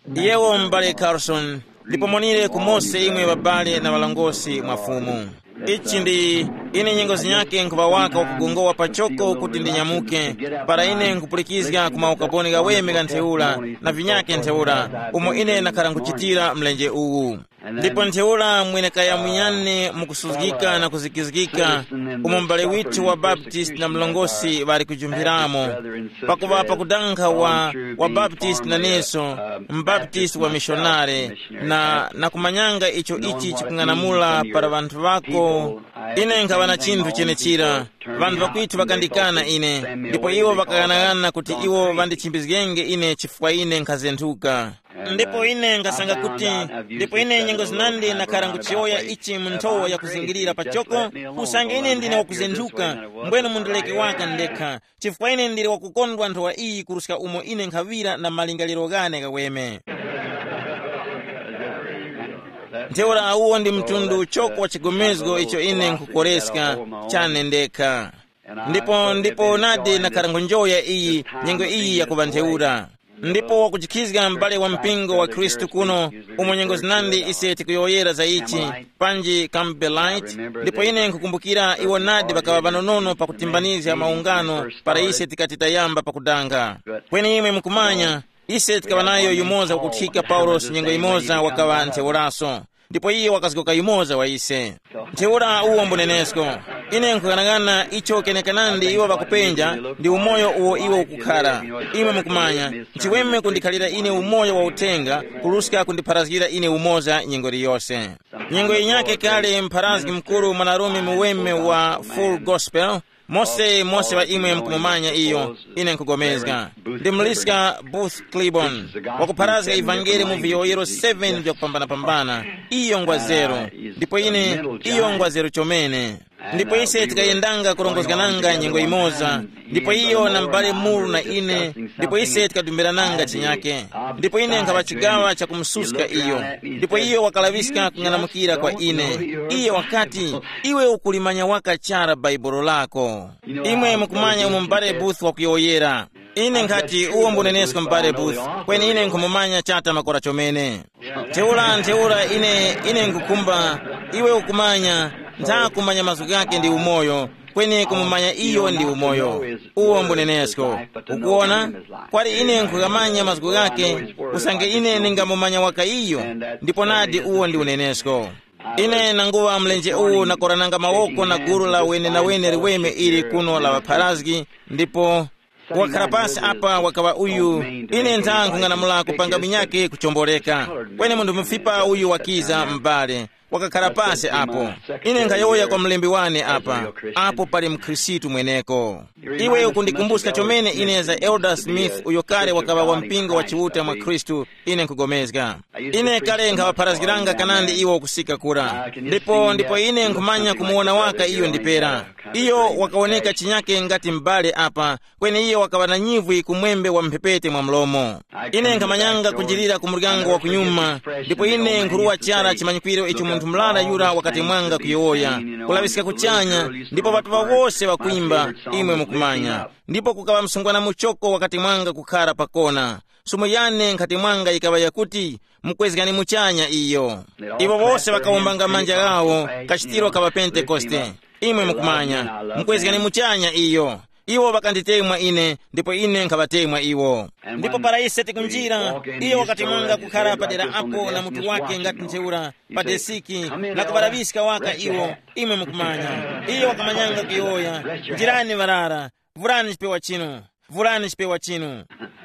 Yewo mbale Carlson lipomonire kumose imwe babale na walangosi mwafumu. Ichi ndi ine nyengozi nyake nkuba waka wakugongowa pachoko kuti ndinyamuke para ine nkupulekizga kumaukaponi gaweme gantheula na vinyake ntheula umo ine nakhala nkuchitira mlenje uwu. Ndipo ntheula mwene kaya mwinyane mukusuzgika na kuzikizgika umo mbale witu wa Baptist na mlongosi bari kujumbiramo pakuba pakudanka wa Baptist na neso mbaptist wa mishonare na kumanyanga icho ichi chikung'anamula para vantu vako ine nkaba na chinthu chenechira vantu vakwitu vakandikana ine ndipo iwo vakaganagana kuti iwo vandichimbizgenge ine chifukwa ine nkazenthuka. Ndipo ine nkasanga kuti ndipo ine nyengozi nandi nakhala nkuchiyoya ichi munthowo ya kuzingirira pachoko kusanga ine ndine wakuzenthuka mbwene mundileke waka ndekha chifukwa ine ndili wakukondwa nthowa iyi kurusika umo ine nkhavira na malingaliro gane kaweme. Ntheula awuwo ndi mtundu choko wa chigomezgo icho ine nkukoreska chane ndekha. Ndipo nadi nakhala nkunjoya iyi nyengo iyi yakuba ntheula. Ndipo kuchikizga mbale wa mpingo wa Kristu kuno umo nyengozi nandi ise tikuyoyera za ichi panji Campbellite. Ndipo ine nkukumbukira iwo nadi bakaba banonono pakutimbaniza maungano para ise tikatitayamba pakudanga. Kweni imwe mkumanya ise tikaba nayo yumoza wakuthika Paulos nyengo imoza wakawa ntheulaso. Ndipo iyo wakazgoka yumoza wa ise. Ntheula uwo mbunenesko. Ine nkuganagana icho kenekanandi iwo bakupenja ndi umoyo uwo iwo ukukhala. Imwe mukumanya nchiweme kundikhalira ine umoyo wa utenga kulusika kundipharazgira ine umoza nyengori yose. Nyengo inyake kale mpharazgi mkuru mwanarume muweme wa Full Gospel Mose wa imwe mkumumanya iyo ine nkugomezga ndimliska Booth Clibon wakupharazga ivangeli mu viyoyero 7 vya kupambana iyo ngwa 0 ndipo ine iyo ngwa 0 chomene. Ndipo ise tikayendanga kurongozgananga nyengo imoza ndipo iyo na mbale mulu na ine ndipo ise tikadumbirananga chinyake ndipo ine nkaba chigawa cha kumsuska iyo ndipo iyo wakalaviska kung'anamukira kwa ine iyo wakati iwe ukulimanya wakachara baibolo lako. Imwe mukumanya umo mbale Booth wakuyoyera ine nkati uwo mbunenesko mbale Booth kweni ine nkumumanya chata makora chomene. Ntheula ine nkukumba iwe ukumanya nta kumanya mazuku yake ndi umoyo kweni kumumanya iyo ndi umoyo uwo mbunenesko. Ukuona kwali ine nkukamanya mazuku yake usange ine ningamumanya waka iyo ndipo nadi uwo ndi unenesko. Ine nanguwa mlenje uwu nakorananga mawoko na guru la wene na wene riweme ili kuno la wapharazgi ndipo wakarapasi apa wakawa uyu ine nta nkung'anamula kupanga minyake kuchomboleka kweni mundu mfipa uyu wakiza mbale wakakarapasi apo ine nkayoya kwa mlembi wane apo pali mkrisitu mweneko. Iwe ukundikumbuska chomene ine za Elder Smith uyo kale wakawa wa mpingo wa chiuta mwa Kristu ine nkugomezga. Ine kale nkawapharazgiranga kanandi iwo kusika kura ndipo ine nkumanya kumuona waka iyo ndipera iyo wakaoneka chinyake ngati mbale apa kweni iyo wakawa na nyivwi kumwembe wa mpepete mwa mlomo. Ine nkamanyanga kunjirira kumuryango wa kunyuma ndipo ine nkuruwa chara chimanyikwiro icho munthu mlala yura wakati mwanga kuyoya kulavisika kuchanya ndipo watu wawose wakuimba imwe mukumanya ndipo kukawa msungwana muchoko wakati mwanga kukhara pakona sumu yane nkati mwanga ikawa yakuti mkwezgani muchanya iyo iwo wose wakaumbanga manja gawo kachitiro kaba Pentekoste imwe mukumanya mkwezgani muchanya iyo iwo wakanditemwa ine ndipo ine nkabatemwa iwo. Ndipo para ise tikunjira iyo wakati mwanga kukhara padera apo na mutu wake ngati ntheula padesiki na kubarabisika waka iwo imwe mukumanya iyo wakamanyanga kuyoya njirani varara vulani chipewa chinu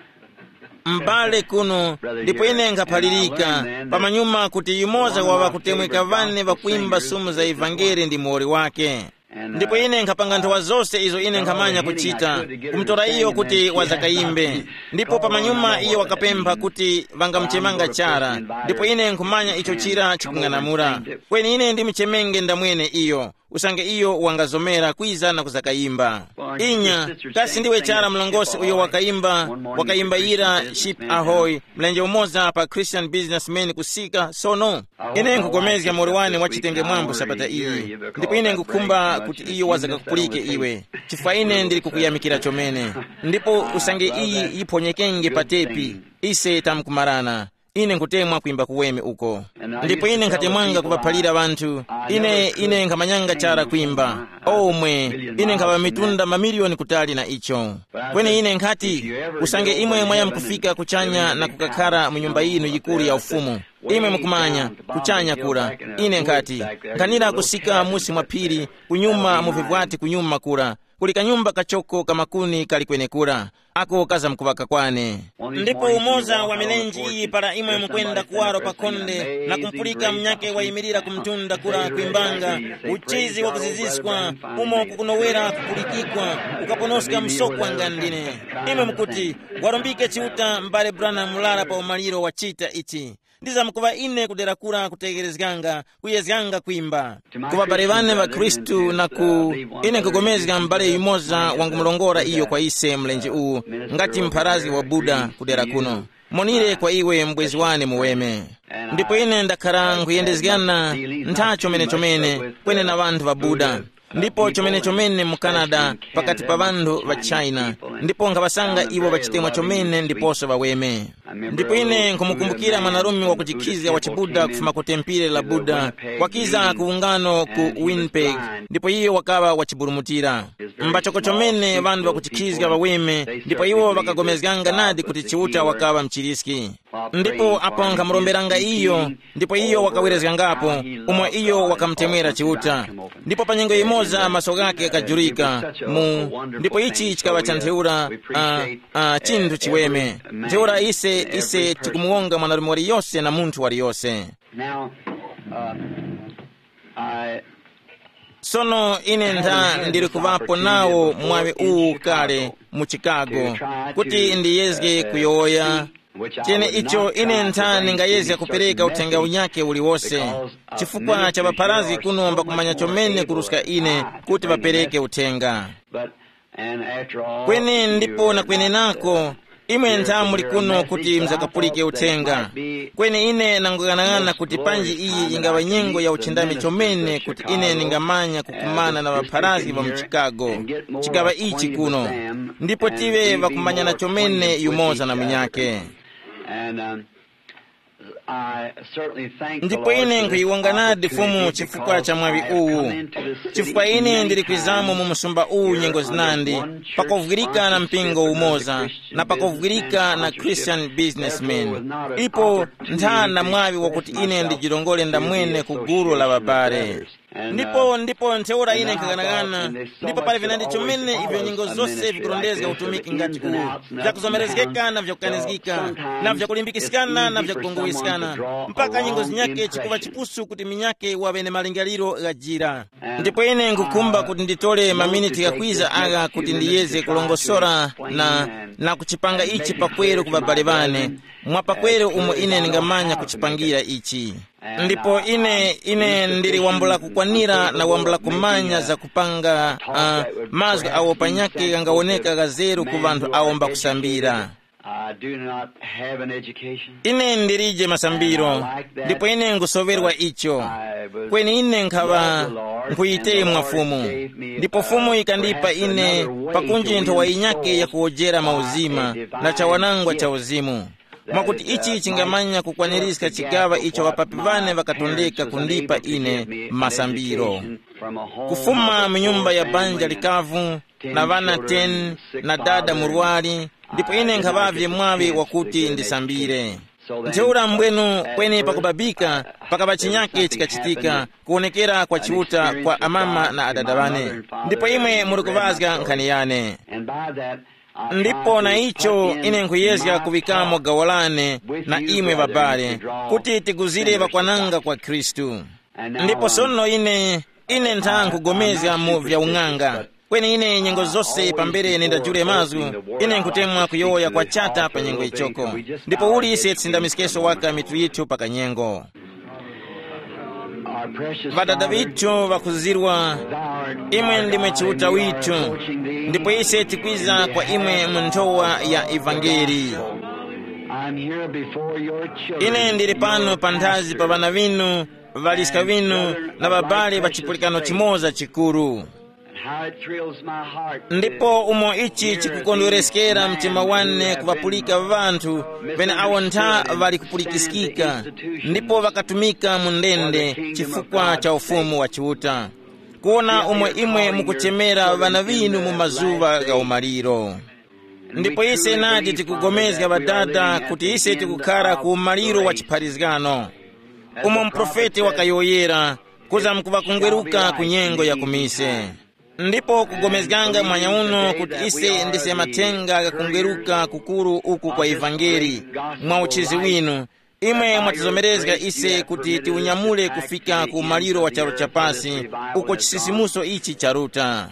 mbale kuno ndipo ine nkaphalirika pamanyuma kuti yumoza wa wakutemweka vane vakuimba sumu za ivangeli ndi muori wake. Ndipo ine nkapanga nthowa zonse izo ine nkamanya kuchita kumtora iyo kuti wazakaimbe ndipo pamanyuma iyo wakapempha kuti vangamchemanga chara ndipo ine nkumanya icho chira chikung'anamura kweni ine ndi mchemenge ndamwene iyo usange iyo wangazomera kwiza na kuzakaimba. Inya kasi ndiwe chara mlongosi uyo wakaimba ira Ship Ahoy mlenje umoza pa Christian Businessmen kusika sono. Ine nkugomezga mori wane wachitenge mwambo sabata iyi ndipo ine nkukumba kuti iyo wazakakupulike iwe chifukwa ine ndili kukuyamikira chomene ndipo usange iyi iponyekenge patepi ise tamkumarana ine nkutemwa kuimba kuweme uko. Ndipo ine nkatemwanga kupaphalira banthu, ine nkamanyanga chara kuimba omwe, ine nkaba mitunda mamiliyoni kutali na icho. Kwene ine nkati usange imwe mwaya mkufika kuchanya na kukakhala mu nyumba inu yikulu ya ufumu, imwe mkumanya kuchanya kula. Ine nkati nkanira kusika musi mwaphiri kunyuma muvivwati kunyuma kula kuli kanyumba kachoko kamakuni kali kwene kula ako kaza mkuvaka kwane. Ndipo umoza wa milenji iyi para imwe mkwenda kuwaro pakonde na kumpulika mnyake wayimirira kumtunda kula kuimbanga uchizi wa kuziziswa umo kukunowera kupulikikwa ukaponoska msokwa ngandine. Imwe mkuti warumbike chiuta mbale Branham mulala pa umaliro wa chita ichi. Ndiza mkuva ine kudera kula kutegerezganga kuyezganga kuimba kuva barevane wa Kristu na ine kugomezga mbale imoza wangu mlongora iyo kwa ise mlenji uu ngati mparazi wa Buda kudera kuno monire kwa iwe mbwezi wane muweme. Ndipo ine ndakhala nkuyendezgana ntha chomene kwene na vantu va Buda. Ndipo chomene mu Canada pakati pa vantu va China, ndipo nkabasanga iwo bachitemwa chomene ndiponso baweme. Ndipo ine nkumukumbukira mwanarume wa kuchikizya wa chibuda kufuma ku tempile la Buda wakiza kuungano ku Winnipeg, ndipo iyo wakaba wachiburumutira mbachoko chomene vantu bakuchikizya baweme. Ndipo iwo bakagomezganga nadi kuti chiuta wakaba mchiriski. Ndipo apo nkamuromberanga iyo, ndipo iyo wakawerezgangapo umwe iyo wakamtemwera chiuta. Ndipo panyengo imoza maso gake akajurika ndipo ichi chikaba cha ntheura chinthu chiweme. Ntheura ise tikumuonga mwanarume wali yose na munthu wali yose. Sono ine ndiri kuvapo nawo mwawe uu kale mu Chicago kuti ndiyezge kuyoya chene icho ine ningayezga kupereka utenga unyake uliwose chifukwa cha baparazi kunomba kumanya chomene kuruska ine kuti bapereke utenga kwene. Ndipo na kwene nako imwe muli kuno kuti mzakapulike utenga kwene. Ine nangoganagana kuti panji iyi ingaba nyengo ya uchindami chomene kuti ine ningamanya kukumana na baparazi wa Chicago chikaba ichi kuno, ndipo tive bakumanyana chomene yumoza na munyake. Ndipo ine nkuyiwonganadi fumu chifukwa cha mwavi uwu, chifukwa ine ndiri kwizamo mu musumba uwu nyengo zinandi pakovugirika na mpingo umoza na pakovugirika na Christian businessmen. Ipo na mwavi wakuti ine ndijilongole ndamwene kuguru la babare. Ndipo ntheura ine nkaganagana, ndipo pali vinandi chomene ivyo nyingo zose vikurondezga utumiki ngati uwu vyakuzomerezgeka na vyakukanizgika na vyakulimbikisikana na vyakugongowisikana mpaka nyingo zinyake chikuva chipusu kuti minyake wavene malingaliro gajira. Ndipo ine nkukumba kuti nditole maminiti gakwiza aga kuti ndiyeze kulongosora na kuchipanga ichi pakwero kubabale bane mwapakwero umo ine ningamanya kuchipangira ichi. Ndipo ine ndiri wambula kukwanira na wambula kumanya za kupanga mazwi awo panyake gangaoneka gazeru ku vantu awomba kusambira. Ine ndirije masambiro, ndipo ine ngusoverwa icho kweni. Ine nkava nkuyite mwafumu, ndipo fumu ikandipa ine pakunjintho wa inyake ya kuojera mauzima na cha wanangwa cha uzimu mwakuti ichi chingamanya kukwanirizika chigava icho wapapi vane vakatondeka kundipa ine masambiro kufuma mnyumba ya banja likavu na vana 10 na dada murwali. Ndipo ine nkavavye mwavi wakuti ndisambire. Ntheura mbwenu kweni pakubabika pakaba chinyake chikachitika kuonekera kwa chiuta kwa amama na adada vane, ndipo imwe muri kuvazga nkhani yane. Ndipo na icho ine nkuyezga kuvikamo gawalane na imwe babale kuti tiguzire vakwananga kwa Kristu. Ndipo sono ine nkugomezga mu vya ung'anga kweni. Ine nyengo zose pambere nenda jule mazu ine nkutemwa kuyoya kwa chata pa nyengo ichoko, ndipo uli ise tsindamisikeso waka mitu yitu paka nyengo. Vadada vitu vakuzirwa imwe ndimwe chiuta witu, ndipo ise tikwiza kwa imwe muntowa ya evangeli. Ine ndiri pano pandazi pa vana vinu, valisika vinu na babale vachipulikano chimoza chikuru. ndipo umo ichi chikukondwereskera mtima wane kuvapulika vanthu vene awo ntha vali kupulikisikika ndipo vakatumika mu ndende chifukwa cha ufumu wa chiuta, kuona umwe imwe mukuchemera vana vinu mu mazuva ga umaliro. Ndipo ise nati tikugomezga badada kuti ise tikukhala ku umaliro wa chipharizgano umo mprofeti wakayoyera kuza mkuvakungweruka ku nyengo ya kumise. Ndipo kugomezganga mwanya uno kuti ise ndise mathenga gakungweruka kukuru uku kwa ivangeli mwa uchizi winu, imwe mwatizomerezga ise kuti tiunyamule kufika ku umaliro wa charo chapasi uko chisisimuso ichi charuta.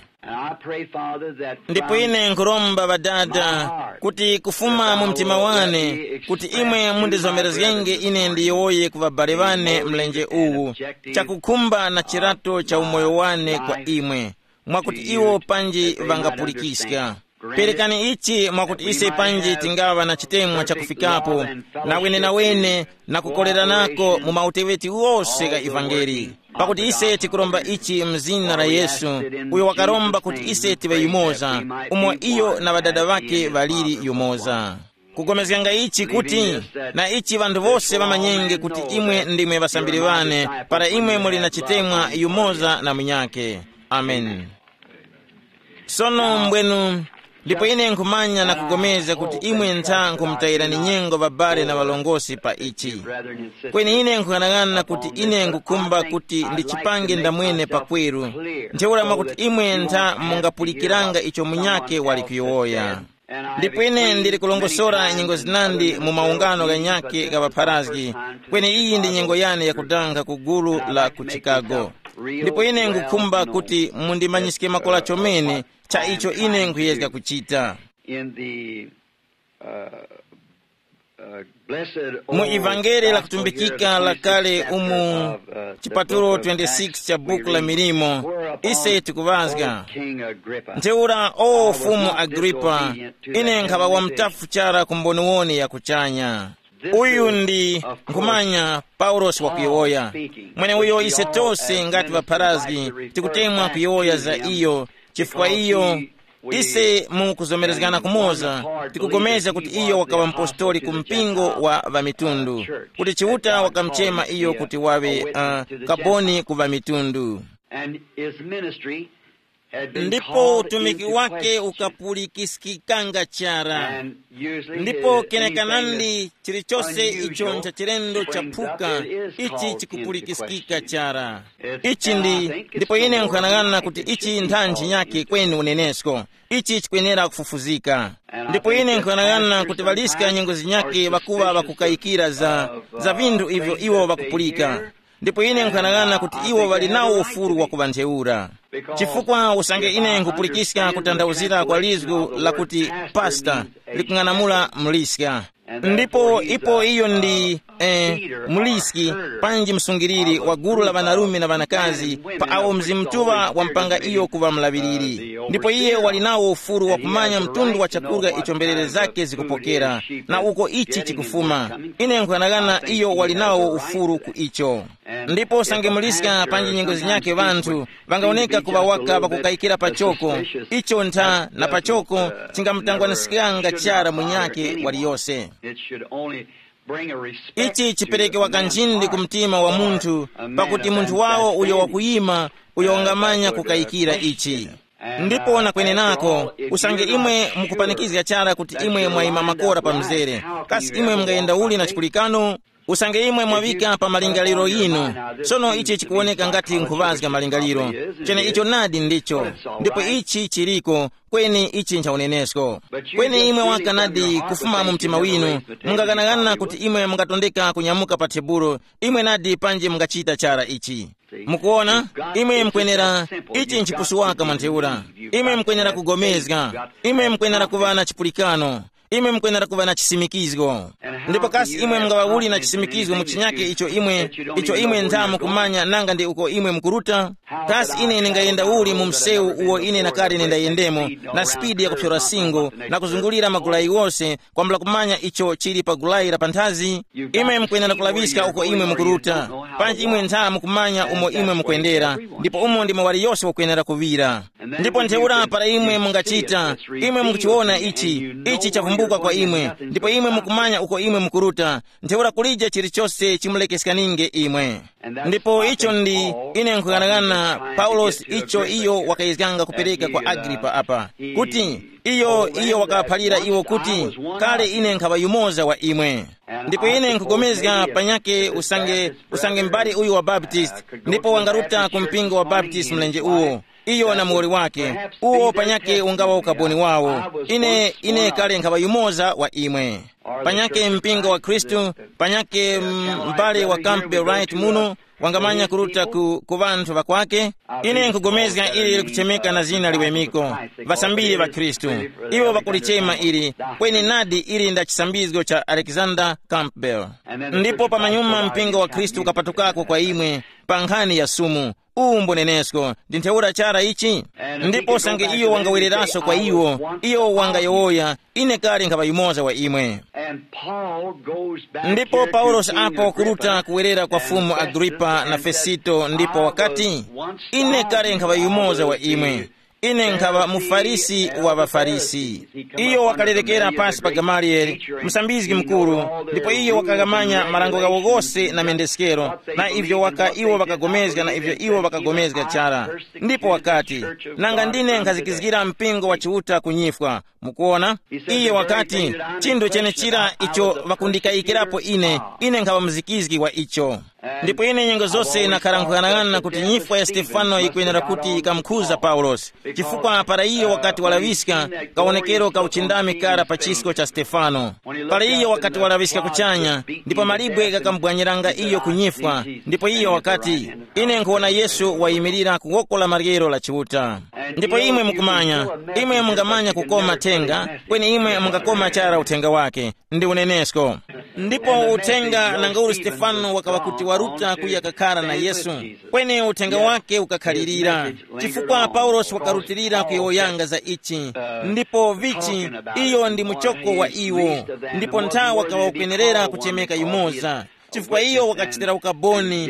Ndipo ine nkuromba badada kuti kufuma mu mtima wane kuti imwe mundizomerezgenge ine ndiyoye kuvabale vane mlenje uwu chakukhumba na chirato cha umoyo wane kwa imwe mwakuti iwo panji vangapulikiska. Perekani ichi mwakuti ise panji tingava na chitemwa chakufikapo na wene na kukolera nako mu mauteweti wose ga ivangeli, pakuti ise tikuromba ichi mzina la Yesu uyo wakaromba kuti ise tive yumoza umo iyo na badada vake valili yumoza. Kugomezganga ichi kuti na ichi vandu vose vamanyenge kuti imwe ndimwe vasambiri vane para imwe muli na chitemwa yumoza na mwinyake. Amen. Sono mbwenu ndipo ine nkumanya na kugomeza kuti imwe ntha nkumtayirani nyengo babale na valongosi pa ichi. Kweni ine nkukanang'ana kuti ine ngukumba kuti ndichipange ndamwene pakweru ntheulama kuti imwe ntha mungapulikiranga icho munyake wali kuyowoya. Ndipo ine ndili kulongosora nyengo zinandi mu maungano ganyake ga bapharazgi, kweni iyi ndi nyengo yane ya kudanga ku gulu la ku Chicago. Ndipo ine ngukumba kuti mundimanyisike makola chomene cha icho ine nkuyezga kuchita. Mu ivangeli la kutumbikika la kale umu chipatulo 26 cha buku la milimo ise tikuvazga ntheura o fumu Agripa ine nkhava wamtafu chara kumboni woni ya kuchanya. Uyu ndi nkumanya Paulos wa kuyowoya mwene uyo ise tose ngati vapharazgi tikutemwa kuyowoya za iyo. Chifukwa iyo ise mukuzomerezgana kumoza tikugomeza kuti iyo wakava mpostoli kumpingo wa vamitundu, kuti chiuta wakamchema iyo kuti wawe kaboni ku vamitundu. Ndipo utumiki wake ukapulikisikikanga chara. Ndipo kenekanandi chilichose icho ncha chilendo cha phuka ichi chikupulikisikika chara. Ichi ndipo ine nkhanang'ana kuti ichi nthanji nyake kweni unenesko ichi chikwenera kufufuzika. Ndipo ine nkhanang'ana kuti valiska nyengo zinyake vakuva vakukayikira za vindu ivyo iwo vakupulika. Ndipo ine nkhanang'ana kuti iwo vali nawo ufuru wa kuvantheura. Chifukwa usange ine nkupulikisika kutandauzira kwa lizgu la kuti pasta likung'anamula mliska. Ndipo ipo iyo ndi muliski panji msungiriri wa gulu la vanarume na vanakazi pa awo mzimtuva wampanga iyo kuva mlaviriri. Ndipo iye walinawo ufuru wa kumanya mtundu wa chakurga icho mbelele zake zikupokera na uko ichi chikufuma. Ine nkwanagana iyo walinawo ufuru ku icho. Ndipo sange muliska panji nyengo zinyake vantu vangaoneka kuva waka vakukayikira pachoko icho ntha na pachoko chingamtangwanisikanga chara munyake waliyose. Ichi chiperekewa kanjindi kumtima wa muntu pakuti muntu wawo uyo wakuyima uyo wangamanya kukayikira ichi. Ndipo nakwene nako usange imwe mukupanikizga chara kuti imwe mwaima makora pa mzere kasi imwe mngayenda uli na chikulikano usange imwe mwavika pa malingaliro yinu. Sono ichi chikuoneka ngati nkuvazga malingaliro chene icho nadi ndicho. Ndipo ichi chiliko kweni ichi nchaonenesko kweni imwe waka nadi kufuma mu mtima winu mungaganagana kuti imwe mungatondeka kunyamuka pa tebulo imwe nadi panje mungachita chara ichi. Mukuona imwe mkwenera ichi nchipusu waka mwantheura. Imwe mkwenera kugomezga, imwe mkwenera kuva na chipulikano, imwe mkwenera kuva na chisimikizgo. Ndipo kasi imwe mngawawuli na chisimikizgo muchinyake icho imwe nthamu kumanya nanga ndi uko imwe mkuruta. kasi ine ningayenda uli mu msewu uwo ine nakati nindayendemo na spidi ya kupsora singo na kuzungulira magulayi wonse kwambula kumanya icho chili pa gulayi la panthazi. Imwe mkuyenera kulavisika uko imwe mukuruta, panji imwe nthawi mukumanya umo imwe mukuyendera, ndipo umo ndimo wali yonse wakuyenera kuvira. Ndipo ntheura para imwe mungachita, imwe mukuchiona ichi chavumbuka kwa imwe, ndipo imwe mukumanya uko imwe mukuruta, ntheura kulija chilichonse chimulekesikaninge imwe. Ndipo icho ndi ine nkukanakana Paulos iyo wakayizikanga kupereka kwa Agripa apa, kuti iyo wakaphalira iwo kuti kale ine nkhava yumoza wa imwe. Ndipo ine nkugomezga panyake usange mbali uyu wa Baptist, ndipo wangaruta kumpingo wa Baptist mlenje uwo, iyo na muoli wake uwo panyake ungawa ukaboni wawo. Ine kale nkhava yumoza wa imwe. Panyake mpingo wa Kristu, panyake mbali wa Campbell right muno wangamanya kuruta ku vanthu vakwake. Ine nkugomezga ili kuchemeka na zina liwemiko vasambiri va Kristu, iwo vakulichema ili kweni nadi ili nda chisambizgo cha Alexander Campbell. Ndipo pamanyuma mpingo wa Kristu ukapatukako kwa imwe pa nkhani ya sumu umbonenesko ndintheura chara ichi. Ndipo sange iyo wangawereraso kwa iyo wangayowoya ine kale nkhava yumoza wa imwe. Ndipo Paulos apo kuruta kuwerera kwa fumu Agripa na Fesito, ndipo wakati ine kale nkhava yumoza wa imwe, ine nkhava mufarisi wa vafarisi. Iyo wakalelekera pasi pa Gamalieli msambizgi mkulu, ndipo iyo wakagamanya malango gawo gose na mendeskero, na ivyo iwo wakagomezga na ivyo iwo wakagomezga chara. Ndipo wakati nanga ndine nkhazikizikira mpingo wa chiuta kunyifwa, mukuona iyo wakati chindo chene chira icho vakundikayikirapo ine nkhava mzikizgi wa icho. Ndipo ine nyengo zose nakhalankhulana kuti nyifwa ya Stefano ikuyenera kuti ikamkhuza Paulos, chifukwa para iyo wakati walavisika kaonekero ka uchindami kara pa chisko cha Stefano. Para iyo wakati walavisika kuchanya, ndipo malibwe kakambwanyiranga iyo kunyifwa. Ndipo iyo wakati ine nkuona Yesu wayimirira kuwokola margero la chiuta. Ndipo imwe mukumanya, imwe mungamanya kukoma tenga, kweni imwe mungakoma chara utenga wake ndi unenesko. Ndipo utenga nangaulu Stefano wakawakuti waruta kuyakakara na Yesu, kweni utenga wake ukakhalirira, chifukwa Paulos wakarutirira kuyoyanga za ichi. Ndipo vichi iyo ndi muchoko wa iwo, ndipo nthawi wakawakwenerera kuchemeka yumoza, chifukwa iyo wakachitira ukaboni,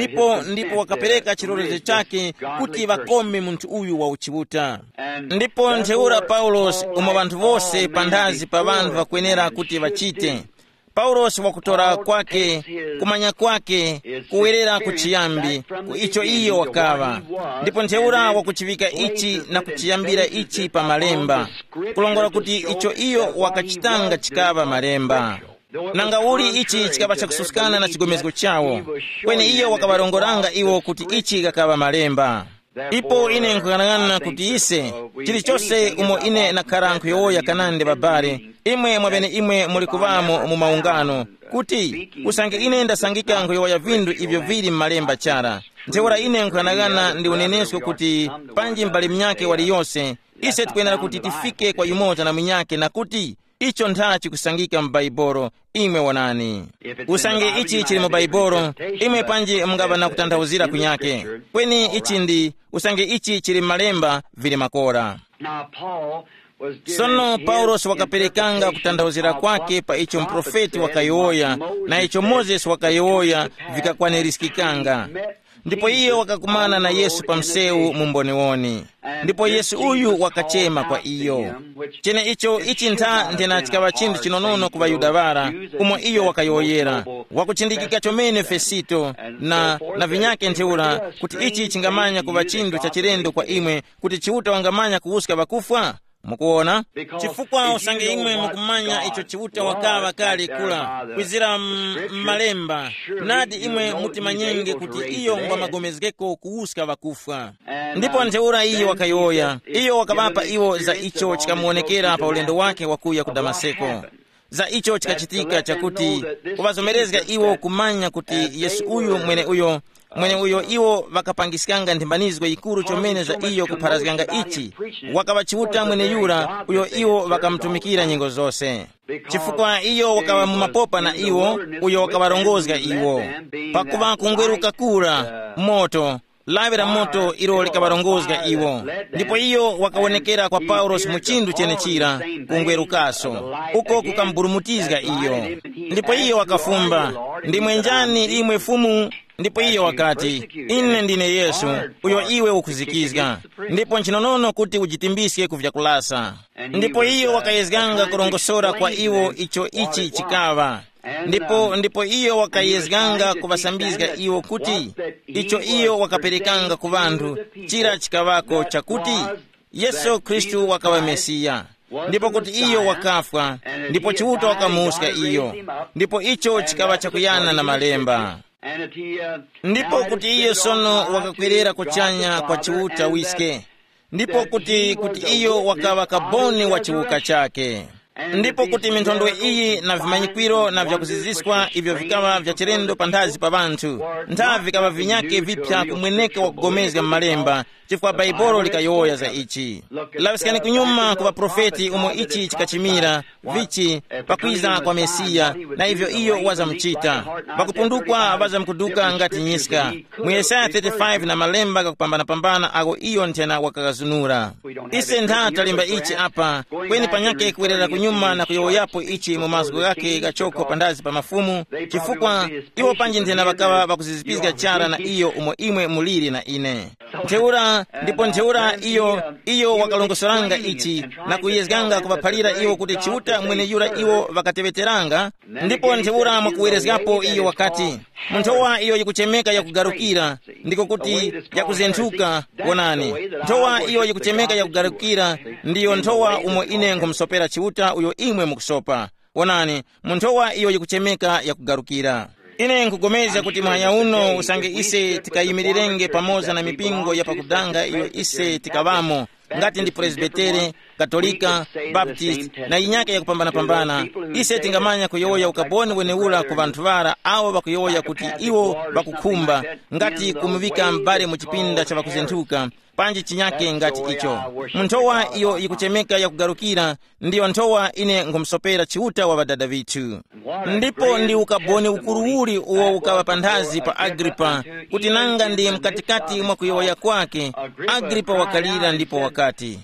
ndipo wakapereka chilolezo chake kuti vakome munthu uyu wa uchibuta. Ndipo ntheura Paulos umwe vanthu vose pandazi pa vanthu vakwenera kuti vachite. Paulos wakutora kwake, kumanya kwake, kuwerera kuchiyambi, icho iyo wakava. Ndipo ntheura wakuchivika ichi na kuchiyambira ichi pa malemba, kulongola kuti icho iyo wakachitanga chikava malemba. Nanga uli ichi chikava chakususikana na chigomezgo chawo, kweni iyo wakavarongoranga iwo kuti ichi kakava malemba. Ipo ine nkukanangana kuti ise chilichonse umo ine nakhala nkuyowoya kanande babale, imwe mwabene imwe muli kuvamo mu maungano, kuti usange ine ndasangika nkuyowoya vindu ivyo vili mmalemba chara. Ntheura ine nkukanangana ndi unenesko kuti panji mbali mnyake wali yonse ise tikuyenera kuti tifike kwa yumoza na mnyake, na kuti icho nthachi kusangika m'Baibolo imwe wonani. Usange ichi chili mu Baibolo, imwe panji mungava na kutanthauzira kunyake, kweni ichi ndi usange ichi chili malemba vili makora. Sono Paulos wakaperekanga kutanthauzira kwake pa icho mprofeti wakayowoya na icho Moses wakayowoya vikakwanirizikanga. Ndipo iyo wakakumana na Yesu pa msewu mumbonewoni, ndipo Yesu uyu wakachema kwa iyo. Chene ichi ntha ndena chikava chindu chinonono kuva Yudavara, umo iyo wakayoyera wakuchindikika chomene Fesito na vinyake ntheura kuti ichi chingamanya kuva chindu cha chilendo kwa imwe, kuti chiuta wangamanya kuwuska vakufwa. Mukuona? Chifukwa usange imwe mukumanya icho chiuta wakava kale kula kwizira malemba, nadi imwe mutima nyenge kuti iyo ngwa magomezgeko kuwuska vakufwa. Ndipo ntheura iyo wakayoya, iyo wakavapa iwo za icho chikamuonekera pa ulendo wake wakuya ku Damaseko. Za icho chikachitika chakuti kuvazomerezga iwo kumanya kuti Yesu uyu mwene uyo iwo vakapangisikanga ndimbanizgo ikulu chomene za iyo kupharazganga ichi, wakavachiuta mwene yura uyo iwo vakamtumikira nyengo zose. Chifukwa iyo wakava mumapopa na iwo uyo wakavarongozga iwo, pakuva kungweruka kura moto lawi la moto ilo likawarongozga iwo. Ndipo iyo wakaonekera kwa Paulos muchindu chenechira kungwerukaso uko kukamburumutizga iyo. Ndipo iyo wakafumba, ndimwe njani imwe fumu? Ndipo iyo wakati, ine ndine Yesu uyo iwe ukuzikizga, ndipo nchinonono kuti ujitimbisye kuvyakulasa. Ndipo iyo wakayezganga kurongosora kwa iwo ichi chikava. Ndipo iyo wakayezganga kuvasambizga iwo kuti iyo wakaperekanga ku vantu chira chikavako chakuti Yesu Kristu wakawa Mesiya. Ndipo kuti iyo wakafwa, ndipo chiuta wakamuska iyo, ndipo icho chikava chakuyana na malemba. Ndipo kuti iyo sono wakakwerera kuchanya kwa chiuta wiske, ndipo kuti iyo wakawa kaboni wa chiuka chake. Ndipo kuti minthondo iyi na vimanyikwiro na vyakuziziswa ivyo vikava vya chirendo panthazi pa vanthu, ntha vikava vinyake vipya kumweneka wa kugomezga mmalemba, chifukwa Baibolo likayoya za ichi. Lavisikani kunyuma kuva profeti umo ichi chikachimira vichi pakwiza kwa Mesiya, na ivyo iyo wazamuchita pakupundukwa wazamkuduka ngati nyiska. Mu Yesaya 35 na malemba kakupambana ako iyo ntena wakakazunura. Ise ntha talimba ichi apa kweni panyake kuwerera kunyuma na kuyoyapo ichi mu mazgo yake gachoko pandazi pa mafumu, chifukwa iwo panji ntena wakawa wakuzizipizga chara na iyo umo imwe muliri na ine. Ndipo ntheura iyo wakalongosoranga ichi na kuyezganga kuvaphalira iwo kuti chiuta mwene yura iwo vakateveteranga. Ndipo ntheura mwakuwerezgapo iyo wakati munthowa iyo yikuchemeka yakugarukira, ndiko kuti yakuzenthuka. Wonani, nthowa iyo yikuchemeka yakugarukira ndiyo nthowa umo ine ngomsopera chiuta uyo imwe mukusopa. Wonani, munthowa iyo yikuchemeka yakugarukira. Ine nkugomeza kuti mwanya uno usange ise tikayimirenge pamoza na mipingo ya pakudanga iyo ise tikavamo, ngati ndi Presbitere, Katolika, Baptist na inyake ya kupambana. Ise tingamanya kuyoya ukaboni weneula ku vanthu vara awo vakuyoya kuti iwo vakukhumba ngati kumuvika mbale mu chipinda cha vakuzenthuka panji chinyake ngati icho. Munthowa iyo ikuchemeka yakugarukira ndiyo nthowa ine ngomsopera chiuta wa vadada vithu. Ndipo ndi ukaboni ukuluwuli uwo ukava panthazi pa Agripa kuti nanga ndi mkatikati mwa kuyoya kwake. Agripa wakalira ndipo wakati,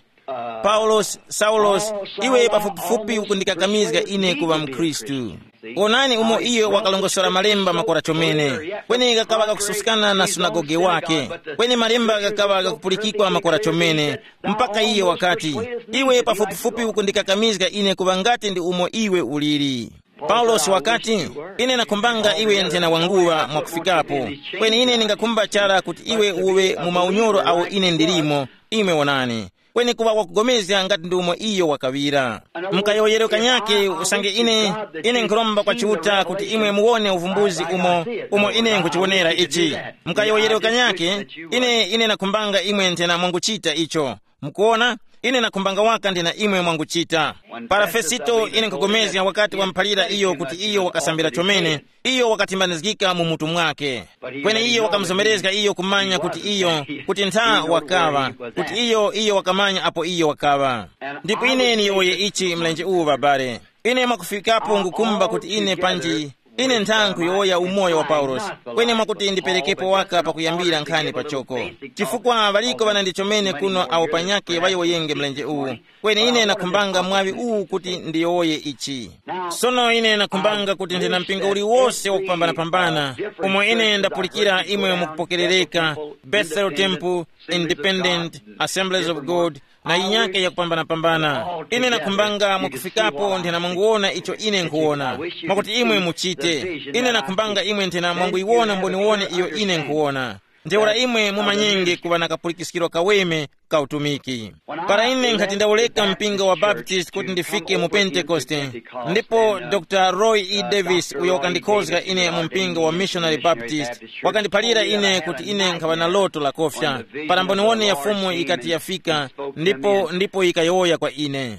Saulos, iwe pafupifupi ukundikakamizga ine kuva Mkristu. Onani umo iyo wakalongosora malemba makora chomene, kweni gakawa gakususikana na sunagoge wake, kweni malemba gakawa gakupulikikwa makora chomene, mpaka iyo wakati, iwe pafupifupi ukundikakamizga ine kuva ngati ndi umo iwe uliri. Paulos wakati, ine nakumbanga iwe ntena wanguwa mwakufikapo, kweni ine ningakumba chara kuti iwe uwe mumaunyoro au ine ndirimo, imwe wonani. Kweni kuva wakugomezya ngati ndi umo iyo wakavira. Mkayoyeroka nyake usange ine nkulomba kwa chiuta kuti imwe muone uvumbuzi umo ine nkuchionera ichi. Mkayoyeroka nyake ine nakumbanga imwe ntena mwanguchita icho. Mkuona? Ine nakumbanga waka ndina imwe mwanguchita. Parafesito ine nkugomezya wakati wamphalira iyo kuti iyo wakasambira chomene, iyo wakatimbanizgika mu mutu mwake. Kweni iyo wakamzomerezga iyo kumanya kuti ntha wakava, kuti iyo wakamanya apo iyo wakava. Ndipo ine niyoye ichi mlenje uwu babare. Ine mwakufikapo ngukumba kuti ine panji ine nthankhu yoya umoyo wa Paulos, kweni mwakuti ndiperekepo waka pakuyambira nkhani pachoko. Chifukwa valiko vanandichomene kuno awo panyake vayoyenge mlenje uwu, kweni ine nakumbanga mwavi uwu kuti ndiyoye ichi. Sono ine nakumbanga kuti ndina mpingo uli wose wakupambana, umo ine ndapulikira imwe mukupokerereka, Bethel Temple, Independent, Assemblies of God, na inyake ya kupambana. Ine nakumbanga mwakufikapo ndina mwanguona icho ine nkuona, mwakuti imwe muchite. Ine nakumbanga imwe ndina mwanguiwona mboniwone iyo ine nkuona. Ndeura imwe mumanyenge kuva nakapulikisikirwa kaweme ka utumiki. Para ine nkati ndauleka mpingo wa Baptist kuti ndifike mu Pentecoste, ndipo Dr. Roy E. Davis uyo wakandikozga ine mu mpingo wa Missionary Baptist wakandipalira ine kuti ine nkava na loto la kofya. Para mboniwone ya fumu ikati yafika, ndipo ikayoya kwa ine.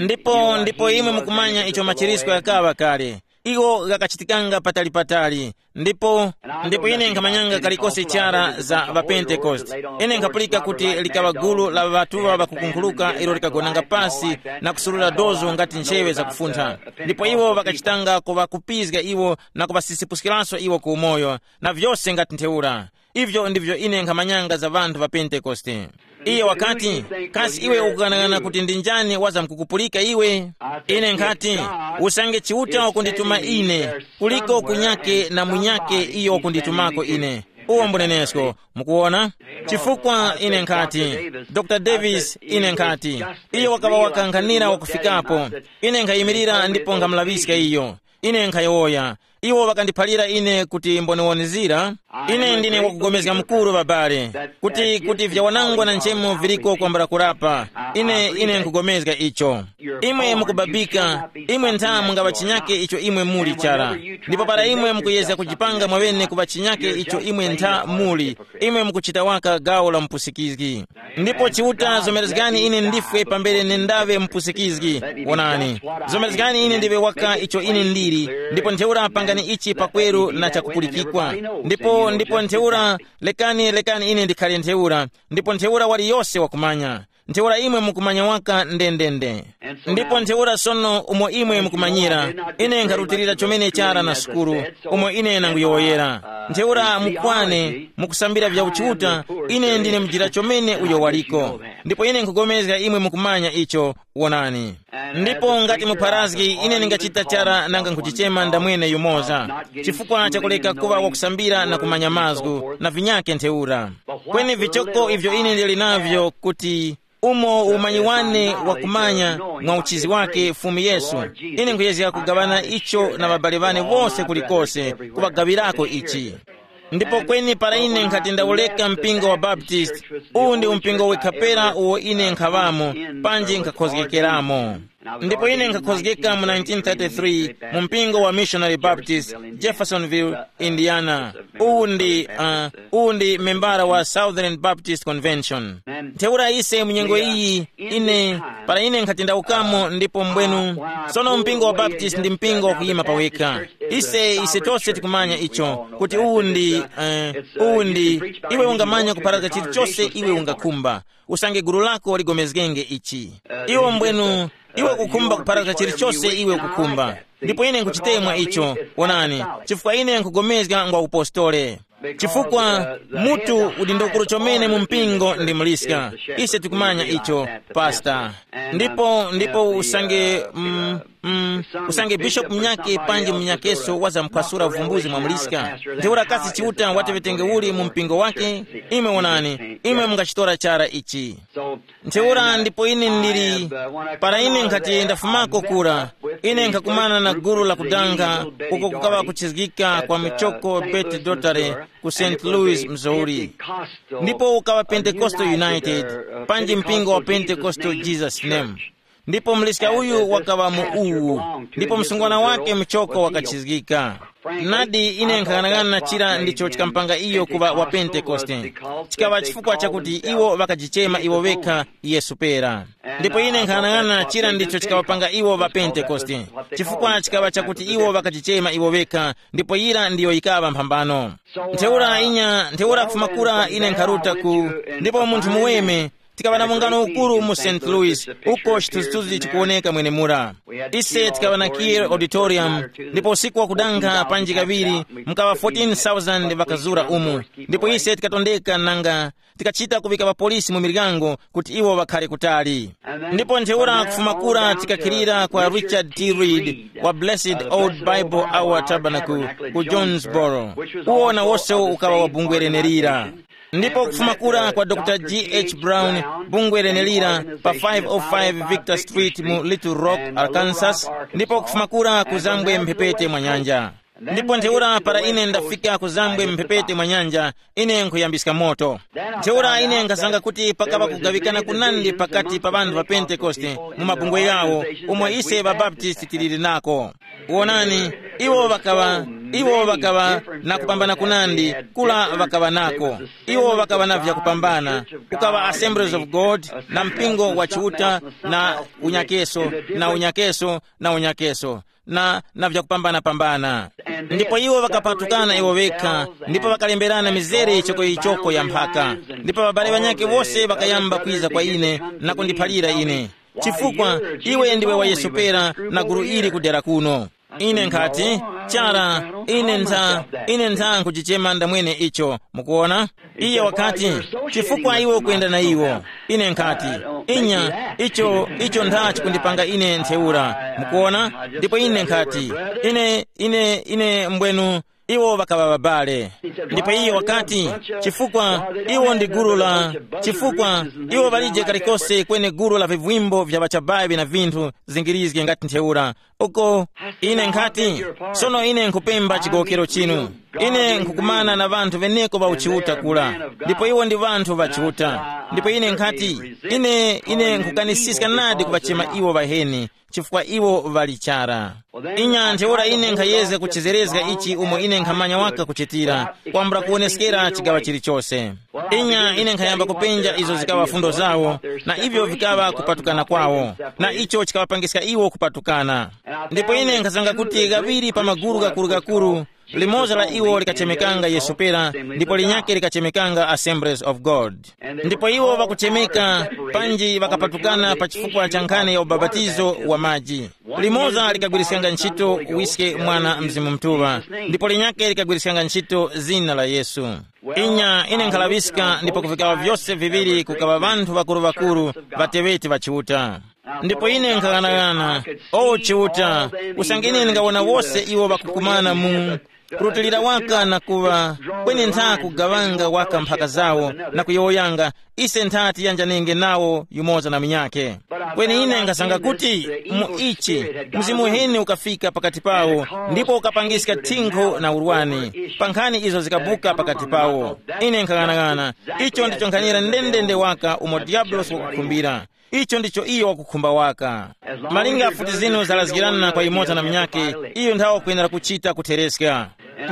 Ndipo imwe mukumanya icho machirisko yakawa kale. Igo gakachitikanga patali. Ndipo ine nkamanyanga kalikose chara za vapentekost. Ine nkapulika kuti likawa gulu la vatuwa vakukunkhuluka ilo likagonanga pasi na kusulula dozo ngati nchewe za kufuntha. Ndipo iwo vakachitanga kuva kupizga iwo na kuvasisipuskiranso iwo ku umoyo, na vyose ngati ntheura. Ivyo ndivyo ine nkhamanyanga za vanthu va Pentekoste. Iye wakati kasi iwe ukukanakana kuti ndi njani wazamkukupulika iwe, ine nkhati usange chiuta wakundituma ine kuliko kunyake na munyake iyo wakunditumako ine. Uwo mbunenesko mukuona, chifukwa ine nkhati Dr. Davis ine nkhati iye wakava wakankhanira wakufikapo, ine nkhayimirira ndipo nkhamulavisika iyo, ine nkhayowoya iwo wakandiphalira ine kuti mbonewonezira ine ndine wakugomezga mkulu babale kuti vyawanangwa na nchemo viliko kwambala kulapa ine nkugomezga icho. Imwe mukubabika, imwe nthamu nga bachinyake icho imwe muli chara, ndipo para imwe mukuyeza kujipanga mwawene kubachinyake icho imwe ntha muli, imwe mukuchita waka gawo la mpusikizgi. Ndipo chiuta zomerezgani ine ndifwe pambele nendave mpusikizgi. Wonani zomerezgani ine ndive waka icho ine ndiri, ndipo ntheura pangani ichi pakweru na chakupulikikwa. Ndipo ntheura lekani ine ndikhale ntheura, ndipo ntheura wali yose wakumanya. Ntheura imwe mukumanya waka ndendende. Ndipo ntheura sono umo imwe mukumanyira, ine nkharutirira chomene chara na sukulu, umo ine nanguyowoyera. Ntheura mukwane mukusambira vya uchiuta, ine ndine mjira chomene uyo waliko. Ndipo ine nkugomezga imwe mukumanya icho. Wonani ndipo ngati mupharazgi ine ningachita chara nanga nkuchichema ndamwene yumoza, chifukwa chakuleka kuva wakusambira na kumanya mazgu na vinyake ntheura. Kweni vichoko ivyo ine ndili navyo kuti umo umanyiwane wakumanya mwa uchizi wake fumi Yesu, ine nkuyezeka kugabana icho na babale vane wose kulikose kubagabirako ichi. Ndipo kweni para ine nkhati ndauleka mpingo wa Baptist, uwu ndi mpingo wekapera uwo ine nkhavamo panji nkhakhozgekeramo. Ndipo ine nkhakhozgeka mu 1933 mu mpingo wa Missionary Baptist Jeffersonville, Indiana. Uwu ndi membara wa Southern Baptist Convention. Ntheura ise munyengo iyi para ine nkhati ndaukamo ndipo mbwenu sono mpingo wa Baptist ndi mpingo wa kuyima paweka. Ise tonse tikumanya icho kuti uwu ndi iwe ungamanya kupharaka chilichonse iwe ungakhumba, usange gulu lako ligomezgenge ichi. Iwo mbwenu iwe kukhumba kupharaka chilichonse iwe kukhumba. Ndipo ine nkuchitemwa icho. Wonani chifukwa ine nkugomezga ngwa upostole, chifukwa mutu udindokulu chomene mu mpingo ndi muliska. Ise tikumanya icho pastor. Ndipo usange bishop mnyake panji mnyakeso waza mkwasura uvumbuzi mwa muliska. Ntheura kasi chiuta watevetenge uli mu mpingo wake, imwe wonani imwe mungachitora chara ichi. Ntheura ndipo ine ndiri para ine nkhati ndafumako kura, ine nkhakumana na gulu la kudanga uko kukawa kuchizgika kwa michoko Beth Dotare ku St. Louis, Missouri. Ndipo ukawa Pentecostal United panji mpingo wa Pentecostal Jesus Name. Ndipo mliska uyu wakawa uwu, ndipo msungwana wake mchoko wakachizgika. Nadi ine nkhakanagana na chira ndicho chikampanga iyo kuva wa Pentekoste, chikawa chifukwa chakuti iwo wakajichema iwo weka Yesu pera. Ndipo ine nkhakanagana na chira ndicho chikawapanga iwo wa Pentekoste, chifukwa chikawa chakuti iwo wakajichema iwo weka, ndipo ira ndiyo ikawa mphambano. Ntheura kufumakura ine nkharuta ndipo munthu muweme tikawa na mungano ukuru mu St. Louis, uko chituzituzi chikuoneka mwene mura. Ise tikawa na Kier Auditorium, ndipo usiku wa kudanga panji kaviri mkawa 14,000 vakazura umu. Ndipo ise tikatondeka nanga tikachita kuvika va polisi mu miligango kuti iwo vakhale kutali. Ndipo ntheura kufumakura tikakirira kwa Richard T. Reed wa Blessed Old Bible Hour Tabernacle ku Jonesboro, uwo na wose ukawa wabungwerenelira. Ndipo kufumakura kwa Dr. G.H. Brown bungwerenelira pa 505 Victor Street mu Little Rock, Arkansas. Ndipo kufumakura kuzambwe mpepete mwa nyanja. Ndipo ntheura para ine ndafika kuzambwe mpepete mwa nyanja, ine nkuyambisika moto. Ntheura ine nkasanga kuti pakava kugavikana kunandi pakati pa vanhu va Pentekoste mu mabungwe yawo, umwe ise va Baptist tilili nako. Wonani iwo vakava na kupambana kunandi kula vakava nako. Iwo vakava na vya kupambana, ukava Assemblies of God na mpingo wa chiuta na unyakeso na vya kupambana. Ndipo iwo vakapatukana iwo weka, ndipo vakalemberana mizere ichoko ya mphaka. Ndipo babale banyake wose vakayamba kwiza kwa ine na kundiphalira ine, chifukwa iwe ndiwe wa Yesu pera na gulu ili kudera kuno. ine nkati chara ine ntha kuchichema ndamwene icho, mukuona. Iye wakati chifukwa iwo kwenda na iwo, ine nkati icho ntha chikundipanga ine ntheura, mukuona. Ndipo ine nkati ine mbwenu iwo bakaba babale. Ndipo iye wakati chifukwa iwo ndi gulu la chifukwa iwo balije kalikose kwene gulu la vivwimbo vya bachababi na vinthu zingilizike ngati ntheura uko. Ine nkati sono ine nkupemba chigokero chinu, ine nkukumana na vanthu veneko bauchiuta kula, ndipo iwo ndi vanthu bachiuta. Ndipo ine nkati ine nkukanisisika nadi kubachema iwo baheni chifukwa iwo valichara. Inya ntheura ine nkhayeze kuchizerezga ichi umo ine nkhamanya waka kuchitira kwambula kuoneskera chigawa chilichonse. Ine nkhayamba kupenja izo zikawa fundo zawo, na ivyo vikava kupatukana kwawo, na icho chikawapangisika iwo kupatukana. Ndipo ine nkhazanga kuti gaviri pa maguru gakuru limoza la iwo likachemekanga Yesupera, ndipo linyake likachemekanga Assemblies of God. Ndipo iwo vakuchemeka panji vakapatukana pa chifukwa cha nkhani ya ubabatizo wa maji. Limoza likagwirisikanga ntchito wiske mwana mzimu mtuva, ndipo linyake likagwirisikanga ntchito zina la Yesu. Ine nkhalabisika ndipo kuvikawa vyose viviri kukava vanthu vakuru vateveti vachiuta. Ndipo ine nkagana chiuta usangine ngawona wose iwo vakukumana mu kurutilira waka na kuva kwenye ntha kugawanga waka mphaka zawo na kuyoyanga ise nthati yanjanenge nawo yumoza na minyake. Kwenye ine ngasanga kuti ichi mzimu heni ukafika pakati pawo, ndipo ukapangisika tingo na urwani pankhani izo zikabuka pakati pawo. Ine nkagana icho ndicho nkhanira ndendende waka umo diablos wakukumbira. Icho ndicho iyo wakukhumba waka. Malinga futi zinu zalazikirana kwa imota na minyake, iyo nthawo kuyenera kuchita kutereska.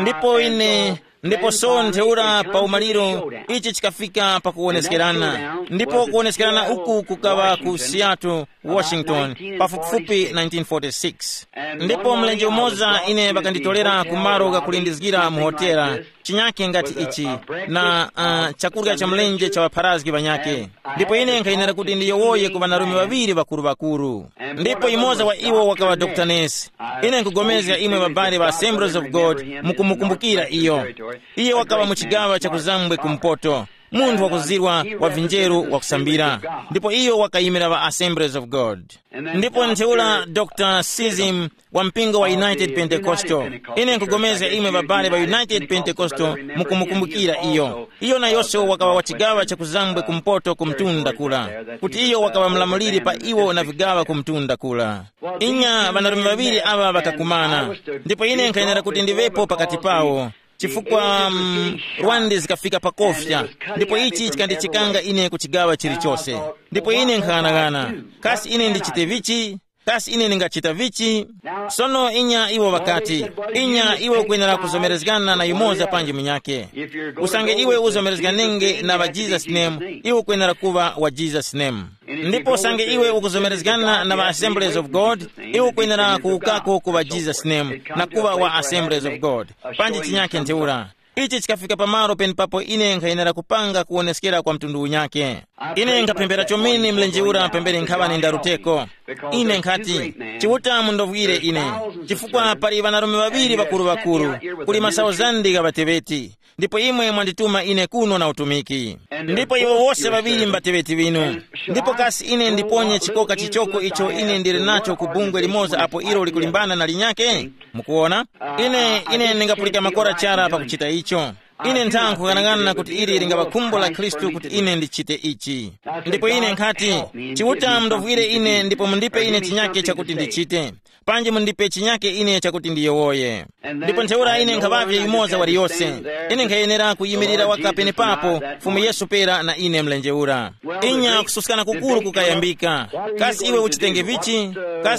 Ndipo so ntheura pa umaliro ichi chikafika pa kuoneskerana. Ndipo kuoneskerana uku kukawa ku Seattle, Washington, pafupifupi 1946. Ndipo mlenje umoza ine bakanditolera kumaro gakulindizgira mu hotela chinyake ngati ichi na chakurya cha mlenje cha waparazgi banyake. Ndipo ine nkainera kuti ndiyowoye ku banarume babiri bakuru. Ndipo imoza wa iwo wakawa Dr. Ness. Ine nkugomeza imwe babari ba Assemblies of God mukumukumbukira iyo. Iye wakawa muchigawa cha kuzambwe kumpoto, munthu wakuzirwa wa vinjeru wakusambira. Ndipo iyo wakayimira wa Assemblies of God. Ndipo ntheula Dr. Sizim wa mpingo wa United Pentecostal. Ine nkugomeza imwe babale ba United Pentecostal mukumukumbukira iyo. Iyo na yonso wakawa wachigawa cha kuzambwe kumpoto kumtunda kula, kuti iyo wakawa mlamuliri pa iwo na vigawa kumtunda kula. Inya banarume babiri aba bakakumana. Ndipo ine nkainera kuti ndivepo pakati pawo chifukwa rwandi zikafika pakofya. Ndipo ichi chikandichikanga ine kuchigawa chilichonse. Ndipo ine nkagana kasi ine ndichite vichi, kasi ine ningachita vichi. Sono inya iwo wakati iwe kuyenera kuzomerezgana na imoza panji minyake. Usange iwe uzomerezganenge na wa Jesus name, iwe kuyenera kuva wa Jesus name. Ndipo usange iwe ukuzomerezgana na wa Assemblies of God, iwe kuyenera kuukako kuva Jesus name na kuva wa Assemblies of God panji chinyake ntheura. Ichi chikafika pamaro papo ine nkainera kupanga kuoneskera kwa mtundu unyake. Ine nkapembera chomini mlenjeura pembere nkhawa nindaruteko. Ine nkati chiuta mundovwire ine chifukwa pali banarume babiri bakuru kuli masauzandi gabatebeti. Ndipo imwe mwandituma ine kuno na utumiki. Ndipo iwo wose babiri mbatebeti binu. Ndipo kasi ine ndiponye chikoka chichoko icho ine ndiri nacho kubungwe limoza apo ilo likulimbana na linyake. Mukuona? Ine ningapulika makora chara pa kuchita icho. Ine nthanku kanangana kuti ili lingabakumbo la Kristu kuti ine ndichite ichi. Ndipo ine nkati chiuta mndovwire ine ndipo mundipe ine chinyake chakuti ndichite. Panji mundipe chinyake ine chakuti ndiyowoye. Ndipo ntheura ine nkabavye imoza wali yose. Ine nkayenera kuyimirira wakapene papo fumu Yesupera na ine mlenjeura. Inya kususikana kukuru kukayambika. Kasi iwe uchitenge vichi,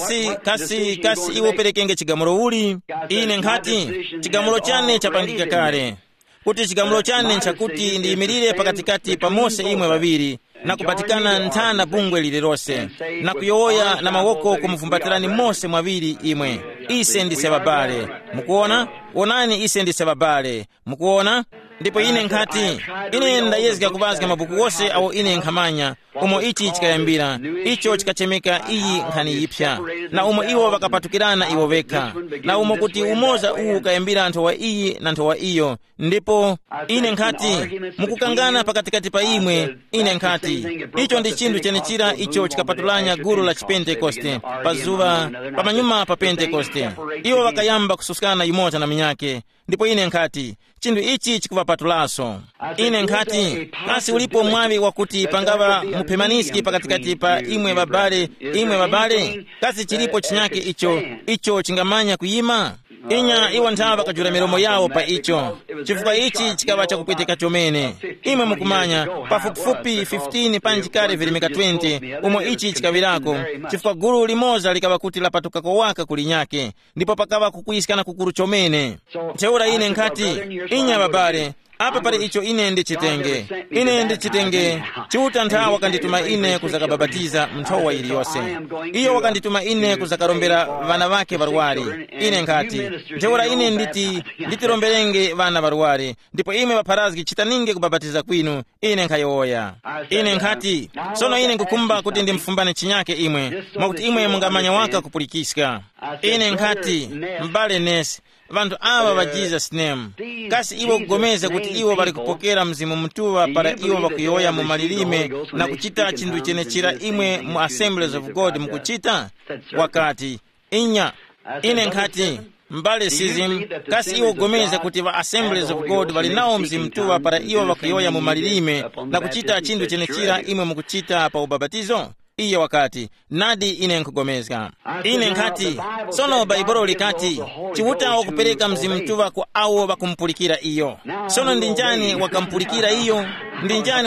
kasi iwe uperekenge chigamulo uli. Ine nkati chigamulo chane chapangika kare. Kuti chigamulo chane nchakuti ndiyimirire pakatikati pa mose imwe babiri na kupatikana nthana bungwe lililose na kuyowoya na mawoko kumufumbatirani mose mwabiri imwe. Ise ndise babale. Mukuona? Onani ise ndise babale. Mukuona? ndipo ine nkhati ine ndayezeka kupazika mabuku wose awo ine nkhamanya umo ichi chikayambira icho chikachemeka iyi nkhani yipsa na umo iwo vakapatukirana iwo vekha na umo kuti umoza uwu ukayambira anthu wa iyi na anthu wa iyo ndipo ine nkhati mukukangana pakatikati pa imwe ine nkhati icho ndi chinthu chenichira icho chikapatulanya gulu la chipentekoste pazuva pamanyuma pa pentekoste iwo vakayamba kususikana imodzi na minyake ndipo ine nkhati chinthu ichi chikuvapatulaso ine nkhati kasi ulipo mwavi wakuti pangava mupemaniski pakatikati pa imwe babale kasi chilipo chinyake icho chingamanya kuyima inya iwo nthava kajula milomo yawo pa icho chifukwa ichi chikava chakupweteka chomene imwe mukumanya pafupifupi 15 panjikale vilimika 20 umo ichi chikavirako chifukwa gulu limoza likava kuti lapatuka kowaka kulinyake ndipo pakava kukuisikana kukulu chomene ntheura ine nkhati inya babale apa pali icho ine ndichitenge chiuta nthawi wakandituma ine kuzakababatiza nthowa iliyonse iyo wakandituma ine kuzakarombera vana vake varwari ine nkhati ntheura ine nditiromberenge vana varwari ndipo imwe vapharazgi chitaninge kubabatiza kwinu ine nkhayowoya ine nkhati sono ine nkukhumba kuti ndimfumbane chinyake imwe mwakuti imwe mungamanya waka kupulikiska ine nkhati mbale nesi vantu ava va Jesus name kasi iwo kugomeza kuti iwo bali kupokera mzimu mtuwa para iwo bakuyoya mu malilime na kuchita chinthu chenechira imwe mu Assemblies of God mukuchita wakati inya ine nkhati mbale sizim kasi iwo kugomeza kuti va Assemblies of God bali nawo mzimu mtuwa para iwo bakuyoya mu malilime na kuchita chinthu chenechira imwe mukuchita pa ubabatizo iye wakati nadi ine nkugomezga ine nkhati sono baibolo likati chiwutawo kupereka mzimu mtuwa ku awo bakumpulikira iyo sono ndinjani wakampulikira iyo ndinjani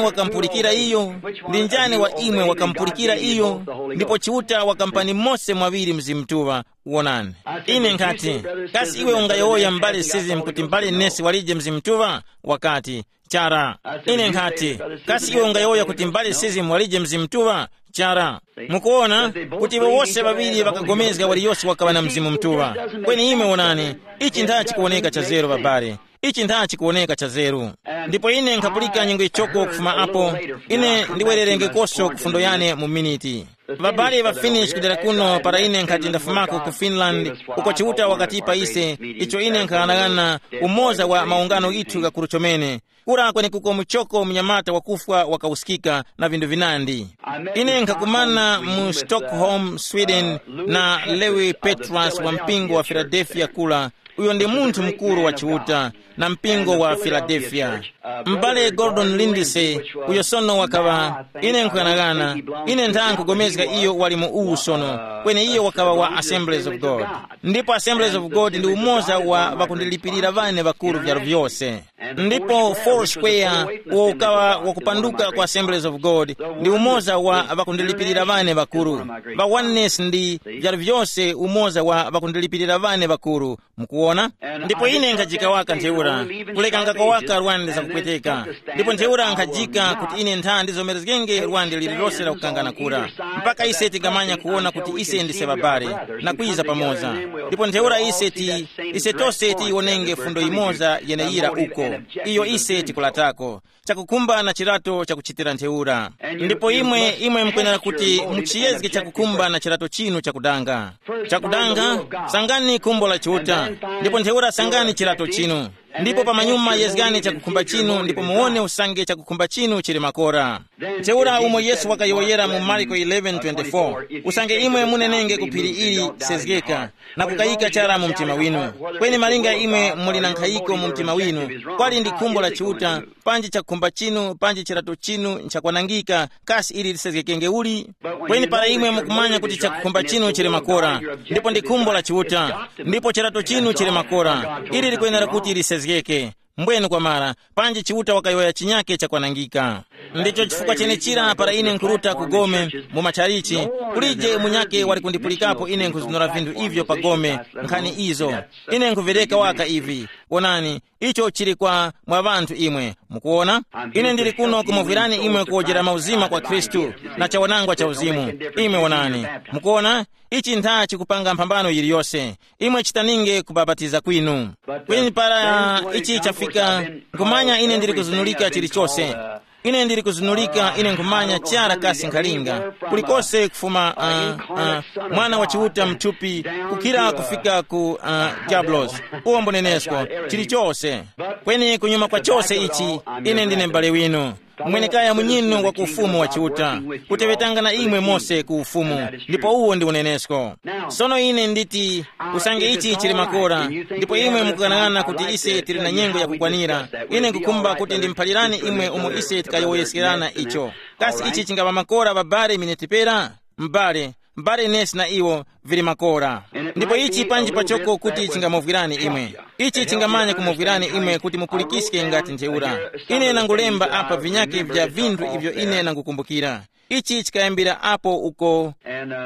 wa imwe wakampulikira iyo ndipo chiwuta wakampani mose mwaviri mzimu mtuwa uonani ine nkhati kasi iwe ungayoya mbale sizim kuti mbale nesi walije mzimu mtuwa wakati chara ine nkhati kasi iwe ungayoya kuti mbale sizim walije mzimu mtuwa chara mukuona kuti wose babiri bakagomezga waliyonse wakaba na mzimu mtuwa kweni ime onani ichi ndachi kuoneka cha zero babare ichi ndachi kuoneka cha zero ndipo ine nkapulika nyingo ichoko kufuma apo ine ndiwererenge koso kufundo yane mu miniti babali ba finish kudera kuno para ine nkati ndafumako ku Finland uko chiuta wakati pa ise icho ine nkanagana umoza wa maungano itu ga kuruchomene kura kwenye kuko mchoko mnyamata wakufwa wakausikika na vindu vinandi ine nkakumana mu Stockholm Sweden na Lewi Petras wa mpingo wa Philadelphia kula uyo ndi muntu mkuru wa chiuta na mpingo wa Philadelphia mbale Gordon Lindsay uyo sono wakava ine nkwanagana ine ntangu gomezga iyo wali mu uwu sono kwenye iyo wakava wa Assemblies of God ndipo Assemblies of God ndi umoza wa bakundilipirira vane bakuru vya vyose ndipo Foursquare ukawa wakupanduka kwa Assemblies of God ndi umoza wa bakundilipirira vane bakuru ba oneness ndi vya vyose umoza wa bakundilipirira vane bakuru mkuona ndipo ine nkajika waka nteura kuleka ngakawaka Rwanda za kupweteka ndipo nteura nkajika kuti ine ntha ndizomerezgenge Rwanda lililose la kukangana kura mpaka ise tigamanya kuona kuti ise ndise babare na kuiza pamoza ndipo nteura ise tose tionenge fundo imoza yeneira uko iyo ise tikulatako chakukumba na chirato chakuchitira nteura ndipo imwe mkwenera kuti mchiyezge chakukumba na chirato chinu chakudanga sangani kumbo la chiuta ndipo nteura sangani chirato chinu ndipo pamanyuma yezgani chakukumba chinu ndipo muone usange chakukumba chinu chiri makora nteura umo Yesu wakayoyera mu Marko 11:24 usange imwe munenenge kuphiri ili sezgeka na kukayika chara mu mtima winu kweni malinga imwe mulina nkhayiko mu mtima winu kwali ndi kumbo la chiuta panji chakukumba chinu panji chirato chinu nchakwanangika kasi ili lisezgekenge uli kweni para imwe mukumanya kuti chakukumba chinu chiri makora ndipo ndi kumbo la chiuta ndipo chirato chinu chiri makora ili likwenera kuti lisezgeke mbwenu kwa mara panji chiuta wakayoya chinyake chakwanangika ndicho chifukwa chenechira para ine nkuruta kugome mu machalichi kulije munyake wali kundipulikapo ine nkuzunura vinthu ivyo pagome nkhani izo ine nkuvereka waka ivi onani icho chili kwa mwa vanthu imwe mukuona ine ndili kuno kumuvwirani imwe kuojera mauzima kwa Khristu na chawanangwa cha uzimu imwe onani mukuona ichi ntha chikupanga mphambano iliyonse imwe chitaninge kubabatiza kwinu kweni para ichi chafika nkumanya ine ndili kuzunulika chilichonse ine ndili kuzunulika ine nkumanya chara kasi nkhalinga kulikose kufuma mwana wa chiuta mthupi kukira kufika ku Diablos uombo nenesko chilichonse kweni kunyuma kwa chose ichi ine ndine m'bale winu mwenekaya munyinu wa kuufumu wa chiuta kutewetanga na imwe mose ku ufumu ndipo uwo ndi unenesko sono ine nditi usange ichi chili makora ndipo imwe mukukanang'ana kuti ise tili na nyengo ya kukwanira ine nkukumba kuti ndimphalirani imwe umo ise tikayoyeserana icho kasi ichi chingaba makora babale minetipera mbale nesi na iwo vili makora ndipo ichi panji pachoko kuti chingamuvwirani imwe ichi chingamanya kumuvwirani imwe kuti mupulikiske ngati ntheura ine nangulemba apa vinyake vya vinthu ivyo ine nangukumbukira ichi chikayambira apo uko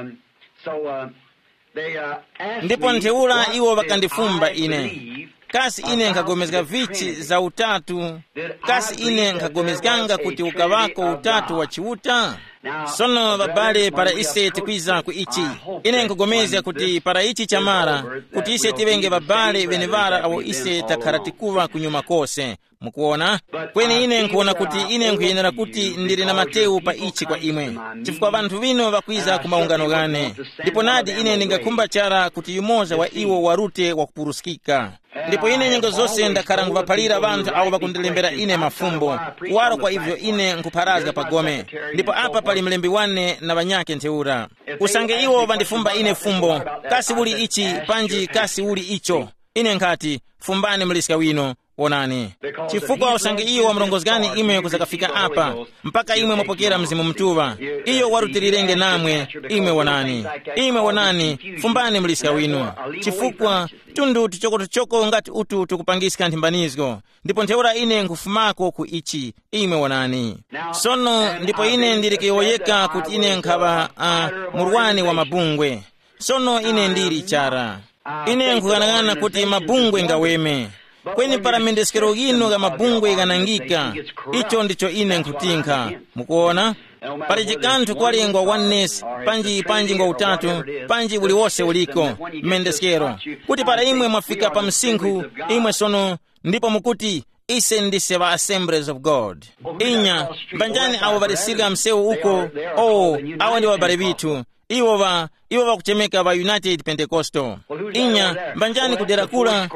ndipo ntheura iwo vakandifumba ine kasi ine nkagomezga vichi za utatu kasi ine nkagomezganga kuti ukavako utatu wa chiuta sono babale para ise tikwiza ku ichi ine nkugomeza kuti para ichi chamara kuti ise tivenge babale venevara awo ise takharatikuva kunyuma kose mukuona kweni ine nkuona kuti ine nkuyenera kuti ndili na Mateu pa ichi kwa imwe chifukwa vanthu vino vakwiza ku maungano gane ndipo nadi ine ndingakhumba chara kuti yumoza wa iwo warute wakupurusikika ndipo ine nyengo zonse ndakhala nkuvaphalira vanthu awo vakundilembera ine mafumbo kuwaro kwa ivyo ine nkupharazga pagome ndipo apa pali mlembi wane na vanyake ntheura usange iwo vandifumba ine fumbo kasi uli ichi panji kasi uli icho ine nkhati fumbani mlisika wino onani chifukwa usange iwo wamrongozgani imwe kuzakafika apa mpaka imwe mwapokera mzimu mtuva iyo warutilirenge namwe imwe wonani fumbani mlisika wino chifukwa tundu tuchoko ngati utu tukupangisika nthimbanizgo ndipo ntheura ine nkufumako ku ichi imwe wonani sono ndipo ine ndilikiwoyeka kuti ine nkhava murwani wa mabungwe sono ine ndili chara ine nkukanang'ana kuti mabungwe ngaweme kweni para mendeskero gino ga mabungwe ganangika icho ndicho ine nkutinkha mukuona pali chikanthu kwalengwa oneness panji ngwa utatu panji uli wose uliko mendeskero kuti para imwe mwafika pa msinkhu imwe sono ndipo mukuti ise ndise va Assemblies of God inya mbanjani awo valisirika msewu uko awo ndi wabale vitu iwo vakuchemeka va United Pentecostal inya mbanjani kuderakula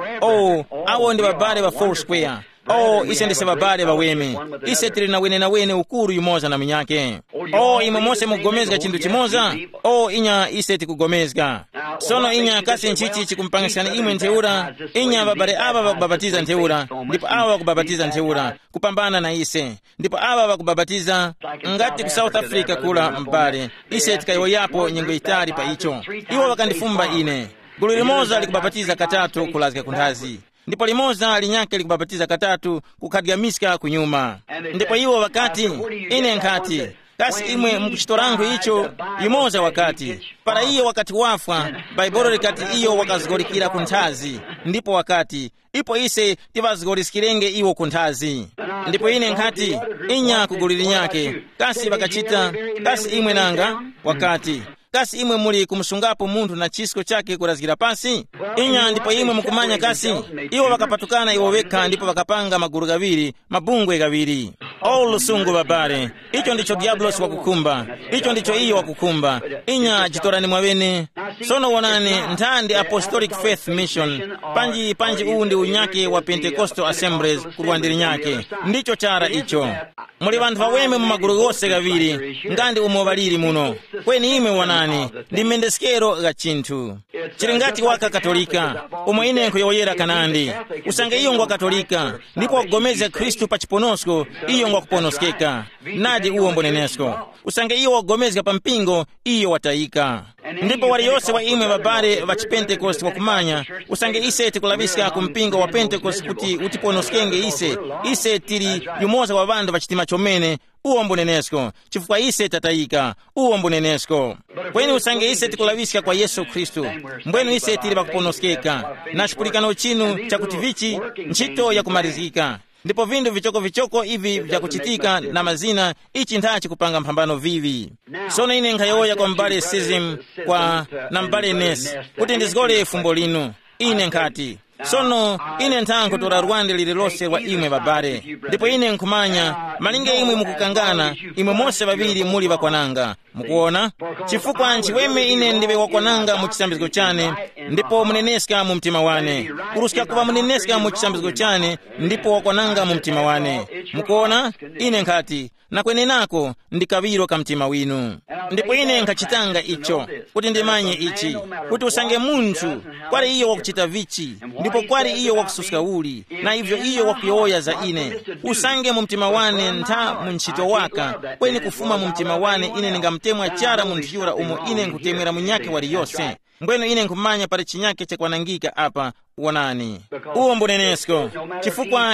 awo ndi babale va Foursquare ise ndise babale vaweme ise tili na wene ukuru yumoza na minyake imwe mose mukugomezga chinthu chimoza inya ise tikugomezga sono inya kasi nchichi chikumpangisana imwe ntheura inya babale ava vakubabatiza ntheura ndipo ava vakubabatiza ntheura kupambana na ise ndipo ava vakubabatiza ngati ku South Africa kula mbale ise tikayoyapo nyengo itali pa icho iwo vakandifumba ine gulu limoza likubabatiza katatu kulazika kunthazi ndipo limoza linyake likubabatiza katatu kukhadgamiska kunyuma ndipo iwo wakati ine nkhati kasi imwe mkuchitorangu icho yumoza wakati para iyo wakati wafwa baibolo likati iyo wakazigolikira kunthazi ndipo wakati ipo ise tivazigolikirenge iwo kunthazi ndipo ine nkhati inya kugulu linyake kasi vakachita kasi imwe nanga wakati kasi imwe muli kumusungapo munthu na chisko chake kulazikira pasi inya ndipo imwe mukumanya kasi iwo vakapatukana iwo wekha ndipo vakapanga magulu gaviri mabungwe gaviri lusungu babale icho ndicho Diablos wakukumba icho ndicho iyo wakukumba inya chitorani mwavene sono wonani nthandi Apostolic Faith Mission panji uwu ndi unyake wa Pentecostal Assemblies kulwandiri nyake ndicho chara icho muli vanthu vaweme mu magulu gose gaviri ngandi umo valiri muno kweni imwe wonani ndi mendeskero ga chinthu chili ngati waka katolika umwe ine nkuyoyera kanandi usange iyo ngwa katolika ndipo wakugomeza Khristu pa chiponosko iyo ngwa kuponoskeka nadi uwo mbonenesko usange iyo wakugomezga pa mpingo iyo watayika ndipo waliyonse wa imwe babale va chipentekoste wakumanya usange ise tikulavisika ku mpingo wa pentekoste kuti utiponoskenge ise tili yumoza wa vandu vachitima chomene uwo mbunenesko chifukwa ise tatayika uwo mbunenesko kweni usange ise tikulavisika kwa Yesu Kristu mbwenu ise tili vakuponoskeka na chipulikano chinu chakuti vichi ntchito ya kumalizika ndipo vindu vichoko ivi vyakuchitika na mazina ichi nthachi kupanga mphambano vivi. Sono ine nkhayoya kwa mbale Sizim kwa na mbale Nes kuti ndizigole fumbo linu ine nkhati sono ine nthankho tora Rwanda lililonse wa imwe babale ndipo ine nkumanya malinga imwe mukukangana imwe monse vaviri muli vakwananga mukuona chifukwa nchiweme ine ndive wakwananga mu chisambizo chane ndipo muneneska mu mtima wane kurusika kuva muneneska mu chisambizo chane ndipo wakwananga mu mtima wane mukuona ine nkhati nakwenenako ndikaviro ka mtima winu ndipo ine nkachitanga icho kuti ndimanye ichi kuti usange munthu kwali iyo wakuchita vichi ndipo kwali iyo wakususka uli na ivyo iyo wakuyoya za ine usange mu mtima wane ntha mu ntchito waka kweni kufuma mu mtima wane ine ningamtemwa chara mu ntchiyura umo ine nkutemwera munyake waliyonse mbweno ine nkumanya pali chinyake chakwanangika apa wonani uwo mbunenesko chifukwa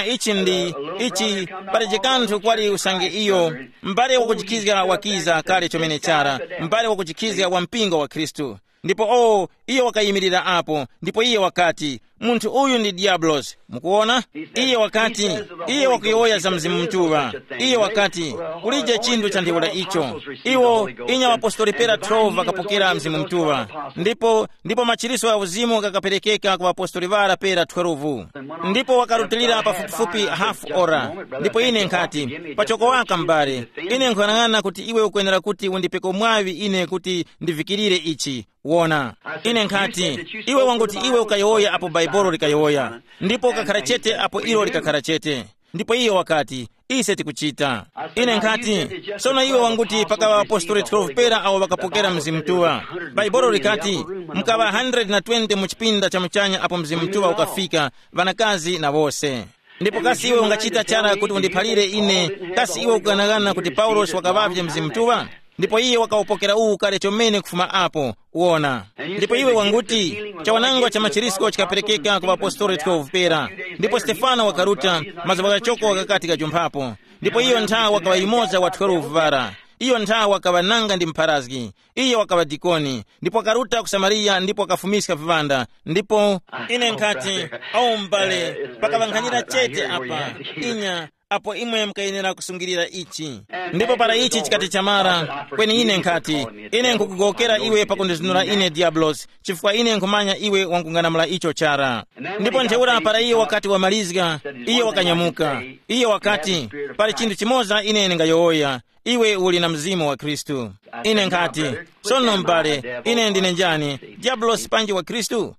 ichi pali chikanthu kwali usange iyo mbale wakuchikizga wakiza kale chomene chara mbale wakuchikizga wa mpingo wa Kristu ndipo iyo wakayimirira apo ndipo iye wakati munthu uyu ndi diablos mukuona iye wakati iye wakuyoya za mzimu mtuwa iye wakati kulije chindu cha ndiwula icho iwo inya apostoli pera 12 akapokera mzimu mtuwa ndipo machiriso ya uzimu kakaperekeka kwa apostoli vara pera 12 ndipo wakarutilira pafupifupi half ora ndipo ine nkati pachoko waka mbale ine nkwanang'ana kuti iwe ukwenera kuti undipeko mwavi ine kuti ndivikirire ichi wona ine nkati iwe wanguti iwe ukayoya apo baibolo likayoya ndipo kakhala chete apo ilo likakhala chete ndipo iyo wakati ise tikuchita ine nkati sono iwe wanguti paka apostoli 12 pera awo wakapokera mzimu mtuwa baibolo likati mkava 120 muchipinda cha mchanya apo mzimu mtuwa ukafika vanakazi na vose ndipo kasi iwe ungachita chara kuti undiphalire ine kasi iwe ukanagana kuti Paulos wakavavye mzimu mtuwa ndipo iye wakaupokera kale chomene kufuma apo uona ndipo iwe wanguti chawanangwa cha machirisko chikaperekeka kwa apostoli 12 pera ndipo Stefano wakaruta mazavaka choko wakakati kajumphapo ndipo iyo nthawi wakawayimoza wa 12 vara iyo nthawi wakavananga ndi mpharazgi iyo wakavadikoni ndipo akaruta ku Samariya ndipo akafumiska vivanda ndipo ine nkati au mbale pakavankhanyira chete apa inya apo imwe mkayenera kusungirira ichi ndipo para ichi chikati chamara kweni ine nkati ine nkukugokera iwe pakundizinura ine diablos chifukwa ine nkumanya iwe wankunganamula icho chara ndipo ntheura para iye wakati wamalizika iye wakanyamuka iye wakati pali chinthu chimoza ine ningayoya iwe uli na mzimu wa Kristu ine nkati sono mbale ine ndine njani diablos panji wa Kristu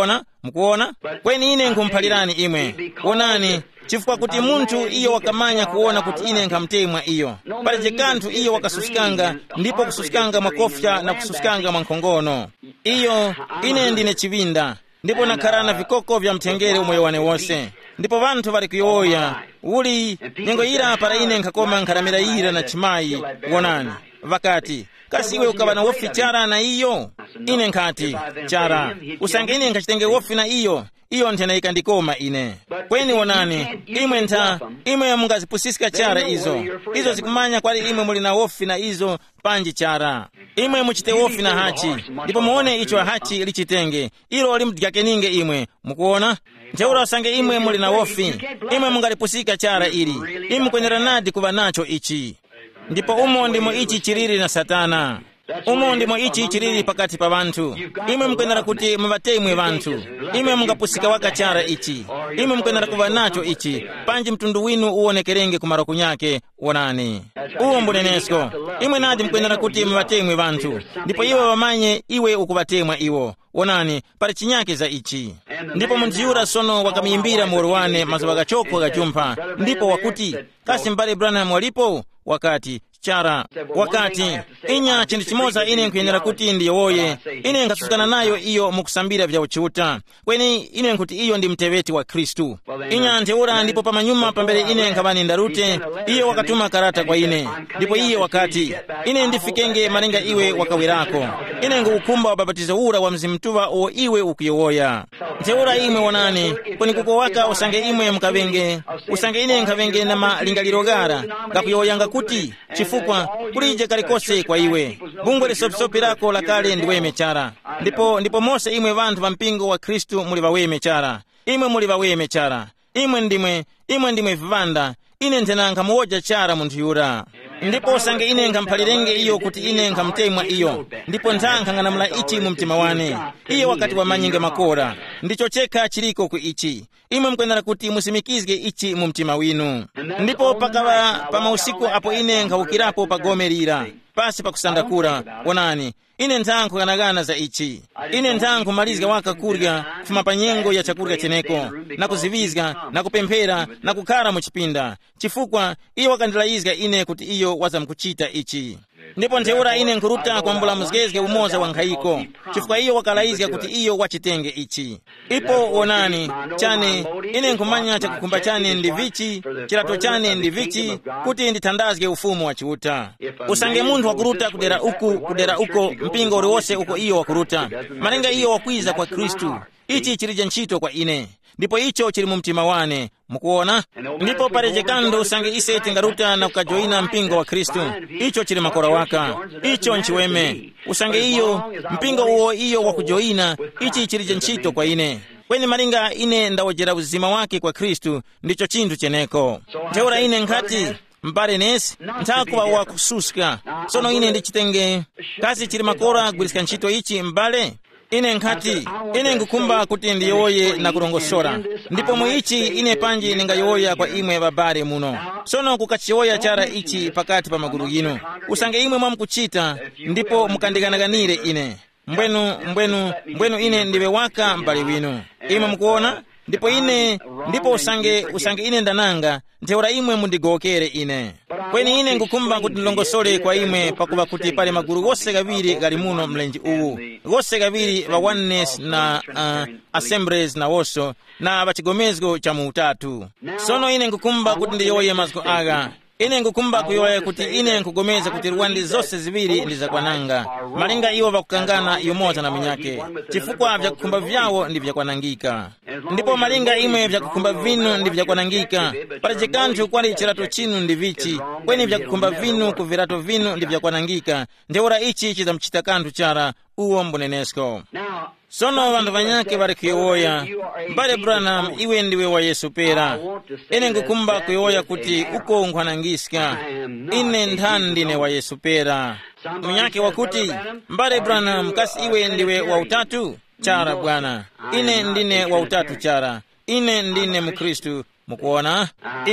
mukuona kweni ine nkumphalirani imwe wonani chifukwa kuti munthu iyo wakamanya kuona kuti ine nkamtemwa iyo pali chikanthu iyo wakasusikanga ndipo kususikanga mwakofya na kususikanga mwankhongono iyo ine ndine chivinda ndipo nakharana vikoko vya mtengere umoyo wane wonse ndipo vanthu vari kuyoya uli nyengo ira para ine nkakoma nkharamira ira na chimayi wonani vakati kasi iwe ukava na wofi chara na iyo ine nkati chara usange ine nkachitenge wofi na iyo nthena ikandikoma ine kweni wonani imwe mungazipusisika chara izo zikumanya kwali imwe muli na wofi na izo panji chara imwe muchite wofi na hachi ndipo muone icho hachi lichitenge ilo limudyakeninge imwe mukuona ntheura usange imwe muli na wofi imwe mungalipusika chara ili imwe kwenera nadi kuva nacho ichi ndipo umo ndimo ichi chiriri na Satana umo ndimo ichi chiriri pakati pa vanthu imwe mukwenera kuti muvatemwe vanthu imwe mungapusika wakachara ichi imwe mukwenera kuva nacho ichi panji mtundu winu uonekerenge kumaro kunyake wonani uwo mbunenesko imwe nadi mukwenera kuti muvatemwe vanthu ndipo iwe wamanye iwe ukuvatemwa iwo wonani pali chinyake za ichi ndipo munthu sono wakamiyimbira muwolo wane mazavaka choko akachumpha ndipo wakuti kasi mbale Branham walipo wakati chara wakati inya chinthu chimodzi ine nkuyenera kuti ndiyowoye ine nkatsutsana nayo iyo mukusambira vya uchiuta kweni ine nkuti iyo ndi mteweti wa Khristu inya ntheura ndipo pamanyuma pambere ine nkavani ndarute iyo wakatuma karata kwa ine ndipo iye wakati ine ndifikenge malinga iwe wakawirako ine ngukumba wababatizo ura wa Mzimu Mtuva o iwe ukuyowoya ntheura imwe wonani kweni kukowaka usange imwe mkavenge usange ine nkavenge na malingaliro gara kakuyowoyanga kuti chifukwa kulije kalikose kwa iwe bungwe lisopisopi lako lakale ndiweme chara ndipo mose imwe vanthu va mpingo wa Khristu muli vaweme chara imwe muli vaweme chara imwe ndimwe vivanda ine nthenanka muwoja chara munthu yura ndipo usange ine nkamphalirenge iyo kuti ine nkamtemwa iyo ndipo nthankha nganamula ichi mu mtima wane iye wakati wa manyinge makora ndicho chekha chiliko ku ichi imwe mkwenera kuti musimikizge ichi mu mtima winu ndipo pakava pamausiku apo ine nkhawukirapo pagomerira pasi pakusandakura onani ine nthankho kanagana za ichi ine nthankho malizga waka kurya kufuma pa nyengo ya chakurya cheneko na kuzivizga na kupemphera na kukhala mu chipinda chifukwa iyo wakandilayizga ine kuti iyo wazamkuchita ichi ndipo ntheura ine nkuruta kwambula muzgezge umoza wa nkhayiko chifukwa iyo wakalayizga kuti iyo wachitenge ichi ipo onani chane ine nkumanya chakukumba chane ndivichi chilato chane ndivichi kuti ndithandazge ufumu wa chiuta usange munthu wakuruta kudera uko mpingo uliwose uko iyo wakuruta malenga iyo wakwiza kwa Khristu ichi chilije ntchito kwa ine ndipo icho chili mu mtima wane mukuona ndipo paleje kando usange ise tingaruta na kukajoina mpingo wa Khristu icho chili makora waka icho nchiweme usange iyo mpingo uwo iyo wakujoina ichi chilije ntchito kwa ine kweni malinga ine ndawojera uzima wake kwa Khristu ndicho chinthu cheneko ntheura ine nkhati mbale nesi nthakuwa wakususka sono ine ndichitenge kasi chili makora gwirisika ntchito ichi mbale ine nkhati ine ngukumba kuti ndiyowoye na kulongosora ndipo muichi ine panji ningayowoya kwa imwe babale muno sono kukachiyowoya chara ichi pakati pa magulu yinu usange imwe mwamkuchita ndipo mukandikanaganire ine mbwenu ine ndiwe waka mbali winu imwe mukuona ndipo usange ine ndananga ntheura imwe mundigokere ine kweni ine ngukumba kuti ndilongosole kwa imwe pakuva kuti pali magulu gose gaviri gali muno mlenji uwu gose gaviri va oneness na assemblies nawonso na vachigomezgo cha muutatu sono ine ngukumba kuti ndiyowoye maziko aga ine ngukumba kuyowoya kuti ine nkugomeza kuti ruwandi zose ziviri ndizakwananga malinga iwo vakukangana yumoza na minyake chifukwa vyakukumba vyawo ndi vyakwanangika ndipo malinga imwe vyakukumba vinu ndi vyakwanangika paleje kanthu kwali chilato chinu ndi vichi kweni vyakukumba vinu ku virato vinu ndi vyakwanangika ntheura ichi chizamchita kanthu chara uwo mbunenesko sono vanthu vanyake vari kuyowoya mbale Branham iwe ndiwe wa Yesu pera ine ngukumba kuyowoya kuti uko nkhwanangiska ine nthani ndine wa Yesu pera munyake wakuti mbale Branham kasi iwe ndiwe wa utatu chara bwana ine ndine wa utatu chara ine ndine mukristu mukuona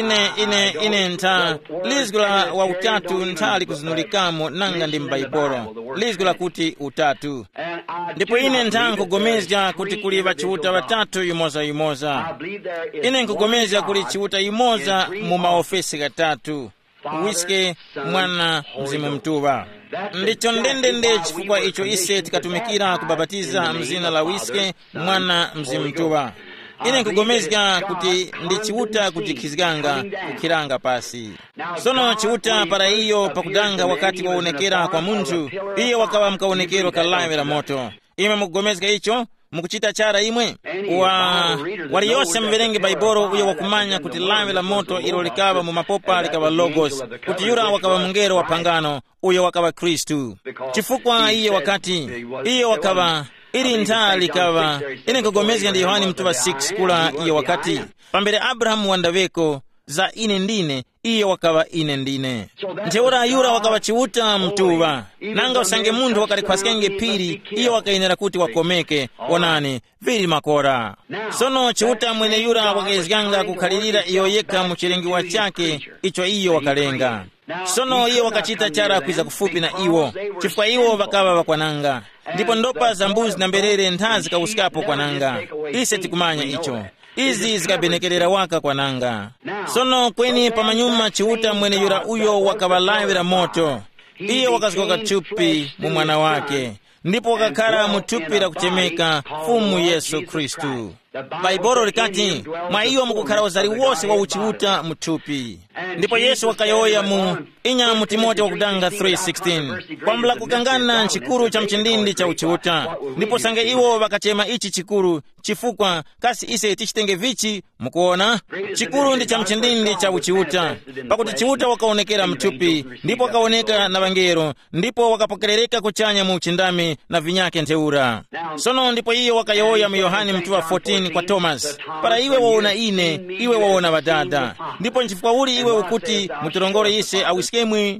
ine nta lizgula wa utatu nta likuzinulikamo nanga ndi mbaibolo lizgula kuti utatu ndipo ine nta nkugomezja kuti kuli vachiuta vatatu yumoza ine nkugomezja kuli chiuta yumoza mu maofesi gatatu wiske mwana Mzimu Mtuva ndicho ndendende chifukwa icho ise tikatumikira kubabatiza mzina la wiske mwana Mzimu Mtuva ine nkugomezga kuti ndi chiuta kujikhizganga kukhiranga pasi sono chiuta para iyo pakudanga wakati waonekera kwa munthu iyo wakawa mkaonekero kalame la moto ime mukugomezga icho mukuchita chara imwe waliyose mverenge baibolo uyo wakumanya kuti lame la moto ilo likava mu mapopa likava logos kuti yura wakava mungero wa pangano uyo wakava Khristu chifukwa iyo wakava ili nta likava ine nkugomezga ndi Yohani Mtuva 6 kula iyo wakati pambere Abrahamu wandaveko za ine ndine iyo wakava ine ndine ntheura yura wakava chiuta Mtuva nanga usange munthu wakalikhwasikenge phiri iyo wakayenera kuti wakomeke onani vili makora sono chiuta mwene yura wakaizganga kukhalirira iyo yekha mu chilengiwa chake icho iyo wakalenga sono iyo wakachita chara kwiza kufupi na iwo chifukwa iwo vakava vakwananga ndipo ndopa za mbuzi na mberere ntha zikawusikapo kwananga ise tikumanya icho izi zikabenekerera waka kwananga. Sono kweni pamanyuma chiuta mwene yura uyo wakabalawira moto, iye wakazikoka thupi mu mwana wake, ndipo wakakhala mu thupi la kuchemeka Mfumu Yesu Khristu. Baibolo likati mwa iyo mukukhala uzali wose wa uchiuta mu thupi. Ndipo Yesu wakayoya mu inya mu Timoti wakudanga 3:16 kwambula kukangana nchikuru cha mchindindi cha uchiuta. Ndipo sange iwo wakachema ichi chikuru chifukwa kasi ise tichitenge vichi. Mukuona, chikuru ndi cha mchindindi cha uchiuta, pakuti chiuta wakaonekera mthupi, ndipo wakaoneka na vangelo, ndipo wakapokerereka kuchanya mu uchindami na vinyake ntheura. Sono ndipo iyo wakayoya mu Yohane mtuwa 14 kwa Thomas, para iwe waona ine, iwe waona wadada, ndipo nchifukwa uli iwe ukuti mutirongore ise awisikemwi.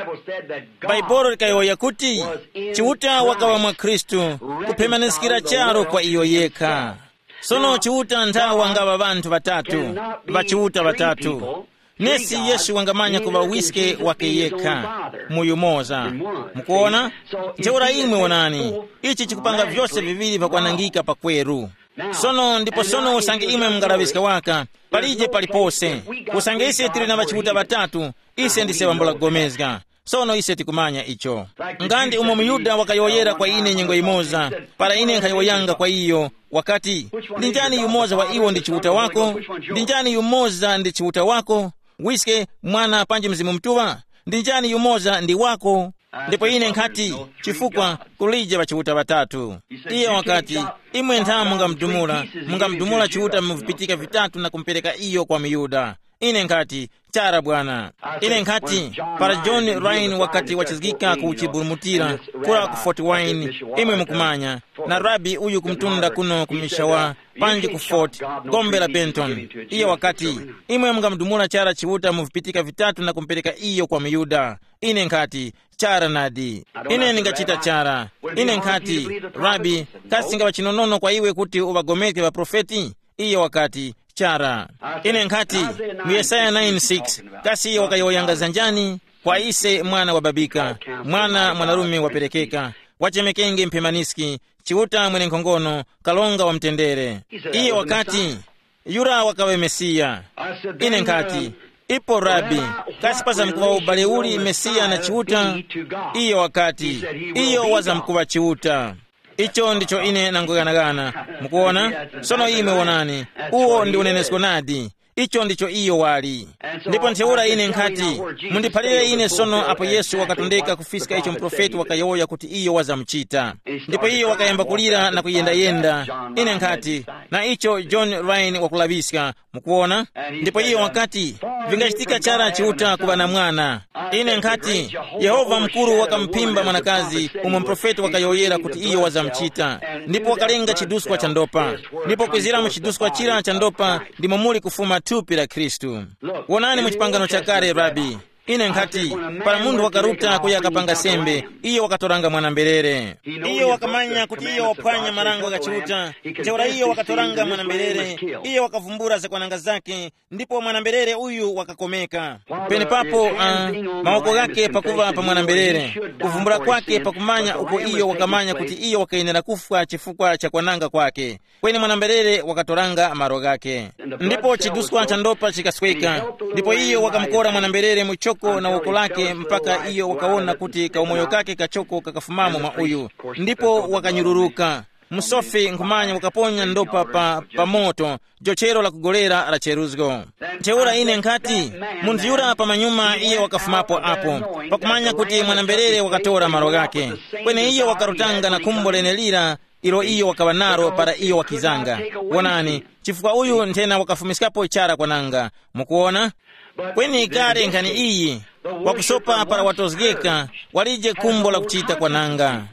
Baibolo likayoya kuti chiuta wakawa mwa Khristu kuphemanisikira charo kwa iyo yekha. Sono chiuta nthawa ngava vanthu vatatu, vachiuta vatatu. Nesi Yesu wangamanya kuva wiske wake yekha muyu moza. Mukuona, ntheura imwe wonani, ichi chikupanga vyose viviri vakwanangika pakweru. Sono ndipo sono usange imwe mngalavisika waka palije palipose. Usange ise tili na vachiuta vatatu, ise ndise wambula kugomezga. Sono ise tikumanya icho. Ngandi umo Myuda wakayoyera kwa ine nyengo imoza, para ine nkayoyanga kwa iyo wakati, ndinjani yumoza wa iwo ndi chiuta wako? Ndinjani yumoza ndi chiuta wako? Wiske mwana panji mzimu mtuwa? Ndinjani yumoza ndi wako? Ndipo ine nkati chifukwa kulije vachiuta vatatu. Iyo wakati imwe ntha mungamdumula chiuta muvipitika vitatu na kumpereka iyo kwa Myuda. Ine nkati chara bwana. Ine nkati para John Ryan wakati wachizgika kuchiburumutira kura ku Fort Wayne imwe mukumanya, na rabi uyu kumtunda kuno kumishawa panji ku Fort Gombe la Benton. Iyo wakati imwe mungamdumula chara chiuta muvipitika vitatu na kumpereka iyo kwa Myuda. Ine nkati chara nadi. Ine ningachita chara. Ine nkati rabi kasi ngava chinonono kwa iwe kuti uvagomeke va profeti. Iyo wakati chara. Ine nkati mu Yesaya 9:6 kasi iyo wakayoyanga zanjani kwa ise mwana wa babika, mwana mwanarume waperekeka, wachemekenge mpemaniski, chiuta mwene nkongono, kalonga wa mtendere. Iyo wakati yura wakawe Mesia. Ine nkati ipo rabi kasi pasa mkuwa ubale uli Mesia na chiuta. Iyo wakati iyo waza mkuwa chiuta. Icho ndicho ine nangoganagana. Mukuona, sono ime wonani, uo ndi unenesko nadi. Icho ndicho iyo wali. Ndipo ntheura ine nkati mundipalire ine sono apo Yesu wakatondeka kufisika icho mprofeti wakayoya kuti iyo waza mchita. Ndipo iyo wakayamba kulira na kuyenda. Ine nkati na icho John Ryan wakulavisika. Mukuona, ndipo iyo wakati vingachitika chara chiuta kuva na mwana. Ine nkati Yehova mkuru wakampimba mwanakazi umo mprofeti wakayoyera kuti iyo waza mchita. Ndipo wakalenga chiduswa cha ndopa, ndipo kwizira mu chiduswa chira cha ndopa ndimo muli kufuma thupi la Khristu. Wonani muchipangano cha kale rabi. Ine nkati para mundu wakaruta kuya akapanga sembe, iyo wakatoranga mwanamberere. Iyo wakamanya kuti iyo waphwanya marango gachiuta. Ntheura iyo wakatoranga mwanamberere, iyo wakavumbura za kwananga zake, ndipo mwanamberere uyu wakakomeka. Pene papo maoko gake pakuva pa mwanamberere, kuvumbura kwake pakumanya uko iyo wakamanya kuti iyo wakayenera kufwa chifukwa cha kwananga kwake. Kweni mwanamberere wakatoranga maro gake. Ndipo chiduswa cha ndopa chikasweka, ndipo iyo wakamkora mwanamberere muchoko na woko lake mpaka iyo wakaona kuti kaumoyo kake kachoko kakafumamo mwa uyu. Ndipo wakanyururuka musofi nkumanya wakaponya ndopa pa moto jochero la kugolera la cheruzgo. Ntheura ine nkati munthu yura pa manyuma iye wakafumapo apo pakumanya kuti mwanamberere wakatora maro gake. Kwene iyo wakarutanga na kumbo lenelira ilo iyo wakaba naro para iyo wakizanga. Wonani chifukwa uyu ntena wakafumisikapo chara kwananga. Mukuona, kweni ikare nkani iyi wakusopa para watozgeka walije kumbo la kuchita kwananga.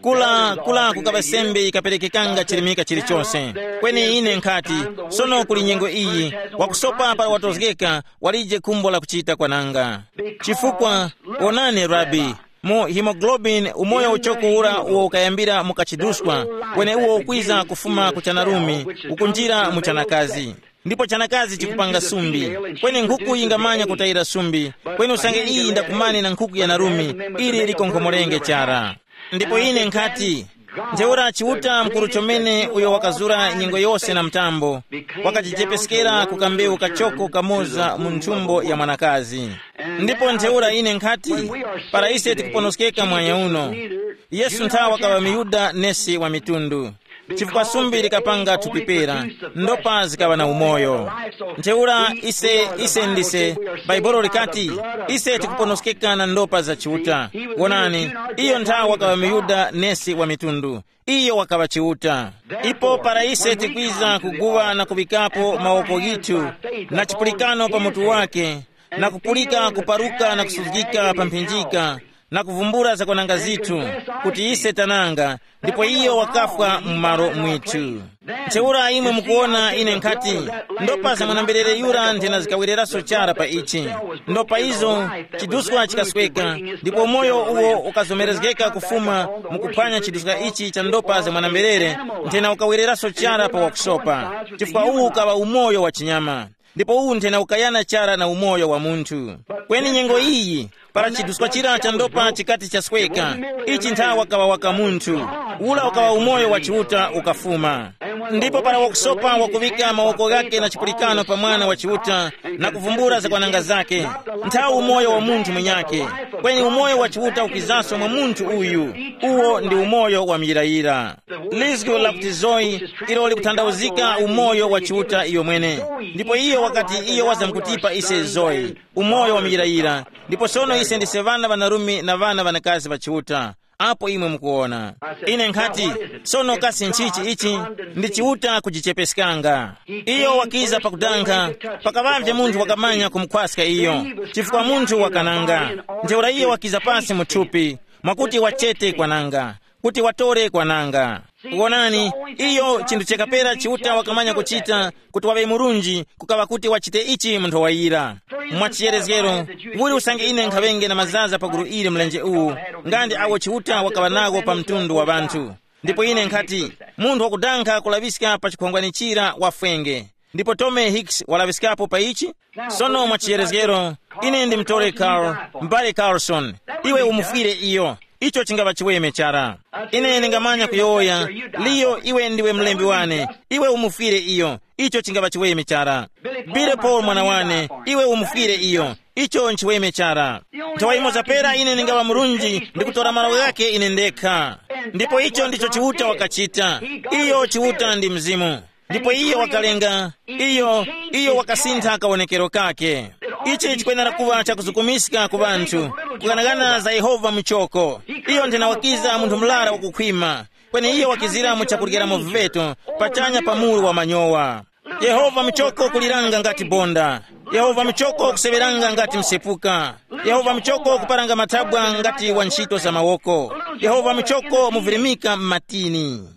Kula kukaba sembe ikaperekekanga chilimika chilichonse. Kweni ine nkati sono kuli nyengo iyi wakusopa para watozgeka walije kumbo la kuchita kwananga. Chifukwa onane rabi mu hemoglobin umoyo uchoko ura uo ukayambira mukachiduswa wene uo ukwiza kufuma kuchanarumi ukunjira muchanakazi. Ndipo chanakazi chikupanga sumbi. Kweni nkuku ingamanya kutaira sumbi. Kweni usange iyi ndakumani na nkuku ya narumi ili likonkomolenge chara. Ndipo ine nkati ntheura chiuta mkulu chomene uyo wakazura nyengo yonse na mtambo wakachichepeskera kukambewu kachoko kamoza mu nthumbo ya mwanakazi. Ndipo ntheura ine nkhati para ise tikuponoskeka mwanya uno Yesu nthawi wakava miyuda nesi wa mitundu chifukwa sumbi likapanga tupipera ndopa zikava na umoyo. Ntheura ise ndise Baibolo likati ise tikuponoskeka na ndopa za chiuta. Wonani iyo nthawi wakava miyuda nesi wa mitundu iyo wakava chiuta. Ipo para ise tikwiza kuguwa na kubikapo maoko gitu na chipulikano pa mutu wake na kupulika kuparuka na kusuzikika pampinjika na kuvumbura za konanga zitu kuti ise tananga ndipo iyo wakafwa mmaro mwitu. Ntheura imwe mukuona ine nkhati ndopa za mwanambelere yura nthena zikawireraso chara pa ichi. Ndopa izo chiduswa chikasweka ndipo moyo uwo ukazomerezgeka kufuma mukuphwanya chiduswa ichi cha ndopa za mwanambelere nthena ukawireraso chara pa wakusopa chifukwa uwu ukawa umoyo wa chinyama ndipo uwu nthena ukayana chara na umoyo wa munthu. Kweni nyengo iyi para chiduswa chira cha ndopa chikati chasweka ichi nthawi wakawa waka munthu ula ukawa umoyo wa chiuta ukafuma. Ndipo para wakusopa wakuvika mawoko gake na chipulikano pa mwana wa chiuta na kuvumbura za kwananga zake nthawi umoyo wa munthu mwenyake. Kweni umoyo wa chiuta ukizaso mwa munthu uyu uwo ndi umoyo wa miyirayira. Lizgo la kuti zoi ilo likuthandauzika umoyo wa chiuta iyo mwene. Ndipo iyo wakati iyo waza mkutipa ise zoi umoyo wa miyirayira ndipo sono ise ndise vana vanarumi na vana vanakazi va chiuta. Apo imwe mukuona ine nkhati sono kasi nchichi ichi ndi chiuta kuchichepeskanga. Iyo wakiza pakudankha pakavavya munthu wakamanya kumkhwaska iyo chifukwa munthu wakananga. Ntheura iyo wakiza pasi muthupi mwakuti wachete kwananga kuti watore kwananga. Kuonani iyo chinthu chekapera chiuta wakamanya kuchita kuti wabe murunji kukawa kuti wachite ichi munthu wayira. Mwachiyerezgero wuli usange ine nkhavenge na mazaza pagulu ili mlenje uwu ngandi awo chiuta wakawa nago pa mtundu wa banthu. Ndipo ine nkhati munthu wakudankha kulavisika pa chikhongwani chira wafwenge ndipo Tome Hicks walavisikapo pa ichi. Sono mwachiyerezgero ine ndi mtole mbale Carlson iwe umufire iyo icho chingava chiweme chara. Ine ningamanya kuyoya liyo iwe ndiwe mlembi wane iwe umufire iyo icho chingava chiweme chara. Billy Paul mwana wane iwe umufire iyo icho nchiweme chara. Ntawaimoza pera ine ningava murunji ndikutora malo yake ine ndekha. Ndipo icho ndicho chiuta wakachita. Iyo chiuta ndi mzimu. Ndipo iyo wakalenga iyo wakasintha kaonekero kake. Ichi chikwenera kuva chakuzukumisika ku banthu kukanagana za Yehova mchoko. Iyo nthena wakiza munthu mlara wakukhwima kweni iyo wakizira muchakulikira muveto pachanya pamulu wa manyowa. Yehova mchoko kuliranga ngati bonda. Yehova mchoko kuseveranga ngati msepuka. Yehova mchoko kuparanga matabwa ngati wa ntchito za mawoko. Yehova mchoko muvirimika mmatini.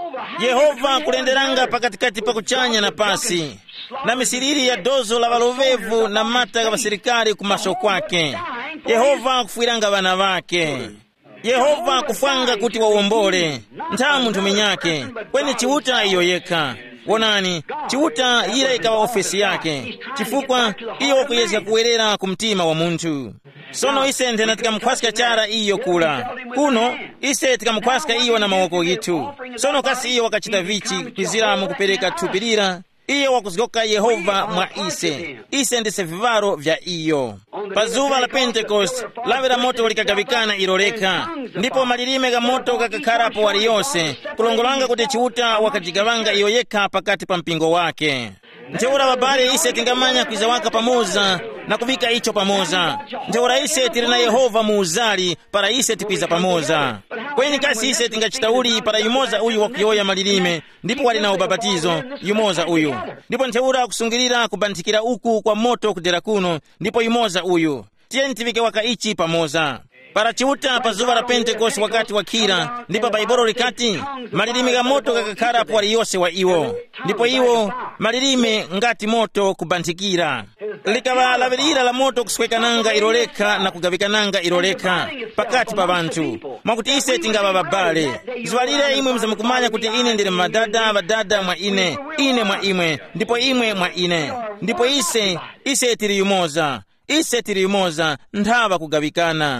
Yehova kulenderanga pakatikati pakuchanya na pasi na misiriri ya dozo la valovevu na mata ga basirikali kumaso kwake. Yehova kufuiranga vana vake. Yehova kufanga kuti wawombole ntha munthu minyake kweni chiuta iyo yekha. Wonani chiuta ila ikawa ofesi yake chifukwa iyo kuyezeka kuwerera kumtima wa munthu. Sono ise nthena tikamkhwaska chara iyo kula kuno ise tikamkhwaska iyo na mawoko gitu. Sono kasi iyo wakachita vichi kwiziramu kupereka thupirira iyo wakuzigoka Yehova mwa ise ndise vivaro vya iyo. Pazuva la Pentecost lavera moto likagavikana iloleka ndipo malilime ga moto gakakhalapo wali yonse kulongolanga kuti chiuta wakajigavanga iyo yekha pakati pa mpingo wake. Ntheura babale ise tingamanya kwiza waka pamoza na kuvika icho pamoza. Ntheura ise tili na Yehova muuzali para ise tikwiza pamoza. Kweni kasi ise tingachitauli para yumoza uyu wakuyoya malilime ndipo wali na ubabatizo yumoza uyu. Ndipo ntheura kusungirira kubantikira uku kwa moto kudera kuno ndipo yumoza uyu. Tiyeni tivike waka ichi pamoza. Para chiuta pazuva la Pentecost wakati wakira ndipo Baibolo likati malilime ga moto gakakhalapo wali yonse wa iwo ndipo iwo malilime ngati moto kubantikira. Likawa lavirira la moto kuswekananga iloleka na kugavikananga iloleka pakati pa banthu mwakuti ise tingava babale. Ziwalire imwe mzamukumanya kuti ine ndili badada mwa ine mwa imwe ndipo imwe mwa ine ndipo ise tili yumoza. Ise tili yumoza nthava kugavikana.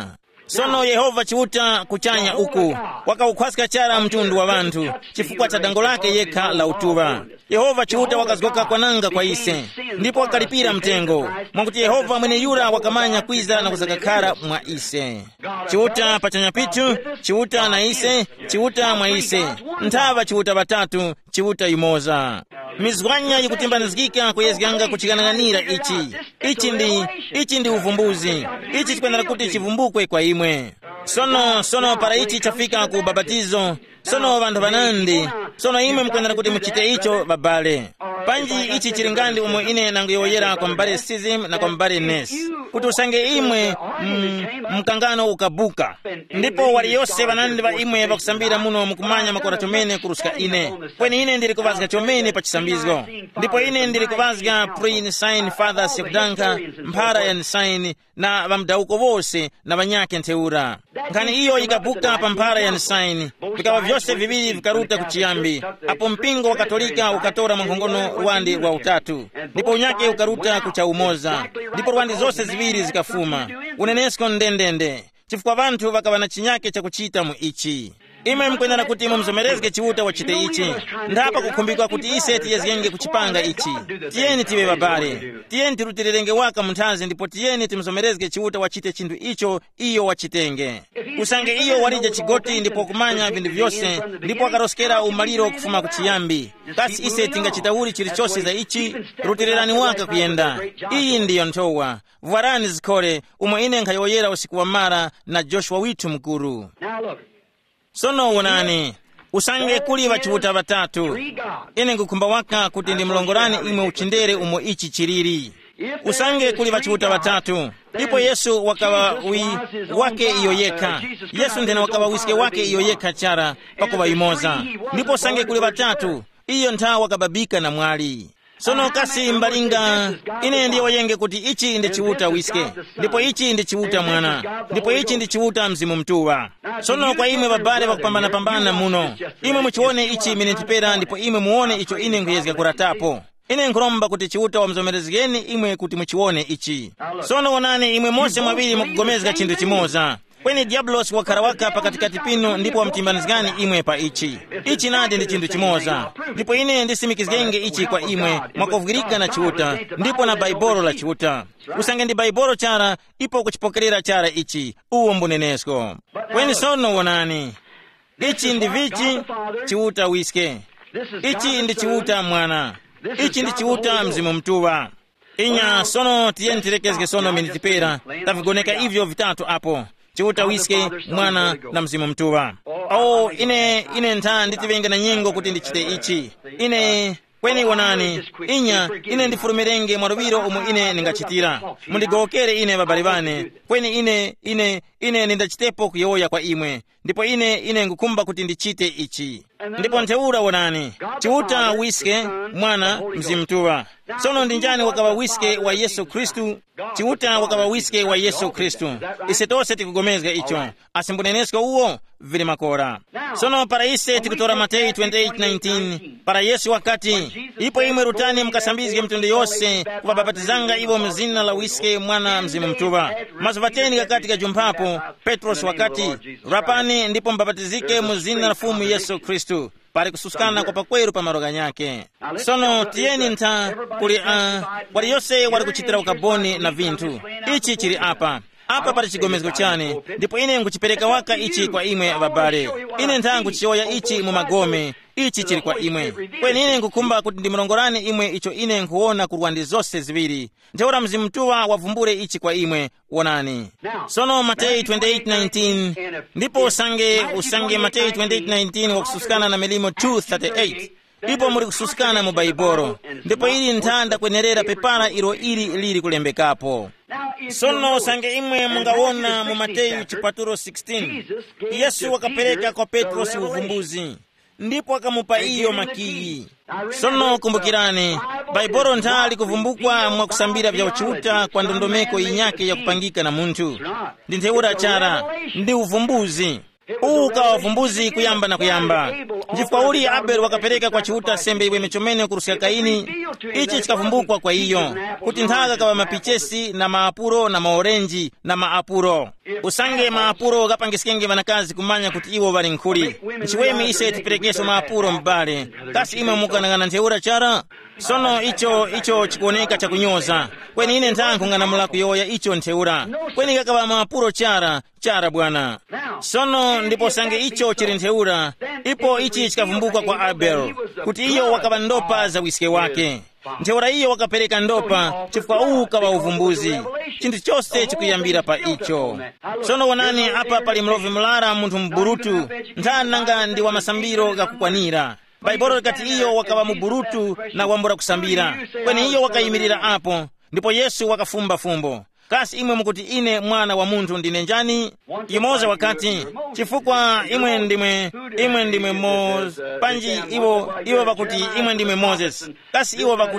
Sono Yehova chiuta kuchanya uku wakaukhwasika chara mtundu wa vantu chifukwa cha dango lake yekha la utuva. Yehova chiuta wakazigoka kwananga kwa ise ndipo wakalipira mtengo mwakuti Yehova mwene yura wakamanya kwiza na kuzakakhala mwa ise. Chiuta pachanya pitu, chiuta na ise, chiuta mwa ise, nthava chiuta batatu, chiuta imoza. Mizwanya yikutimbanizikika kuyezganga kuchikananganira ichi ndi uvumbuzi. Ichi chikwenera kuti chivumbukwe kwa imwe. Sono para ichi chafika ku babatizo. Sono vantu vanandi. Sono imwe mkwenera kuti muchite icho babale. Panji ichi chiringandi umo ine nangoyoyera kwa mbale sizim na kwa mbale nes. Kuti usange imwe mkangano ukabuka. Ndipo wali yose vanandi va imwe vakusambira muno mukumanya makora chomene kuruska ine. Kweni ine ndiri kuvazga chomene pa chisambizgo. Ndipo ine ndiri kuvazga pre-sign fathers yakudanka mphara ya sign na vamdauko vose na vanyake nteura. Nkani iyo ikabuka pa mphara ya sign. Vikava vyose viviri vikaruta kuchiyambi. Apo mpingo wa Katolika ukatora mwangongono rwandi wa utatu. Ndipo unyake ukaruta kucha umoza. Ndipo rwandi zose ziviri zikafuma. Unenesko ndendende. Chifukwa vantu vakava na chinyake cha kuchita mu ichi. Imwe mkwenera kuti mumzomerezge chiuta wachite ichi. Ndapa kukumbikwa kuti ise tiyezgenge kuchipanga ichi. Tiyeni tiwe babale. Tiyeni tirutirenge waka munthazi ndipo tiyeni timzomerezge chiuta wachite chindu icho iyo wachitenge. Usange iyo walija chigoti ndipo kumanya vindu vyose ndipo akaroskera umaliro kufuma kuchiyambi. Kasi ise tingachitauli chilichose za ichi rutirerani waka kuyenda. Iyi ndiyo ntowa. Vwarani zikole umo ine nkayoyera usiku wa mara na Joshua witu mkuru. Sono wonani usange kuli vachiuta vatatu. Ine ngukumba waka kuti ndi mlongorani imwe uchindere umo ichi chiriri. Usange kuli vachiuta vatatu. Ipo Yesu wakawa wake iyo yeka. Yesu ndene wakawa wiske wake iyo yeka chara pakuva imoza. Ndipo sange kuli vatatu. Iyo ntha wakababika na mwali. Sono kasi mbalinga ine ndiye wayenge kuti ichi ndi chiuta wiske. Ndipo ichi ndi chiuta mwana. Ndipo ichi ndi chiuta mzimu mtuwa. Sono kwa imwe babale wakupambana muno. Imwe muchione ichi minitipera ndipo imwe muone icho ine nkuyezga kuratapo. Ine nkuromba kuti chiuta wamzomerezgeni imwe kuti muchione ichi. Sono wonani imwe mose mwaviri mukugomezga chindu chimoza. Kweni diablos wakarawaka pakatikati pino ndipo wamtimbanizgani imwe pa ichi. Ichi nadi ndi chindu chimoza. Ndipo ine ndisimikizgenge ichi kwa imwe mwakovgirika na chiuta. Ndipo na baibolo la chiuta. Usange ndi baibolo chara ipo kuchipokerera chara ichi. Uwo mbunenesko. Kweni sono wonani. Ichi ndi vichi chiuta wiske. Ichi ndi chiuta mwana. Ichi ndi chiuta mzimu mtuwa. Inya sono tiyeni tirekezge sono minitipera. Tavigoneka ivyo vitatu apo. Chiuta wiske, mwana na mzimu mtuwa. Ine ntha nditivenga na nyengo kuti ndichite ichi. Kweni wonani, ine ndifurumirenge mwarubiro umu ine ningachitira. Mundigokere ine babali vane. Kweni ine nindachitepo kuyoya kwa imwe. Ndipo ine ngukumba kuti ndichite ichi. Ndipo nteura wonani, chiuta wiske, mwana, mzimu mtuwa. Sono ndinjani wakawa wiske wa Yesu Kristu. Chiuta wakawa wiske wa Yesu Kristu. Isetose tikugomezga icho. Asimbunenesko uwo vili makora. Sono para ise tikutora Matei 28:19. Para Yesu wakati ipo imwe rutani mkasambizge mtundu yose kuwababatizanga iwo mzina la wiske mwana mzimu mtuwa. Mazuvateni katika jumpapo Petros wakati rapani ndipo mbabatizike mzina la fumu Yesu Kristu. Pari kususkana kwa pakweru pa maroga nyake. Sono tiyeni ntha kuli wali yose wali kuchitira ukaboni na vintu. Ichi chiri apa pari chigomezgo chane. Ndipo ine nguchipereka waka ichi kwa imwe babale. Ine ntha nguchiyoya ichi mu magome. Ichi chiri kwa imwe. Kweni ine ngukumba kuti ndi mlongorani imwe icho ine nguona kurwandi zose ziviri. Nteora mzimu mtuwa wavumbure ichi kwa imwe wonani. Sono Matei 28:19. Ndipo usange Matei 28:19 wakususkana na Melimo 2:38. Ipo muri kususkana mu baiboro. Ndipo ili ntanda kwenerera pepara ilo ili liri kulembekapo. Sono sange imwe mungawona mu Matei chipaturo 16. Yesu wakapereka kwa Petros uvumbuzi. Ndipo akamupa iyo makiyi. Sono kumbukirani, baiboro ntali kuvumbukwa mwa kusambira vya uchiuta kwa ndondomeko inyake ya kupangika na muntu. Ndinteura chara, ndi uvumbuzi. ukawa uvumbuzi kuyamba na kuyamba. Chifukwa uli Abel wakapereka kwa chiuta sembe iwe mechomene kurusia Kaini, ichi chikavumbukwa kwa iyo kuti nthaka kawa mapichesi na maapuro na maorenji na maapuro. Usange maapuro kapangisikenge vanakazi kumanya kuti iwo vali nkhuli. Nchiwemi ise tiperekeso maapuro mbale, kasi imwe mukanangana ntheura chara. Sono icho chikuoneka chakunyoza. Kweni ine nthankhu ngana mulaku yoya icho ntheura. Kweni kakava maapuro chara bwana. Sono ndipo sange icho chiri ntheura, ipo ichi chikavumbukwa kwa Abel kuti iyo wakava ndopa za wiske wake. Ntheura iyo wakapereka ndopa chifukwa ukawa uvumbuzi. Chinthu chose chikuyambira pa icho. Sono wonani apa pali mlovi mlara munthu mburutu, nthananga ndi wa masambiro gakukwanira. Baibolo kati iyo wakawa muburutu na wambura kusambira. Kweni iyo wakayimirira apo, ndipo Yesu wakafumba fumbo. Kasi imwe mukuti ine mwana wa munthu ndine njani? Imoza wakati chifukwa imwe ndimwe panji iwo vakuti imwe ndimwe Moses. Kasi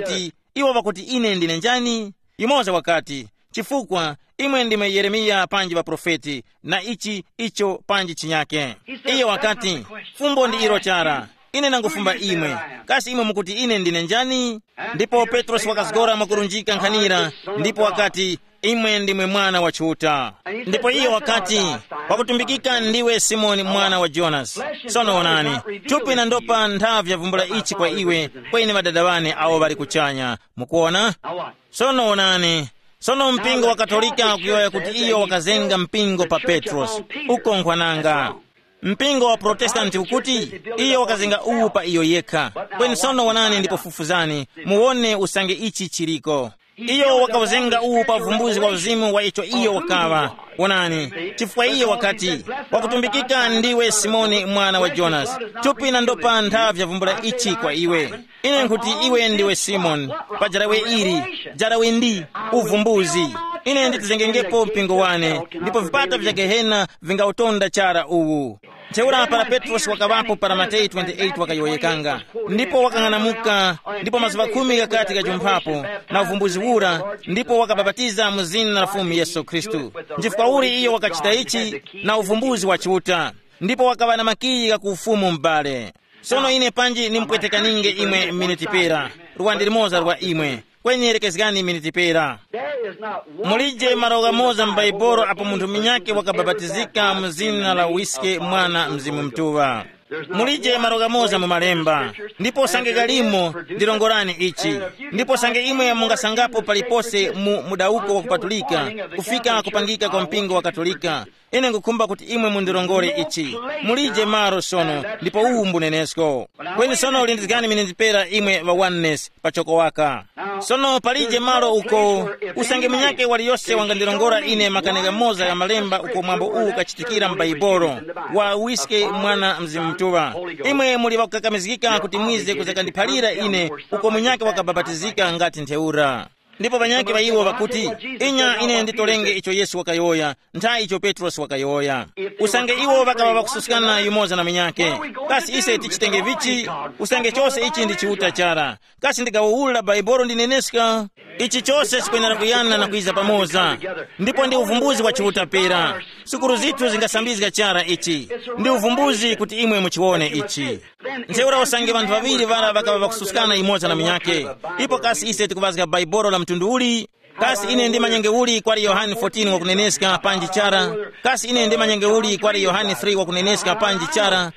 iwo vakuti ine ndine njani? Imoza wakati chifukwa imwe ndimwe Yeremia panji va profeti na icho panji chinyake. Iyo wakati fumbo ndi ilo chara. Ine nangufumba imwe. Kasi imwe mukuti ine ndine njani? Ndipo Petros wakazgora makurunjika nkhanira, ndipo wakati imwe ndimwe mwana wa chiuta. Ndipo iyo wakati wakutumbikika ndiwe Simoni mwana wa Jonas. Sono onani tupi na ndopa nthavya vumbula ichi kwa iwe, kwa ine vadadawane awo bali kuchanya. Mukuona? Sono onani sono mpingo wa Katolika kuyoya kuti iyo wakazenga mpingo pa Petros uko nkwananga. Mpingo wa Protestanti ukuti iyo wakazenga pa iyo yekha. Kweni sono wanani ndipo fufuzani muone usange ichi chiriko. Iyo wakazenga pa vumbuzi wa uzimu wa icho iyo wakawa. Wanani chifukwa iyo wakati wakutumbikika ndiwe Simoni mwana wa Jonas. Tupi na ndopa nthavya vumbula ichi kwa iwe. Ine nkuti iwe ndiwe Simon pajarawe iri jarawe ndi uvumbuzi. Ine nditizengengepo mpingo wane, ndipo vipata vya Gehena vingautonda chara uwu. Ntheura para Petros wakavapo para Matei 28 wakayoyekanga. Ndipo wakang'anamuka, ndipo mazuva 10 kakati kajumphapo na uvumbuzi wura, ndipo wakababatiza muzina la Fumu Yesu Kristu. Njifukwa uri iyo wakachita ichi na uvumbuzi wa chiuta, ndipo wakava na makiyi kakufumu mbale. Sono ine panji nimpwetekaninge imwe minitipera, ruwandi limoza rwa imwe. Kwenye rekezgani minitipera. Mulije maroga moza mbaiboro apo munthu minyake wakababatizika mzina la wiske mwana mzimu mtuwa. Mulije maroga moza mumalemba. Ndipo sange galimo ndilongorani ichi. Ndipo sange imwe ya mungasangapo palipose mudauko wa kupatulika kufika kupangika kwa mpingo wa Katolika. Ine ngukumba kuti imwe mundilongore ichi. Mulije maro sono ndipo mbunenesko. Kweni sono ulindizgani minitipera imwe wa oneness pachoko waka. Sono palije maro uko usange minyake wali yose wangandilongora ine makanega moza ya malemba uko mwambo kachitikira mbaiboro wa wiske mwana mzimu mtuwa. Imwe muli wakakamizika kuti mwize kuzakandipalira ine uko minyake wakababatizika ngati ntheura. Ndipo banyake ba iwo bakuti inya ine nditolenge icho Yesu wakayoya ntha icho Petros wakayoya. Usange iwo bakaba bakususikana yumoza na minyake. Kasi ise tichitenge vichi usange chose ichi ndi chiuta chara. Kasi ndigawula baiboro ndineneska ichi chose sikwenera kuyana na kuiza pamoza. Ndipo ndi uvumbuzi wa chiuta pera. Sukuru zitu zingasambizga chara ichi. Ndi uvumbuzi kuti imwe muchione ichi. Ntheura usange bantu babiri vara bakaba bakususikana yumoza na minyake. Ipo kasi ise tikubazga baiboro la mtundu uli. Kasi ine ndi manyenge uli kwari Yohani 14 wakuneneska panji chara. Kasi ine ndi manyenge uli kwari Yohani 3 wakuneneska panji chara.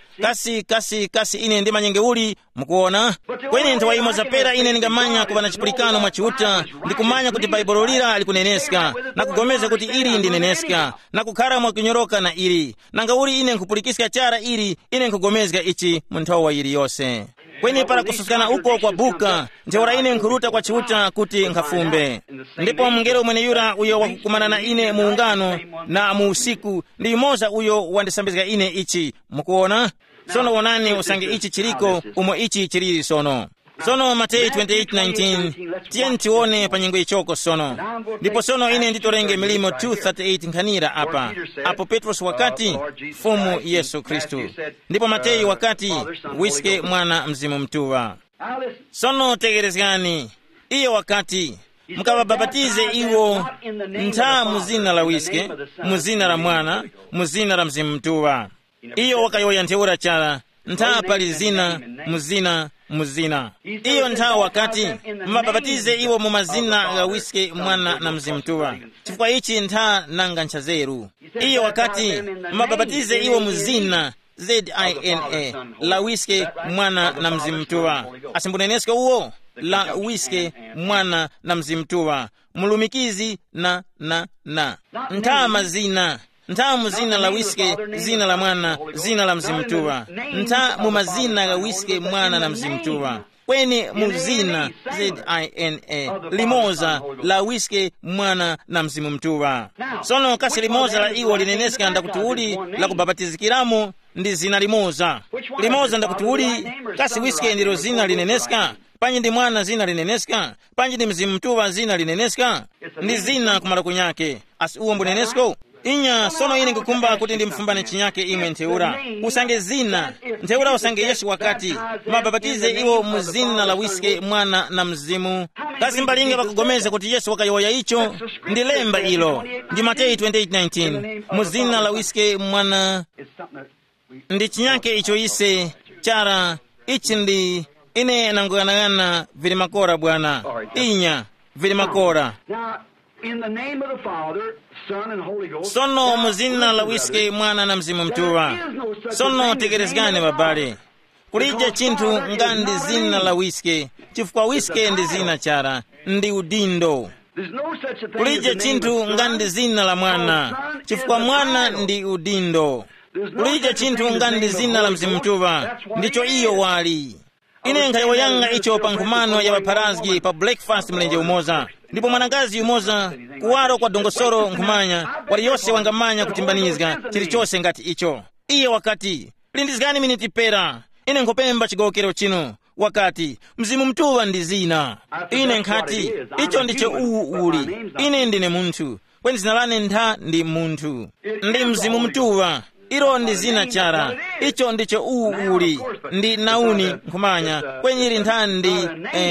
Kasi ine ndi manyenge uli mukuona. Kwenye ntawa imoza pera ine ningamanya kubana chipulikano mwachiuta. Ndikumanya kuti baibolo lira alikuneneska. Na kugomeza kuti iri ndineneska. Na kukara mwakinyoroka na iri. Nanga uli ine nkupulikiska chara iri ine nkugomezga ichi muntawa iri yose. Kwenye para kususikana uko kwa buka, ntheura ine nkuruta kwa chiuta kuti nkafumbe. Ndipo mngelo mwene yura uyo wakukumana na ine muungano na muusiku, ndi yumoza uyo wandisambizga ine ichi, mukuona? Sono wonani usange ichi chiriko, umo ichi chiriri sono. Sono Matei 28:19, tien tione panyengo ichoko sono. Ndipo sono ine nditorenge milimo 2:38 nkhanira apa. Apo Petros wakati, Fumu Yesu Kristu. Ndipo Matei wakati, wiske mwana mzimu mtuwa. Sono tegerezgani, iyo wakati, mukababatize iwo ntha muzina la wiske, muzina la mwana, muzina la mzimu mtuwa. iyo wakayoya ntheura chala ntha pali zina muzina iyo ntha wakati mababatize iwo mu mazina la wiske mwana na mzimu mtuwa chifukwa ichi ntha nanga nchazeru iyo wakati mababatize iwo muzina ZINA la wiske mwana na mzimu mtuwa asimbuneneske uwo la wiske mwana na mzimu mtuwa mulumikizi na ntha mazina ntha muzina la wiske zina la mwana zina la mzimu mtuwa ntha mu mazina la wiske mwana na mzimu mtuwa kweni muzina ZINA limoza la wiske mwana na mzimu mtuwa sono kasi limoza la iwo lineneska ndakuti la kubabatizikiramo ndi zina limoza ndakuti kasi wiske ndilo zina lineneska panji ndi mwana zina lineneska panji ndi mzimu mtuwa zina lineneska ndi zina kumala kunyake asi uwo mbunenesko inya sono ine kukumba kuti ndimfumbane chinyake imwe ntheura usange zina ntheura usange yesu wakati mababatize iwo muzina la wiske mwana na mzimu kasi mbalinga bakugomeza kuti yesu wakayoya icho ndilemba ilo ndi Mateyu 28:19 muzina la wiske mwana ndi chinyake icho ise chara ichi ndi ine nangoyanagana vili makora bwana inya vili makora In the name of the Father, Son, and Holy Ghost. Sono muzina la wiske mwana na mzimu mtuwa. Sono tegerezgane babale. Kulija chintu ngandi zina la wiske. Chifukwa wiske ndi zina chara. Ndi udindo. Kulija chintu ngandi zina la mwana. Chifukwa mwana ndi udindo. Kulija chintu ngandi zina la mzimu mtuwa. Ndicho iyo wali. Ine nkhayo yanga icho pankumano ya waparazgi pa breakfast mlenje umoza. Ndipo mwanagazi umoza kuwaro kwa dongosoro nkumanya wali yose wangamanya kutimbanizga chilichose ngati icho. Iye wakati lindizgani miniti pera ine nkopemba chigokero chino wakati mzimu mtuwa ndi zina. Ine nkati icho ndicho uli ine ndine muntu kweni zina lane ntha ndi muntu ndi mzimu mtuwa ilo ndi zina chara icho ndicho uli ndi nauni nkumanya kwenye ili ntha ndi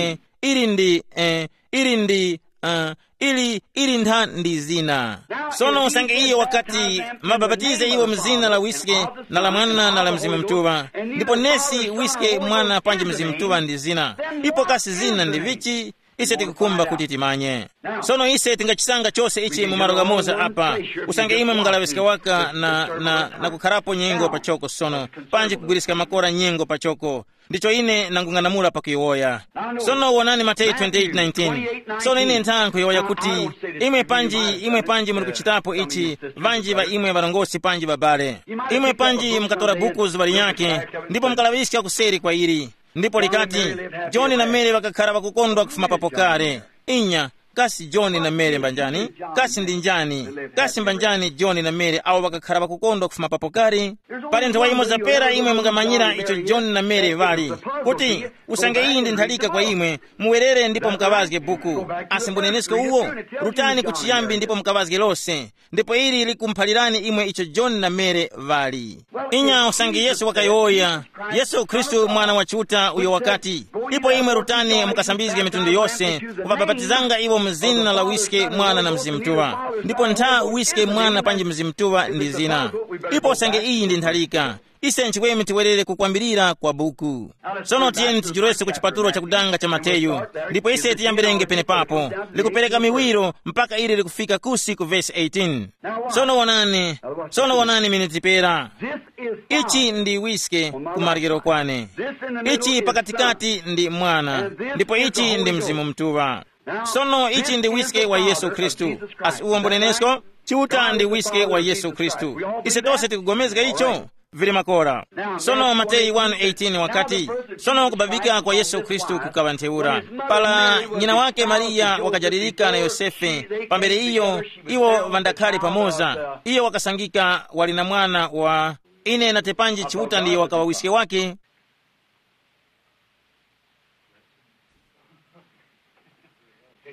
ili ntha ndi zina. Sono usange iyo wakati mababatize iwo mzina la wiske na la mwana na la mzimu mtuwa. Ndipo nesi wiske mwana panji mzimu mtuwa ndi zina. Ipo kasi zina ndi vichi ise tikukumba kuti timanye. Sono ise tingachisanga chose ichi mumaroga moza apa. Usange imwe mngalaweska waka na kukharapo nyengo pachoko sono. Panji kugwiriska makora nyengo pachoko. Ndicho ine nangunganamula pakuiwoya. Sono wonani Mateyu 28:19. Sono ine ntha nkuiwoya kuti imwe panji muri kuchitapo ichi vanji va imwe varongosi panji babale. Imwe panji mkatora buku zibali yake ndipo mkalawiska kuseri kwa iri. Ndipo likati John na Mary wakakhala wakukondwa kufuma papokare. Inya kasi John na Mary mbanjani kasi ndinjani kasi mbanjani John na Mary awo wakakhala wakukondwa kufuma papokare. Pali nthawi imoza pera imwe mungamanyira icho John na Mary vali kuti usange iyi ndi nthalika kwa imwe muwerere ndipo mukavazge buku asimbunenesko uwo rutani kuchiyambi ndipo mukavazge lose ndipo ili likumphalirani imwe icho John na Mary vali. Inya usange Yesu wakayoya Yesu Kristu mwana wa chuta uyo wakati ipo imwe rutani mukasambizge mitundu yose kuvababatizanga iwo mzina la wiske mwana na mzimu mtuwa. Ndipo ntha wiske mwana panji mzimu mtuwa ndi zina. Ipo usange iyi ndi nthalika ise nchikwemi tiwerere kukwambirira kwa buku. Sono tiyeni tijurese kuchipaturo cha kudanga cha Mateyu. Ndipo ise tiyambirenge pene papo likupereka miwiro mpaka ili likufika kusi ku verse 18. Sono wonani miniti pera. Ichi ndi wiske kumarikiro kwane. Ichi pakatikati ndi mwana. Ndipo ichi ndi mzimu mtuwa. Sono ichi ndi wiske wa Yesu Kristu. Asi uwombonenesko chiuta ndi wiske wa Yesu Kristu. Ise tose tikugomezga icho vili makora. Sono Mateyu 1:18 wakati sono kubabika kwa Yesu Kristu kukawa ntheura. Pala nyina wake Maria wakajaririka na Yosefe pambere iwo vandakhali pamoza. Iyo wakasangika wali na mwana wa ine na tepanji chiuta ndiyo wakawa wiske wake.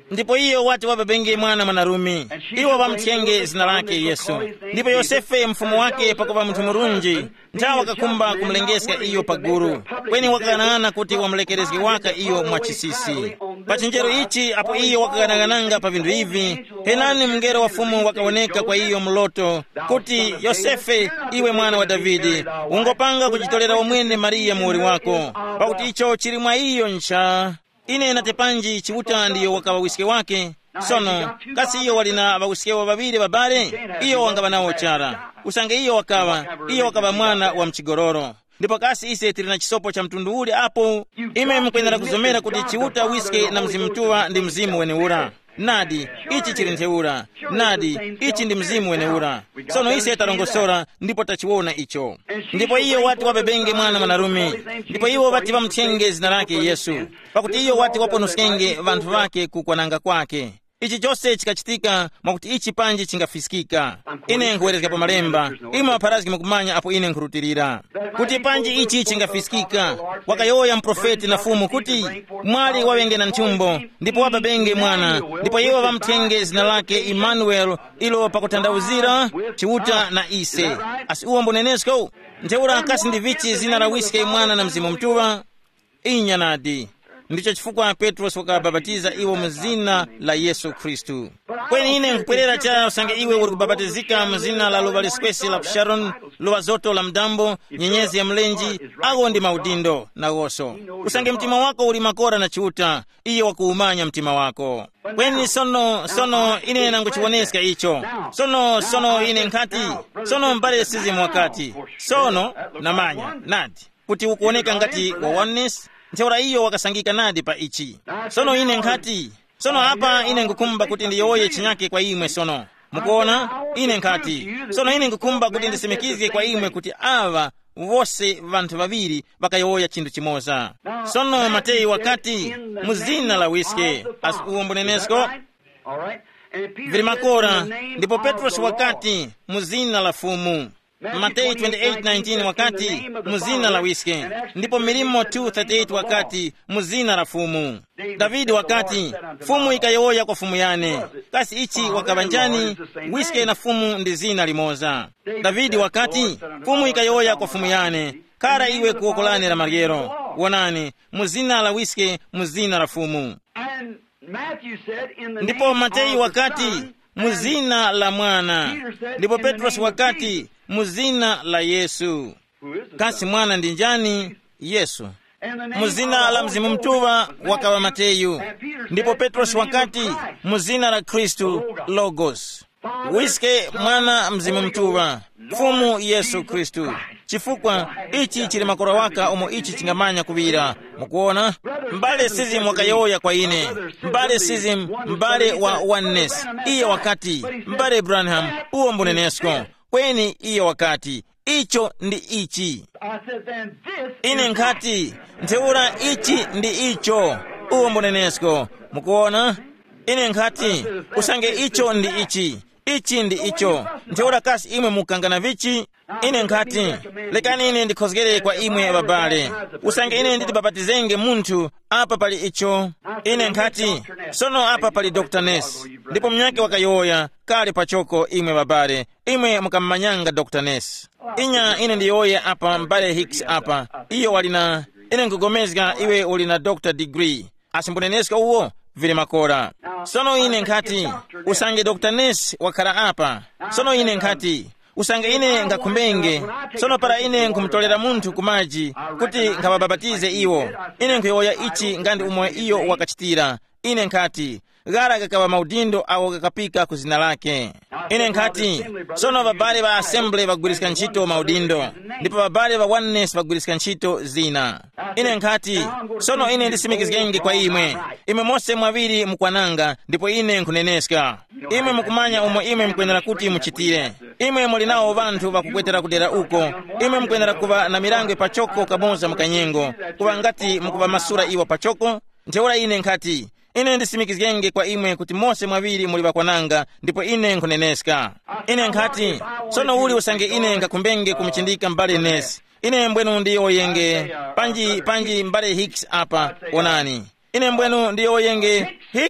ndipo iyo wati wababenge mwana mwanarumi, iwo bamutchenge zina lake Yesu. Ndipo Yosefe mfumu wake pakuva munthu murunji, nthawi wakakhumba kumulengesa iyo pagulu, kweni wakakanang'ana kuti wamulekerezge waka iyo mwachisisi. Pa chenjero ichi apo iyo wakakanang'ananga pa vinthu ivi, henani mngelo wa fumu wakaoneka kwa iyo mloto kuti, Yosefe, iwe mwana wa Davidi, ungopanga kuchitolera wamwene Mariya muwoli wako, pakuti icho chili mwa iyo ncha. Ine natepanji chiuta ndiyo wakava wisike wake. Sono kasi iyo walina wawisikewa babiri babale, iyo wangaba nawo chara. Usange iyo wakava mwana wa mchigororo. Ndipo kasi ise tilina chisopo cha mtundu uli apo. Ime mkwendera kuzomera kuti chiuta wisike na mzimu mtuwa ndi mzimu weneura. Nadi, ichi chili ntheura. Nadi, ichi ndi mzimu weneura. Sono ise tarongosora, ndipo tachiwona icho. Ndipo iyo wati wabebenge mwana mwanarumi, ndipo iyo wati wamutchenge zina lake Yesu, pakuti iyo wati waponuskenge vanthu vake kukwananga kwake. Ichi chose chikachitika mwakuti ichi panji chingafisikika. Ine nkuwerezeka pa malemba, imwe apharaziki mukumanya apo ine nkurutirira kuti panji ichi chingafisikika. Wakayoya mprofeti na fumu kuti mwali wawenge na nthumbo, ndipo wababenge mwana, ndipo iwo wamutchenge zina lake Emmanuel, ilo pakutandauzira chiuta na ise. Asi uwo mbonenesko ntheura akasi ndi vichi zina la wisike mwana na mzimu mtuwa inya nadi. Ndicho chifukwa Petro wakababatiza iwo mzina la Yesu Kristu. Kweni ine nkupwerera cha usange iwe uri kubabatizika mzina la luva liskwesi la Sharon, luva zoto la mdambo, nyenyezi ya mlenji, ago ndi maudindo na goso. Usange mtima wako uli makora na chiuta, iyo wakuumanya mtima wako. Kweni sono ine nanguchiwoneska icho. Sono ine nkati, sono mbale sizi mwakati. Sono namanya, nadi, kuti ukuoneka ngati wa oneness. Ntheura iyo wakasangika nadi pa ichi. Sono ine nkati. Sono hapa ine ngukumba kuti ndiyoye chinyake kwa imwe sono. Mukuona? Ine nkati. Sono ine ngukumba kuti ndisemekizike kwa imwe kuti ava wose vanthu vaviri vakayoya chindu chimoza. Sono Mateyu wakati muzina la wisike. Asi uwombonenesko? Vili makora. Ndipo Petros wakati muzina la fumu. Mateyu 28:19 wakati muzina la wisike. Ndipo Milimo 2:38 wakati muzina la fumu. Davidi wakati fumu ikayoya kwa fumu yane. Kasi ichi wakabanjani wisike na fumu ndi zina limoza. Davidi wakati fumu ikayoya kwa fumu yane, kara iwe kuokolane la magero. Wonani muzina la wisike muzina la fumu. Ndipo Mateyu wakati muzina la mwana. Ndipo Petros wakati muzina la Yesu. Kasi mwana ndi njani? Yesu. Muzina la mzimu mtuwa wakawa Mateyu. Ndipo Petros wakati muzina la Kristu, Logos. Wisike mwana mzimu mtuwa, fumu Yesu Kristu. Chifukwa ichi chili makora waka omo ichi chingamanya kuvira. Mukuona? Mbale sizim wakayoya kwa ine. Mbale sizim, mbale wa oneness. Iyo wakati, mbale Branham, uwo mbonenesko. Kweni iyo wakati, icho ndi ichi. Ine nkati, ntheura ichi ndi icho, uwo mbonenesko. Mukuona? Ine nkati, usange icho ndi ichi. Ichi ndi icho. Ntheura kasi imwe mukangana vichi. Ine nkati, lekani ine ndikhozgere kwa imwe babale. Usange ine nditibabatizenge munthu, apa pali icho. Ine nkati, sono apa pali Dr. Ness. Ndipo mnyake wakayoya, kali pachoko imwe babale. Imwe mukammanyanga Dr. Ness. Inya ine ndiyoye apa mbale Hicks apa. Iyo walina, ine nkugomezga iwe ulina Dr. Degree. Asimboneneska uwo, vile makora. Sono ine nkati, usange Dr. Ness wakara apa. Sono ine nkati, usange ine ngakumbenge. Sono para ine nkumtolera munthu kumaji, kuti nkabababatize iwo. Ine nkuyoya ichi ngandi umwe iyo wakachitira. Ine nkati, gara kakawa maudindo awo kakapika kuzina lake. Ine nkati, sono babale ba assembly bagwirisika ntchito maudindo. Ndipo babale ba oneness bagwirisika ntchito zina. Ine nkati, sono ine ndisimikizgenge kwa imwe. Imwe mose mwaviri mukwananga, ndipo ine nkuneneska. Imwe mukumanya umo imwe mkwenera kuti muchitire. Imwe mulinawo vanthu vakukwetera kudera uko. Imwe mkwenera kuva na mirangwe pachoko kamoza mukanyengo. Kuva ngati mukuva masura iwa pachoko. Ntheura ine nkati, ine ndisimikizgenge kwa imwe kuti mose mwaviri muli vakwananga, ndipo ine nkuneneska. Ine nkati, sono uli usange ine ngakumbenge kumuchindika mbale Ness. Ine mbwenu ndiyo yenge, panji mbale Hicks apa, onani. Ine mbwenu ndiyo yenge, Hicks,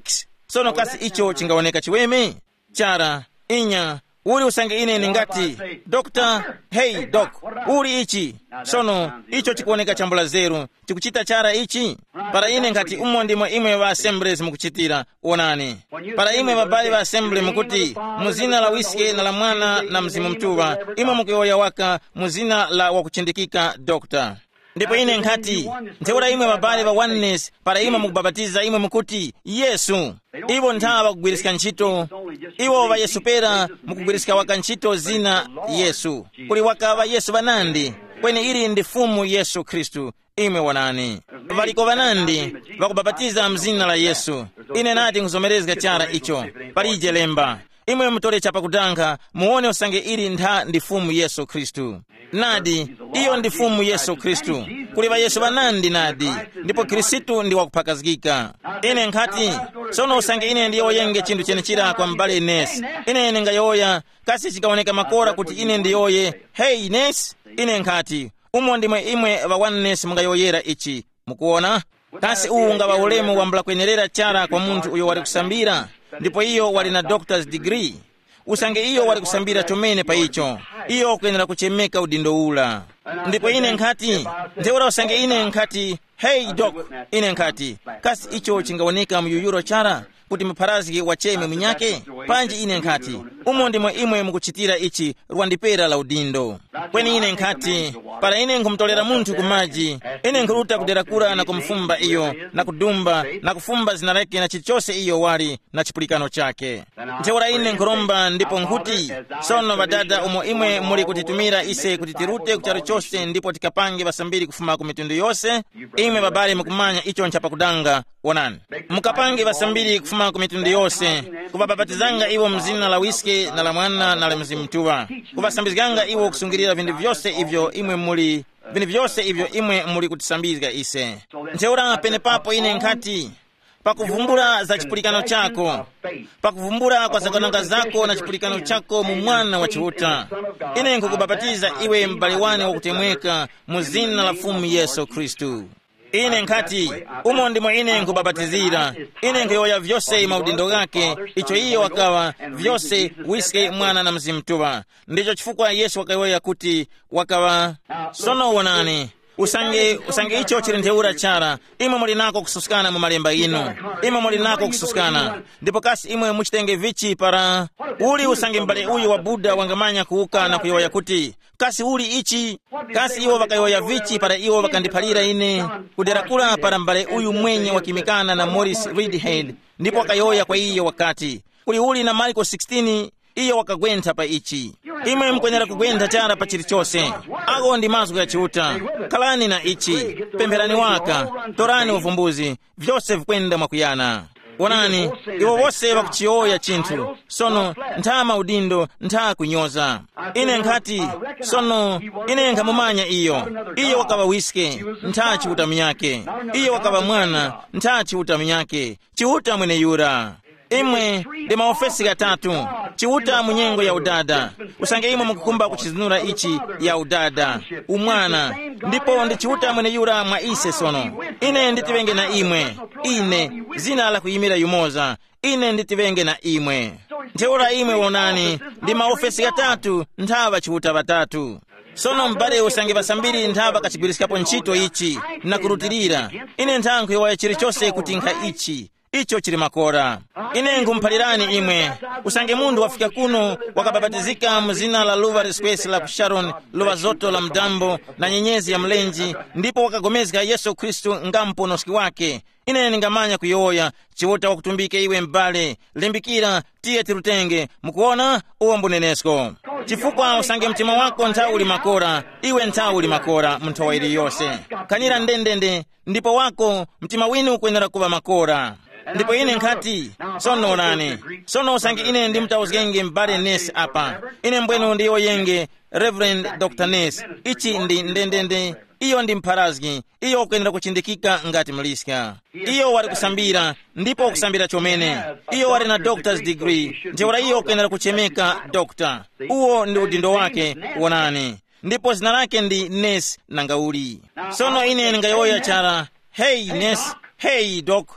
sono kasi icho chingaoneka chiweme chara inya uli usange ine ngati Dr. Hey doc uli ichi sono icho chikuoneka chambula zeru chikuchita chara ichi para ine ngati umo ndimo imwe wa assemblies mukuchitira onani para imwe babali wa assembly mukuti muzina la Whisky na la Mwana na Mzimu Mtuwa imwe mukuyoya waka muzina la wakuchindikika Dr. ndipo ine ngati ntheura imwe babali wa oneness para imwe mukubabatiza imwe mukuti Yesu iwo nthawa kugwirisika ntchito iwo va Yesu pera mukugwirisika waka ntchito zina Yesu kuli waka wa Yesu banandi kweni ili ndi fumu Yesu Kristu imwe wanani valiko vanandi vakubabatiza mzina la Yesu ine nati nkuzomerezga chara icho palije lemba imwe mutole chapa kutanka muone usange ili ntha ndi fumu Yesu Kristu nadi iyo ndi fumu Yesu Kristu kuli va Yesu banandi nadi ndipo Kristu ndi wakuphakazikika ine nkati sono usange ine ndiyo yenge chindu chene chira kwa mbale Ines ine ngayoya kasi chikaoneka makora kuti ine ndiyoye hey Ines ine nkati umo ndimwe imwe va oneness mungayoyera ichi mukuona kasi uunga va ulemu wambula kwenerera chara kwa muntu uyo wali kusambira ndipo iyo wali na doctor's degree usange iyo wali kusambira chomene pa icho iyo kuyenera kuchemeka udindo ula ndipo ine nkati ntheura usange ine nkati hey doc ine nkati kasi icho chingaoneka muyuyuro chara kuti mpharazi wacheme mnyake panji ine nkati umo ndimwe imwe mukuchitira ichi rwandipera la udindo kweni ine nkati para ine nkumtolera munthu kumaji ine nkuluta kuderakura na kumfumba iyo na kudumba na kufumba zina lake na chichose iyo wali na chipulikano chake ntheura ine nkuromba ndipo nkuti sono badada umo imwe muli kutitumira ise kuti tirute kucharo chose ndipo tikapange basambiri kufuma ku mitundu yose imwe babali mukumanya icho nchapa kudanga onani mukapange basambiri kufuma ku mitundu yose kubabatizanga iwo mzina la Whisky na la Mwana na la Mzimu Mtuwa kubasambizganga iwo kusungirira vindu vyose ivyo imwe muli vindu vyose ivyo imwe muli kutisambizga ise ntheura pene papo ine nkati pakuvumbura za chipulikano chako pakuvumbura kwa zakonanga zako na chipulikano chako mu Mwana wa Chihuta ine nkukubabatiza iwe mbali wane wakutemweka muzina la fumu Yesu Kristu ine nkati umo ndimo ine nkubabatizira ine nkuyoya vyose maudindo gake icho iyo wakawa vyose Whisky Mwana na Mzimu Mtuwa ndicho chifukwa Yesu wakayoya kuti wakawa sono wonani usange icho chili ntheura chara imwe muli nako kususkana mu malemba ino imwe muli nako kususkana ndipo kasi imwe muchitenge vichi para uli usange mbale uyu wa Buddha wangamanya kuuka na kuyoya kuti kasi uli ichi kasi iwo wakayoya vichi para iwo wakandiphalira ine kuderakula para mbale uyu mwenye wakimikana na Morris Reedhead ndipo wakayoya kwa iyo wakati kuli uli na Marko 16 iyo wakagwentha pa ichi imwe mkwenyera kugwentha chara pa chilichose ako ndi mazgu ya Chihuta kalani na ichi pempherani waka torani uvumbuzi vyose vikwenda mwakuyana onani iwo wose wakuchiyoya chinthu sono ntha maudindo ntha kunyoza ine nkati sono ine nkamumanya iyo wakawa Whisky ntha Chihuta mnyake iyo wakawa Mwana ntha Chihuta mnyake Chihuta mwene yura imwe ndi maofesi gatatu Chihuta munyengo ya udada usange imwe mukukumba kuchizinura ichi ya udada umwana ndipo ndi Chihuta mwene yura mwa ise sono ine nditivenge na imwe ine zina la kuyimira yumoza ine nditivenge na imwe ntheura imwe wonani ndi maofesi gatatu nthava Chihuta batatu sono mbale usange basambiri nthava kachigwirisikapo ntchito ichi na kurutirira ine nthankho yowaye chilichose kuti nkha icho chili makora ine nkumphalirani imwe usange mundu wafika kuno wakababatizika mzina la Luva Space la Sharon Luva Zoto la Mdambo na nyenyezi ya Mlenji ndipo wakagomezga Yesu Kristu ngamponoski wake ine ningamanya kuyoya Chihuta wakutumbike iwe mbale limbikira tiye tirutenge mukuona uwo mbunenesko chifukwa usange mtima wako ntha uli makora iwe ntha uli makora munthu ili yose kanira ndendende ndipo wako mtima wini ukwenera kuva makora ndipo ine nkati sono onani sono usange ine ndi mtauzgenge mbale Ness apa ine mbwenu ndiyo yenge Reverend Dr. Ness ichi ndi ndendende iyo ndi mpharazgi iyo ukwenera kuchindikika ngati mliska iyo wali kusambira ndipo kusambira chomene iyo wali na doctor's degree ntheura iyo ukwenera kuchemeka doctor uwo ndi udindo wake wonani ndipo zina lake ndi Ness nangauli sono ine ngayoya chara hey Ness hey doc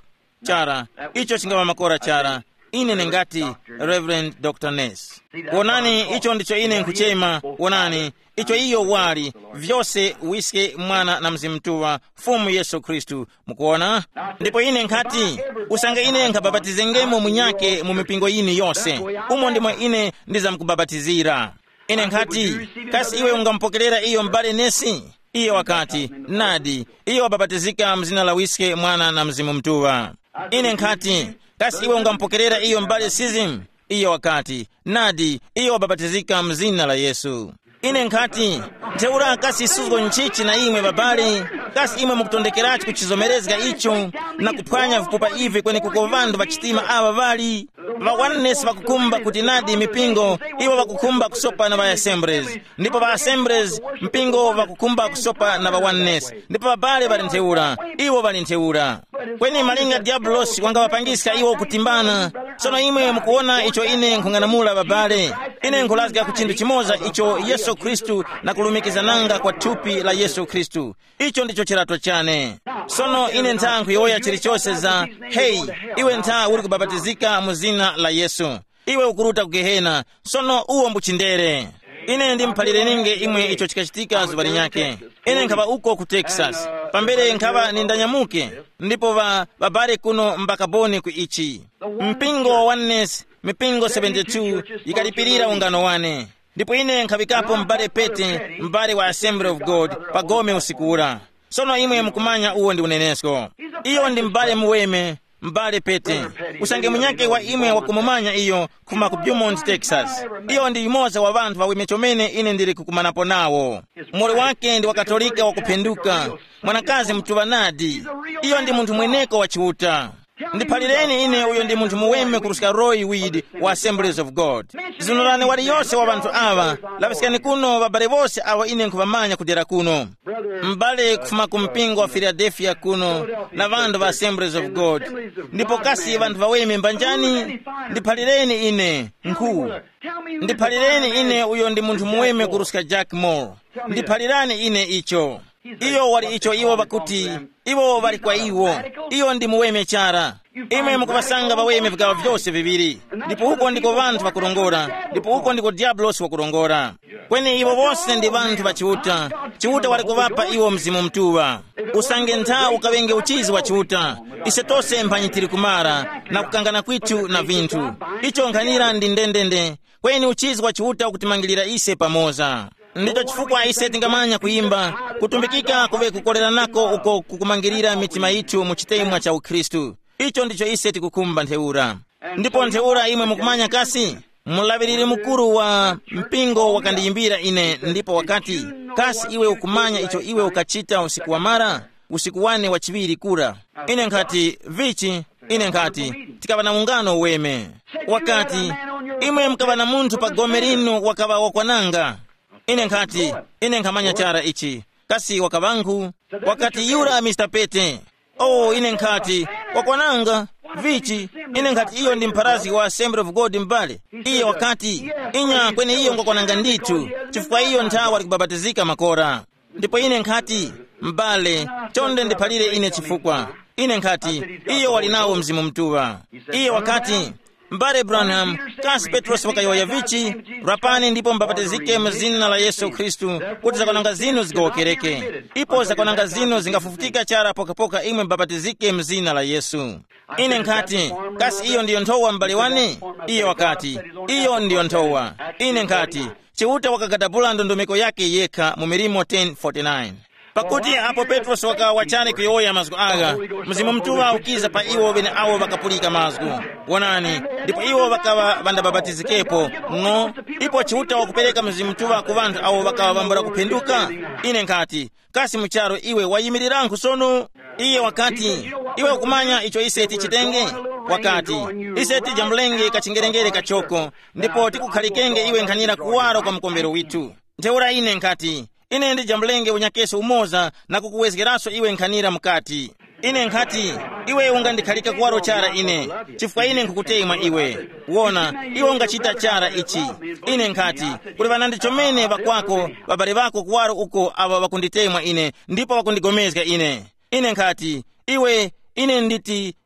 chara icho chingava makora chara. Ine nengati Reverend Dr. Ness. Wonani icho ndicho ine nkuchema. Wonani icho iyo wali vyose wiske mwana na mzimu mtuwa fumu Yesu Kristu. Mukuona? Ndipo ine nkati usange ine nkababatizengemo munyake mu mipingo yini yose. Umo ndimo ine ndiza mkubabatizira. Ine nkati kasi iwe ungampokelera iyo mbale Nesi. Iyo wakati nadi iyo wababatizika mzina la wiske mwana na mzimu mtuwa. Ine nkati kasi iwe ungampokelera iyo mbale Sizim. Iyo wakati nadi iyo wababatizika mzina la Yesu. Ine nkati nteura kasi suzgo nchichi na imwe babali kasi imwe mukutondekerachi kuchizomerezga icho na kupwanya vipupa ivi kwenye kukovando vachitima ava vali vawanesi vakukumba kuti nadi mipingo iwo vakukumba kusopa na va-assemblies. Ndipo va-assemblies mpingo vakukumba kusopa na va-oneness. Ndipo babale valinteura iwo valinteura kweni malinga diablos wanga vapangisa iwo kutimbana. Sono imwe mukuona icho ine nkunganamula babale. Ine nkulazga kuchindu chimoza icho Yesu Kristu na kulumikiza nanga kwa tupi la Yesu Kristu. Icho ndicho chirato chane. Sono ine nta nkuyoya chilichose za hey iwe nta uli kubabatizika muzina la Yesu. Iwe ukuruta kugehena. Sono uwo mbuchindere. Ine ndi mpalire ninge imwe icho chikachitika zubali nyake. Ine nkaba uko ku Texas. Pambele nkaba nindanyamuke. Ndipo babare kuno mbakaboni ku ichi. Mpingo wa oneness, mipingo 72 ikalipirira ungano wane. Ndipo ine nkabikapo mbale Pete, mbale wa Assembly of God, pagome usikura. Sono imwe mkumanya uwo ndi unenesko. Iyo ndi mbale muweme, mbale Pete. Usange munyake wa imwe wakumumanya iyo kuma ku Beaumont, Texas. Iyo ndi imoza wa vantu wawime chomene ine ndiri kukumanapo nawo. Mule wake ndi wakatolika wakupenduka. Mwanakazi mtuwa nadi. Iyo ndi muntu mweneko wa chiuta. Ndipalireni ine uyo ndi muntu muweme kurusika Roy Weed wa Assemblies of God. Zinurane wali yose wa bantu awa. Labisikani kuno babare bose awa ine nkubamanya kudera kuno. Mbale kufuma kumpingo wa Philadelphia kuno na vandu wa Assemblies of God. Ndipo kasi vantu waweme mbanjani. Ndipalireni ine nkuu. Ndipalireni ine uyo ndi muntu muweme kurusika Jack Moore. Ndipalirani ine icho. Iyo wali icho iwo bakuti iwo bali kwa iwo. Iyo ndi muweme chara. Imwe mukubasanga baweme vigawa vyose viviri. Ndipo huko ndiko vantu vakurongora. Ndipo huko ndiko diablos wakurongora. Kweni iwo bose ndi vantu vachiuta. Chiuta wali kuvapa iwo mzimu mtuwa. Usange nta ukawenge uchizi wa chiuta. Isetose mpanyitiri kumara na kukangana kwitu na vintu. Icho nkanira ndi ndendende. Kweni uchizi wa chiuta ukutimangilira ise pamoza. Ndito chifukwa ise tingamanya kuimba kutumbikika kuve kukolera nako uko kukumangirira mitima itu muchitemwa cha Ukristu. Icho ndicho ise tikukumba ntheura. Ndipo ntheura imwe mukumanya kasi mulabiriri mukuru wa mpingo wakandiyimbira ine. Ndipo wakati kasi iwe ukumanya icho iwe ukachita usiku wa mara usiku wane wa chiviri kura. Ine nkati vichi ine nkati tikava na ungano uweme. Wakati imwe mkava na muntu pa gomerino wakava wakwananga. Ine nkati ine nkamanya chara ichi kasi wakavangu. Wakati yura Mr. Pete ine nkati wakwananga vichi. Ine nkati iyo ndi mparazi wa Assembly of God mbale. Iyo wakati inya kwenye iyo ngakwananga nditu chifukwa iyo ntawa likubabatizika makora. Ndipo ine nkati mbale chonde ndipalire ine chifukwa. Ine nkati iyo walinawo mzimu mtuwa. Iyo wakati mbare Branham kasi Petros wakayoya vichi rapani ndipo mbabatizike mzina la Yesu Kristu kuti zakonanga zinu zigokereke. Ipo zakonanga zinu zingafufutika chara poka imwe mbabatizike mzina la Yesu. Ine nkati kasi iyo ndiyo ntowa mbali wane. Iyo wakati iyo ndiyo ntowa. Ine nkati chiuta wakagadabula ndondomeko yake yeka mu Milimo 10:49. Pakuti apo Petros wakawachane kuyoya mazgu aga mzimu mtuwa ukiza pa iwo bene awo bakapulika mazgu. Wonani ndipo iwo bakawa bandababatizikepo ngo. Ipo chiuta wakupeleka mzimu mtuwa ku vantu awo bakawa bambura kupenduka. Ine nkati kasi mucharo iwe wayimiriranku sono. Iye wakati iwe ukumanya icho iseti chitenge. Wakati iseti jamlenge kachingerengere kachoko. Ndipo tikukhalikenge iwe nkanira kuwaro kwa mkombero witu. Nteura ine nkati ine ndi jamlenge unyakeso umoza na kukuwezgeraso iwe nkanira mkati. Ine nkati iwe ungandikhalika kuwaro chara ine chifukwa ine nkukuteimwa iwe. Wona iwe ungachita chara ichi. Ine nkati kuli vanandichomene vakwako babale bako kuwaro uko ava vakunditeimwa ine ndipo vakundigomezga ine. Ine nkati iwe ine nditi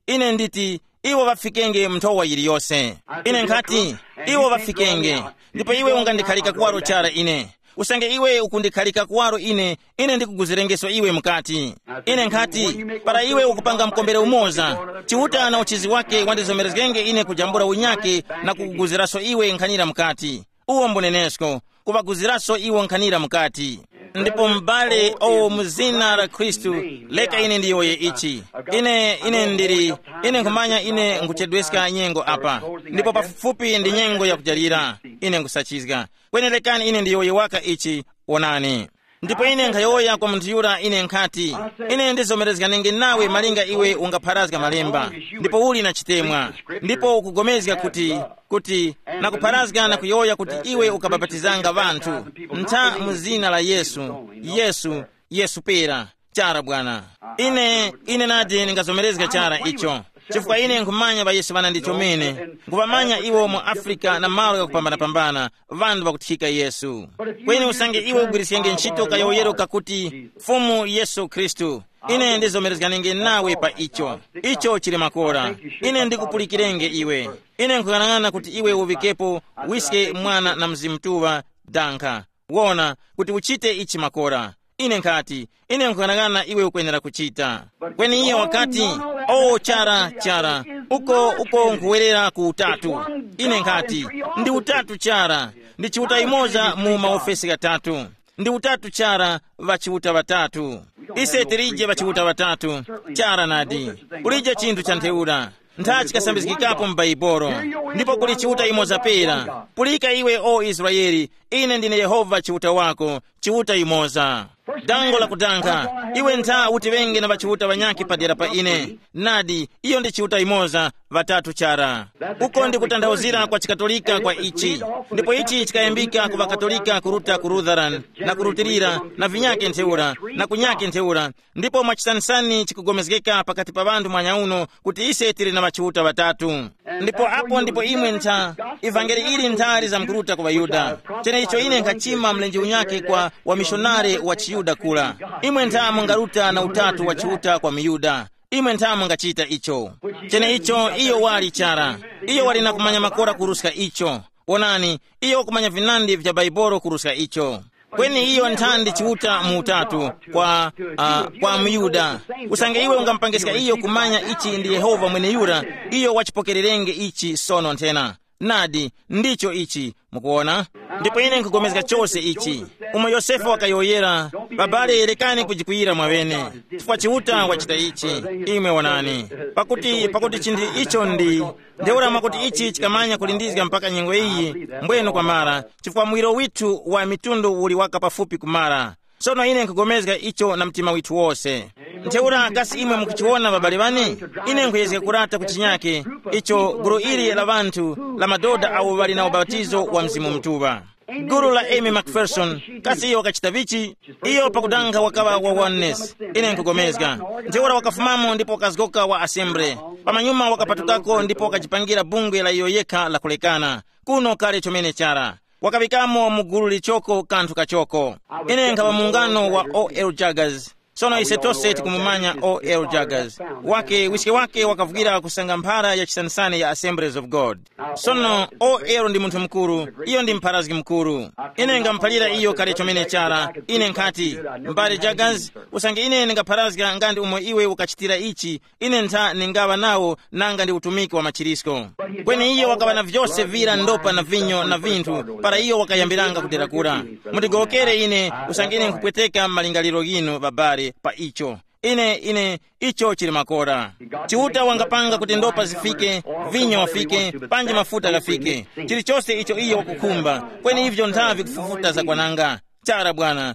ine nditi iwo vafikenge mnthowa iliyonse. Ine nkhati iwo vafikenge, ndipo iwe ungandikhalika kuwalo chara ine. Usange iwe ukundikhalika kuwalo ine ndikuguzirengeso iwe mkati. Ine nkhati para iwe ukupanga mkombere umoza, chiuta na uchizi wake wandizomerezgenge ine kujambura unyake na kukuguziraso iwe nkhanira mkati. Uwo mbunenesko kuvaguziraso iwo nkhanira mkati. Ndipo mbale muzina la Kristu leka ine ndiyoye ichi. Ine nkumanya ine nkuchedweska nyengo apa. Ndipo pafupi ndi nyengo ya kujalira ine nkusachizga. Kwene lekani ine ndiyoye waka ichi onani. Ndipo ine nkhayoya kwa munthu yura ine nkhati. Ine ndizomerezga nenge nawe malinga iwe ungapharazga malemba. Ndipo uli na chitemwa. Ndipo ukugomezga kuti na kupharazga na kuyoya kuti iwe ukababatizanga vanthu. Mta muzina la Yesu pera. Chara Bwana. Ine nadi ningazomerezga chara icho. Chifukwa ine nkumanya ba Yesu vana ndichomene. Nkuvamanya iwo mu Afrika na malo ya kupambana vandu vakuthika Yesu. Kwene usange iwe ugwirisenge ntchito kayoyero kakuti Fumu Yesu Kristu. Ine ndizomerezga nenge nawe pa icho chili makora. Ine ndikupulikirenge iwe. Ine nkukanang'ana kuti iwe uvikepo wiske mwana na mzimtuwa danka. Wona kuti uchite ichi makora. Ine nkati, ine nkukanang'ana iwe ukwenera kuchita. Kweni iyo wakati, chara, uko nkuwerera ku utatu. Ine nkati, ndi utatu chara, ndi chiuta imoza mu maofesi gatatu. Ndi utatu chara, vachiuta vatatu. Ise tirije vachiuta vatatu, chara nadi. Ulije chintu cha ntheura. Ntachi kasambizikikapo m'Baibolo. Ndipo kuli chiuta imoza pera. Pulika iwe Israeli, ine ndine Yehova chiuta wako, chiuta imoza. Dango la kudanka, iwe nta utivenge na vachiuta vanyaki padera pa ine. Nadi, iyo ndi chiuta imoza, vatatu chara. Uko ndi kutanthauzira kwa chikatolika kwa ichi. Ndipo ichi chikayambika kuva katolika kuruta ku Lutheran, na kurutirira, na vinyake ntheura, na kunyake ntheura. Ndipo mwachisanisani chikugomezgeka pakati pa vandu mwanyauno kuti ise tiri na vachiuta vatatu. Ndipo apo ndipo imwe nta, ivangeli ili ntari za mkuruta kwa Vayuda. Chene icho ine nkachima mlenji unyake kwa wamishonare wa Chiyuda kula. Imwe nta mungaruta na utatu wa chiuta kwa Miyuda. Imwe nta mungachita icho. Chene icho iyo wali chara. Iyo wali na kumanya makora kuruska icho. Onani, iyo kumanya vinandi vya Baibolo kuruska icho. Kweni iyo ntandi chiuta muutatu kwa Myuda. Usange iwe ungampangiska iyo kumanya ichi ndi Yehova mwene yura, iyo wachipokererenge ichi sono ntena. Nadi, ndicho ichi, mukuona? Ndipo ine nkugomezga chose ichi. Umo Yosefu wakayoyera, babale lekani kujikuyira mwavene. Chifukwa chiuta wachita ichi, imwe wanani. Pakuti chindi icho ndeura makuti ichi chikamanya kulindizga mpaka nyengo iyi, mbwenu kwa mara. Chifukwa mwiro witu wa mitundu uli waka pafupi kumara. Sono ine nkugomezga icho na mtima witu wose. Nteura kasi imwe mukuchiona babale bani? Ine nkuyezeka kurata kuchinyake, icho guru ili la vantu, la madoda au wali na ubatizo wa mzimu mtuba. Guru la Amy McPherson, kasi iyo wakachita vichi, iyo pakudanga wakawa wa oneness. Ine nkugomezga. Nteura wakafumamo ndipo wakazgoka wa Assembly. Pamanyuma wakapatukako ndipo wakajipangira bunge la iyoyeka la kulekana. Kuno kale chomene chara. Wakabikamo muguru lichoko kantu kachoko. Ine nkaba muungano wa O.L. Jaggers. Sono ise tose tikumumanya O.L. Jaggers. Wiske wake wakavugira kusanga mphara ya chisanisani ya Assemblies of God. Sono O.L. ndi munthu mkuru, iyo ndi mpharazgi mkuru. Ine ngamphalira iyo kale chomene chara, ine nkati, mbale Jaggers, usange ine ngapharazga ngandi umwe iwe ukachitira ichi, ine ntha ningawa nawo nanga ndi utumiki wa machirisko. Kweni iyo wakaba na vyose vira ndopa na vinyo na vinthu, para iyo wakayambiranga kuterakura. Mutigokere ine, usange ine nkupweteka malingaliro gino babare pa icho. Ine icho chili makora. Chiuta wangapanga kuti ndopa zifike, vinyo wafike, panje mafuta gafike. Chili chose icho iyo wakukumba. Kweni hivyo ntavi kufufuta za kwananga. Chara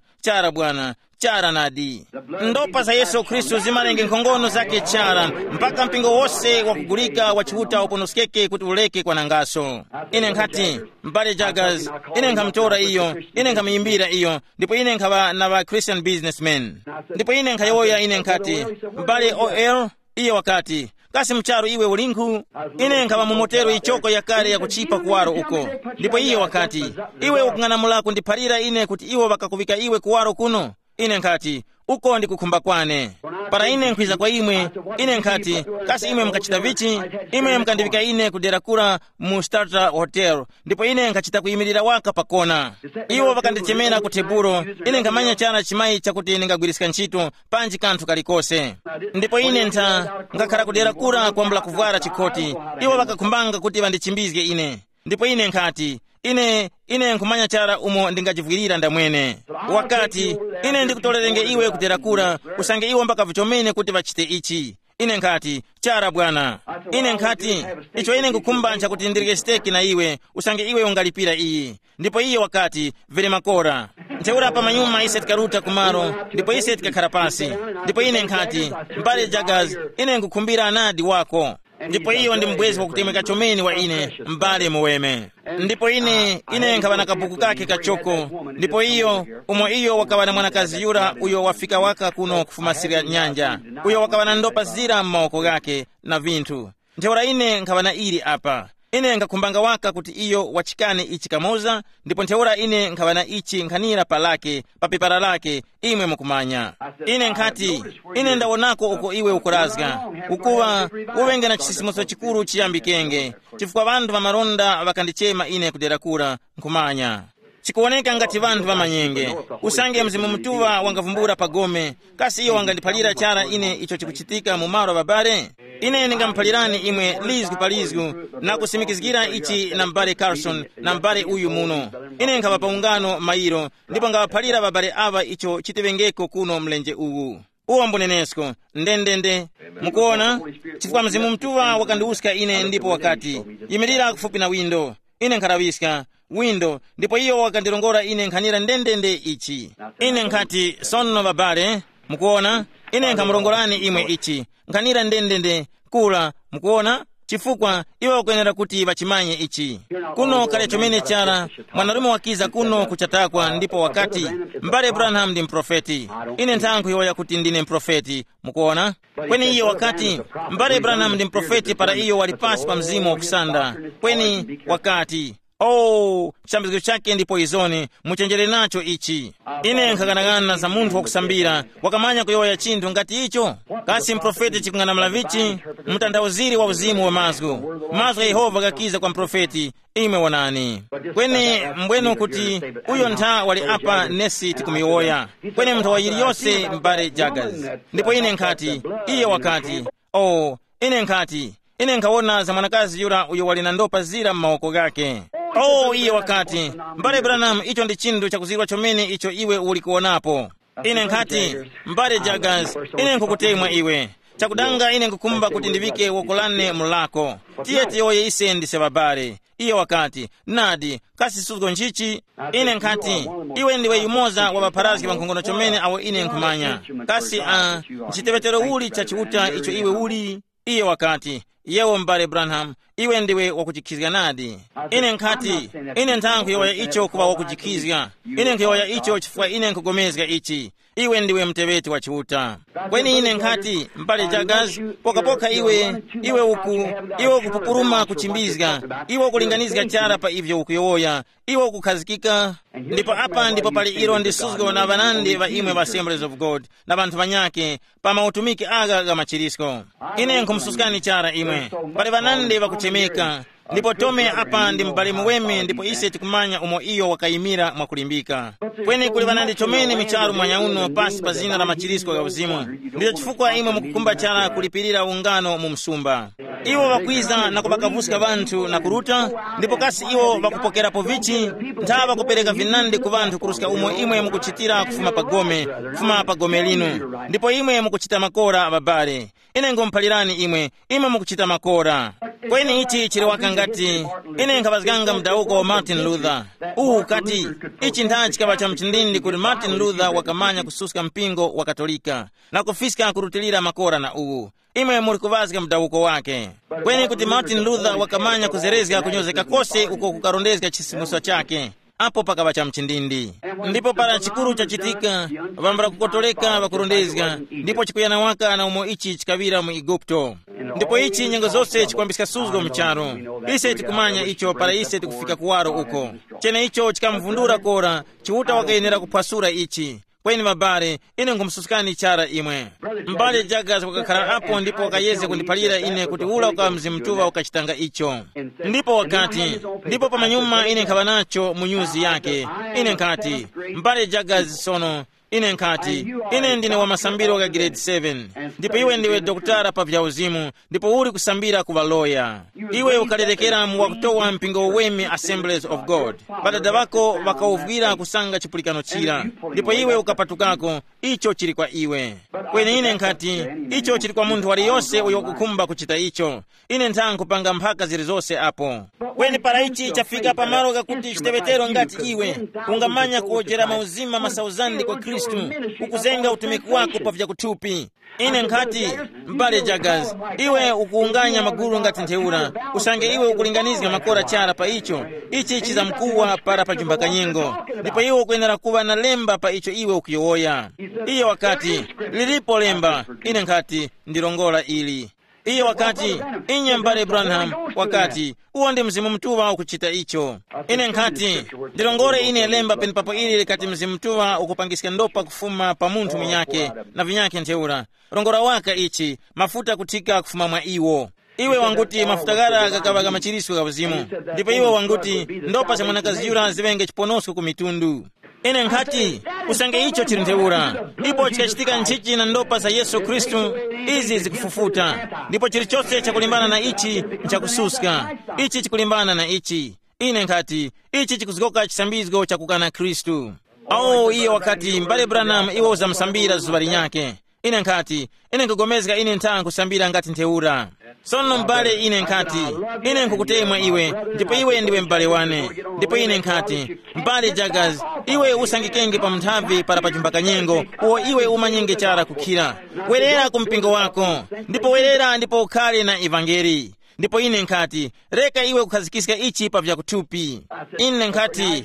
Bwana, chara nadi. Ndopa za Yesu Kristu zimalenge nkongono zake chara, mpaka mpingo wose wakugulika wachiuta uponoskeke kuti uleke kwa nangaso. Ine nkati, mbale Jaggers, ine nkamtora iyo, ine nkamiyimbira iyo, ndipo ine nkaba na wa Christian businessmen. Ndipo ine nkayoya ine nkati, mbale O.L. iyo wakati, kasi mcharu iwe ulinku, ine nkaba mumotero ichoko ya kare ya kuchipa kuwaro uko. Ndipo iyo wakati, iwe ukungana mulaku ndipharira ine kuti iwo wakakuvika iwe kuwaro kuno. Ine nkati, uko ndi kukhumba kwane. Para ine nkwiza kwa imwe, ine nkhati, kasi imwe mkachita vichi, imwe mkandivika ine kuderakura mu Starter Hotel, ndipo ine nkachita kuyimirira waka pakona. Iwo vakandichemera ku tebulo, ine nkamanya chana chimayi chakuti ningagwirisika ntchito panji kanthu kalikose. Ndipo ine ngakhala kuderakura kwambula kuvwara chikhoti, iwo vakakhumbanga kuti vandichimbizge ine. Ndipo ine nkhati, ine nkumanya chara umo ndingachivwirira ndamwene. Wakati ine ndikutolelenge iwe kuderakura, usange iwo mpaka vichomene kuti vachite ichi. Ine nkhati, chara bwana. Ine nkhati, icho ine nkukhumba nchakuti ndirike steki na iwe, usange iwe ungalipira iyi. Ndipo iye wakati, vere makora. Nteura pa manyuma ise tikaruta kumaro, ndipo ise tikakhala pasi. Ndipo ine nkhati, mbale Jaggers, ine nkukhumbira anadi wako. Ndipo iyo ndi mbwezi wakutemeka chomeni wa ine, mbale muweme. Ndipo ine nkabana kabuku kake kachoko. Ndipo iyo wakabana mwanakazi yura uyo wafika waka kuno kufumasira nyanja. Uyo wakabana ndopa zira m'maoko gake na vinthu. Nteura ine nkabana ili apa. Ine nkakhumbanga waka kuti iyo wachikane ichi kamoza, ndipo nteura ine nkabana ichi nkhanira palake, papipara lake, imwe mukumanya. Ine nkhati, ine ndawonako uko iwe ukurazga, ukuwa uwenge na chisisimuso chikuru chiyambikenge, chifukwa vandu vamaronda vakandichema ine kuderakura, nkumanya. Chikuoneka ngati vandu vamanyenge, usange mzimu mtuva wangavumbura pagome, kasi iyo wangandipalira chara ine icho chikuchitika mu maro babare. Ine ningampalirani imwe lizgu palizgu na kusimikizgira ichi na mbare Carlson na mbare uyu muno. Ine nkabapa ungano mairo, ndipo ngabapalira babare ava icho chitivengeko kuno mlenje uwu. Uwa mbunenesko, ndendende. Mukuona, chifukwa mzimu mtuva wakandiuska ine ndipo wakati, yimirira kufupi na windo. Ine nkarawiska, windo, ndipo iyo wakandirongora ine nkhanira ndendende ichi. Ine nkati, sono babare, mukuona, ine nkamurongorani imwe ichi, nkhanira ndendende, kula, mukuona, chifukwa iwe wakuyenera kuti vachimanye ichi. Kuno kale chomene chara, mwanarume wakiza kuno kuchatakwa, ndipo wakati, mbale Branham ndi mprofeti. Ine nthankhu yoya kuti ndine mprofeti, mukuona. Kweni iyo wakati, mbale Branham ndi mprofeti para iyo walipasi pa mzimu wa kusanda. Kweni wakati, chisambizo chake ndipo izoni, muchenjere nacho ichi. Ine nkaganagana za munthu wakusambira, wakamanya kuyoya chinthu ngati icho. Kasi mprofeti chikungana mlavichi, mtandauziri wa uzimu wa mazgu. Mazgu ya Yehova kakiza kwa mprofeti, imwe wanani. Kweni mbwenu kuti, uyo ntha wali apa nesi tikumiwoya. Kweni mtu wayiri yose mbale Jaggers. Ndipo ine nkati, iye wakati, ine nkati, ine nkawona za mwanakazi yura uyo wali na ndopa zira m'maoko gake. Iye wakati, mbale Branham, icho ndi chindu chakuzirwa chomene icho iwe ulikuonapo. Ine nkati, mbale Jaggers, ine nkukutemwa iwe. Chakudanga ine nkukumba kuti ndivike wokolane mulako. Tiye tiyoye ise ndise babare. Iye wakati, nadi, kasi suzgo nchichi. Ine nkati, iwe ndiwe yumoza wa baparazki wankongono chomene awo ine nkumanya. Kasi nchitevetero uli chachiuta icho iwe uli. Iye wakati, yewo mbale Branham, iwe ndiwe wakuchikizga nadi. Ine nkati, ine nthankhu yoya icho kuwa wakuchikizga. Ine nkiyoya icho chifukwa ine nkugomezga ichi. Iwe ndiwe mteweti wa chiuta. Kweni ine nkati, mbale Jaggers, poka iwe ukupupuruma kuchimbizga, iwe ukulinganizga chara pa ivyo ukuyoya, iwe ukukhazikika. Ndipo apa ndipo pali iro ndi suzgo na vanandi va imwe va Assemblies of God, na vanthu vanyake, pa mautumiki aga ga machirisko. Ine nkumsuskani chara imwe, pali vanandi vakuchemeka. Ndipo tome apa ndi mbale muweme, ndipo ise tikumanya umo iyo wakayimira mwakulimbika. Kweni kuli vanandi chomene micharu mwanyauno pasi pa zina la machirisko ga uzimu. Ndicho chifukwa imwe mukukumba chara kulipirira ungano mu msumba. Iwo vakwiza na kubakavuska vanthu na kuruta, ndipo kasi iwo vakupokerapo vichi, ntha vakupereka vinandi ku vanthu kurusika umo imwe mukuchitira kufuma pagome lino. Ndipo imwe mukuchita makora ababale. Ine ngompalirani imwe mukuchita makora. Kweni ichi chiri wakangati, ine nkabazganga mdauko wa Martin Luther. Kati, ichi ntha chikaba cha mchindindi kuti Martin Luther wakamanya kususka mpingo wa Katolika, na kufiska kurutilira makora na imwe mulikuvazga mdauko wake. Kweni kuti Martin Luther wakamanya kuzerezga kunyozeka kose uko kukarondezga chisimuso chake. Apo pakaba cha mchindindi. Ndipo para chikuru chachitika, vambara kukotoleka vakurondezga, ndipo chikuyana waka na umo ichi chikavira mu Igupto. Ndipo ichi nyengo zose chikwambisika suzgo mcharo. Ise tikumanya icho para ise tikufika kuwaro uko. Chene icho chikamvundura kora, chiuta wakayenera kupasura ichi. kweni mabale ine ngumsusukani chara imwe mbale Jaggers wakakhala apo ndipo akayeze kundiphalira ine kuti ula uka mzimtuwa ukachitanga icho ndipo wakati ndipo pamanyuma ine nkhala nacho mu nyuzi yake ine nkati mbale Jaggers sono ine nkati ine ndine wa masambiro ka grade 7 ndipo iwe ndiwe doktara pa vyauzimu ndipo uli kusambira ku baloya iwe ukalerekera mu wakutowa mpingo wemi Assemblies of God badada wako wakauvira kusanga chipulikano chira ndipo iwe ukapatukako icho chili kwa iwe kweni ine nkati icho chili kwa munthu waliyonse uyo kukhumba kuchita icho ine nkupanga mphaka zili zonse apo kweni para ichi chafika pamalo kakuti chitewetero ngati iwe ungamanya kuojera mauzima masauzandi kwa Kristu ukuzenga utumiki wako pa vyakuthupi ine nkati mbale Jaggers iwe ukuunganya magulu ngati ntheura usange iwe ukulinganizga makora chara pa icho ichi chiza mkuwa para pa jumba kanyengo ndipo iwe ukuyenera kuwa na lemba pa icho iwe ukiyoya iyo wakati lilipo lemba ine nkati ndilongola ili iyo wakati inye mbale Branham wakati uwo ndi mzimu mtuwa ukuchita icho ine nkati ndilongole ine lemba penipapo ili likati mzimu mtuwa ukupangisika ndopa kufuma pa munthu minyake na vinyake ntheura rongola waka ichi mafuta kutika kufuma mwa iwo iwe wanguti mafuta gara kakavaga machiriswe ka uzimu ndipo iwe wanguti ndopa za mwanakazi yura zivenge chiponoswe ku mitundu ine nkati usange icho chili ntheura ipo chikachitika nchichi na ndopa za Yesu Kristu izi zikufufuta ndipo chilichonse chakulimbana na ichi nchakususka ichi chikulimbana na ichi ine nkati ichi chikuzikoka chisambizgo chakukana Kristu iyo wakati mbale Branham iwe uzamsambira zuva linyake ine nkati ine nkugomezga ine nkusambira ngati ntheura sono mbale ine nkati ine nkukutemwa iwe ndipo iwe ndiwe mbale wane ndipo ine nkati mbale Jaggers iwe usangikenge pa mthavi para pa jumba kanyengo uwo iwe umanyenge chara kukhira werera ku mpingo wako ndipo werera ndipo ukhale na evangeli ndipo ine nkati reka iwe kukhazikisika ichi pa vyakuthupi ine nkati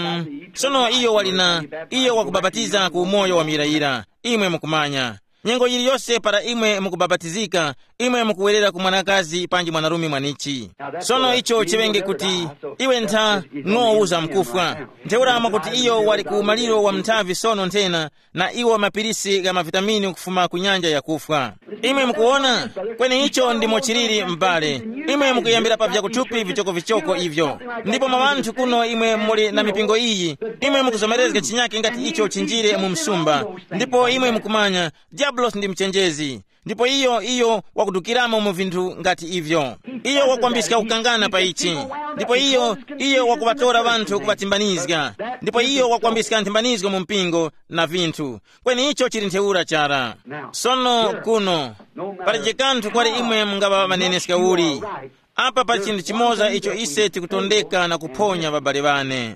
sono iyo walina iyo wakubabatiza ku umoyo wa mirayira imwe mukumanya nyengo ili yose para imwe mukubabatizika imwe mukuwerera ku mwanakazi panji mwanarumi mwanichi sono icho chivenge kuti iwe ntha ng'ouza mkufwa ntheurama kuti iyo wali ku maliro wa mthavi sono nthena na iwo mapirisi ga mavitamini kufuma ku nyanja ya kufwa imwe mukuona kweni icho ndimo chilili mbale imwe mukuyambira pa vyakuthupi vichoko ivyo ndipo mawanthu kuno imwe muli na mipingo iyi imwe mukuzomerezga chinyake ngati icho chinjire mu msumba ndipo imwe mukumanya Diablos ndi mchenjezi ndipo iyo wakudukiramo mu vinthu ngati ivyo iyo wakwambisika kukangana pa ichi ndipo iyo wakubatora vanthu kuvatimbanizga ndipo iyo wakwambisika ntimbanizgo mu mpingo na vinthu kweni icho chili ntheura chara sono kuno pali kanthu kwali imwe mungava maneneska uli apa pali chinthu chimoza icho ise tikutondeka na kuphonya babale bane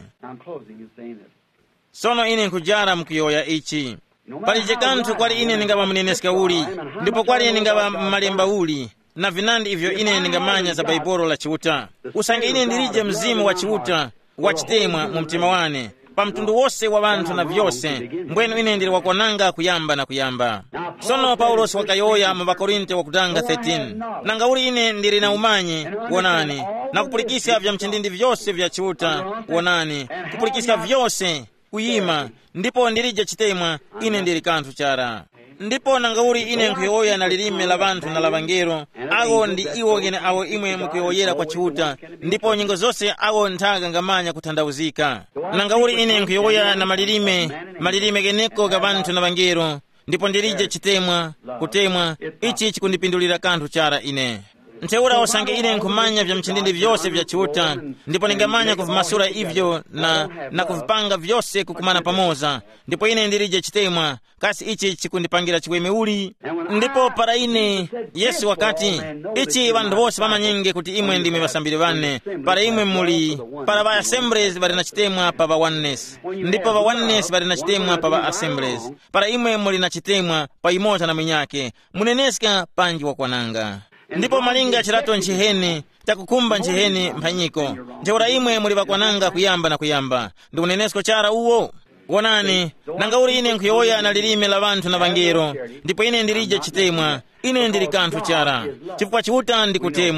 sono ine nkujara mkuyoya ichi pali kanthu kwali ine ningava muneneska uli ndipo kwali ningava malemba uli na vinandi ivyo ine ningamanya za baibolo la chiuta usange ine ndilije mzimu wa chiuta wachitemwa mu mtima wane pa mtundu wose wa vanthu na vyose mbwenu ine ndili wakwananga kuyamba na kuyamba sono Paulos wakayoya mu Bakorinte wakutanga 13 nanga uli ine ndili na umanye wonani na kupulikisa vya mchindindi vyose vya chiuta wonani kupulikisa vyose kuyima ndipo ndilije chitemwa ine ndili kanthu chara ndipo nangauli ine nkuyoya na lilime la vanthu na la vangelo awo ndi iwo gene awo imwe mukuyoyera kwa chiuta ndipo nyingo zonse awo nthaga ngamanya kuthandauzika nangauli ine nkuyoya na malilime geneko ga vanthu na vangelo ndipo ndilije chitemwa kutemwa ichi chikundipindulira kanthu chara ine ntheura osange ine nkumanya vya mchindindi vyose vya chiuta ndipo ningamanya kuvimasula ivyo na kuvipanga vyose kukumana pamoza ndipo ine ndilije chitemwa kasi ichi chikundipangira chiweme uli ndipo para ine Yesu wakati ichi vanthu vose vamanyenge kuti imwe ndime vasambiri vane para imwe muli para va Assemblies vari na chitemwa pa va Oneness ndipo va Oneness vari na chitemwa pa va Assemblies para imwe muli na chitemwa pa imodza na minyake muneneska panji wakwananga ndipo malinga chilato nchihene chakukumba nchihene mphanyiko ntheura imwe muli vakwananga kuyamba na kuyamba ndi unenesko chara uwo wonani nangauli ine nkuyoya na lilime la vanthu na vangelo ndipo ine ndilije chitemwa ine ndili kanthu chara chifukwa chiuta ndikutemwa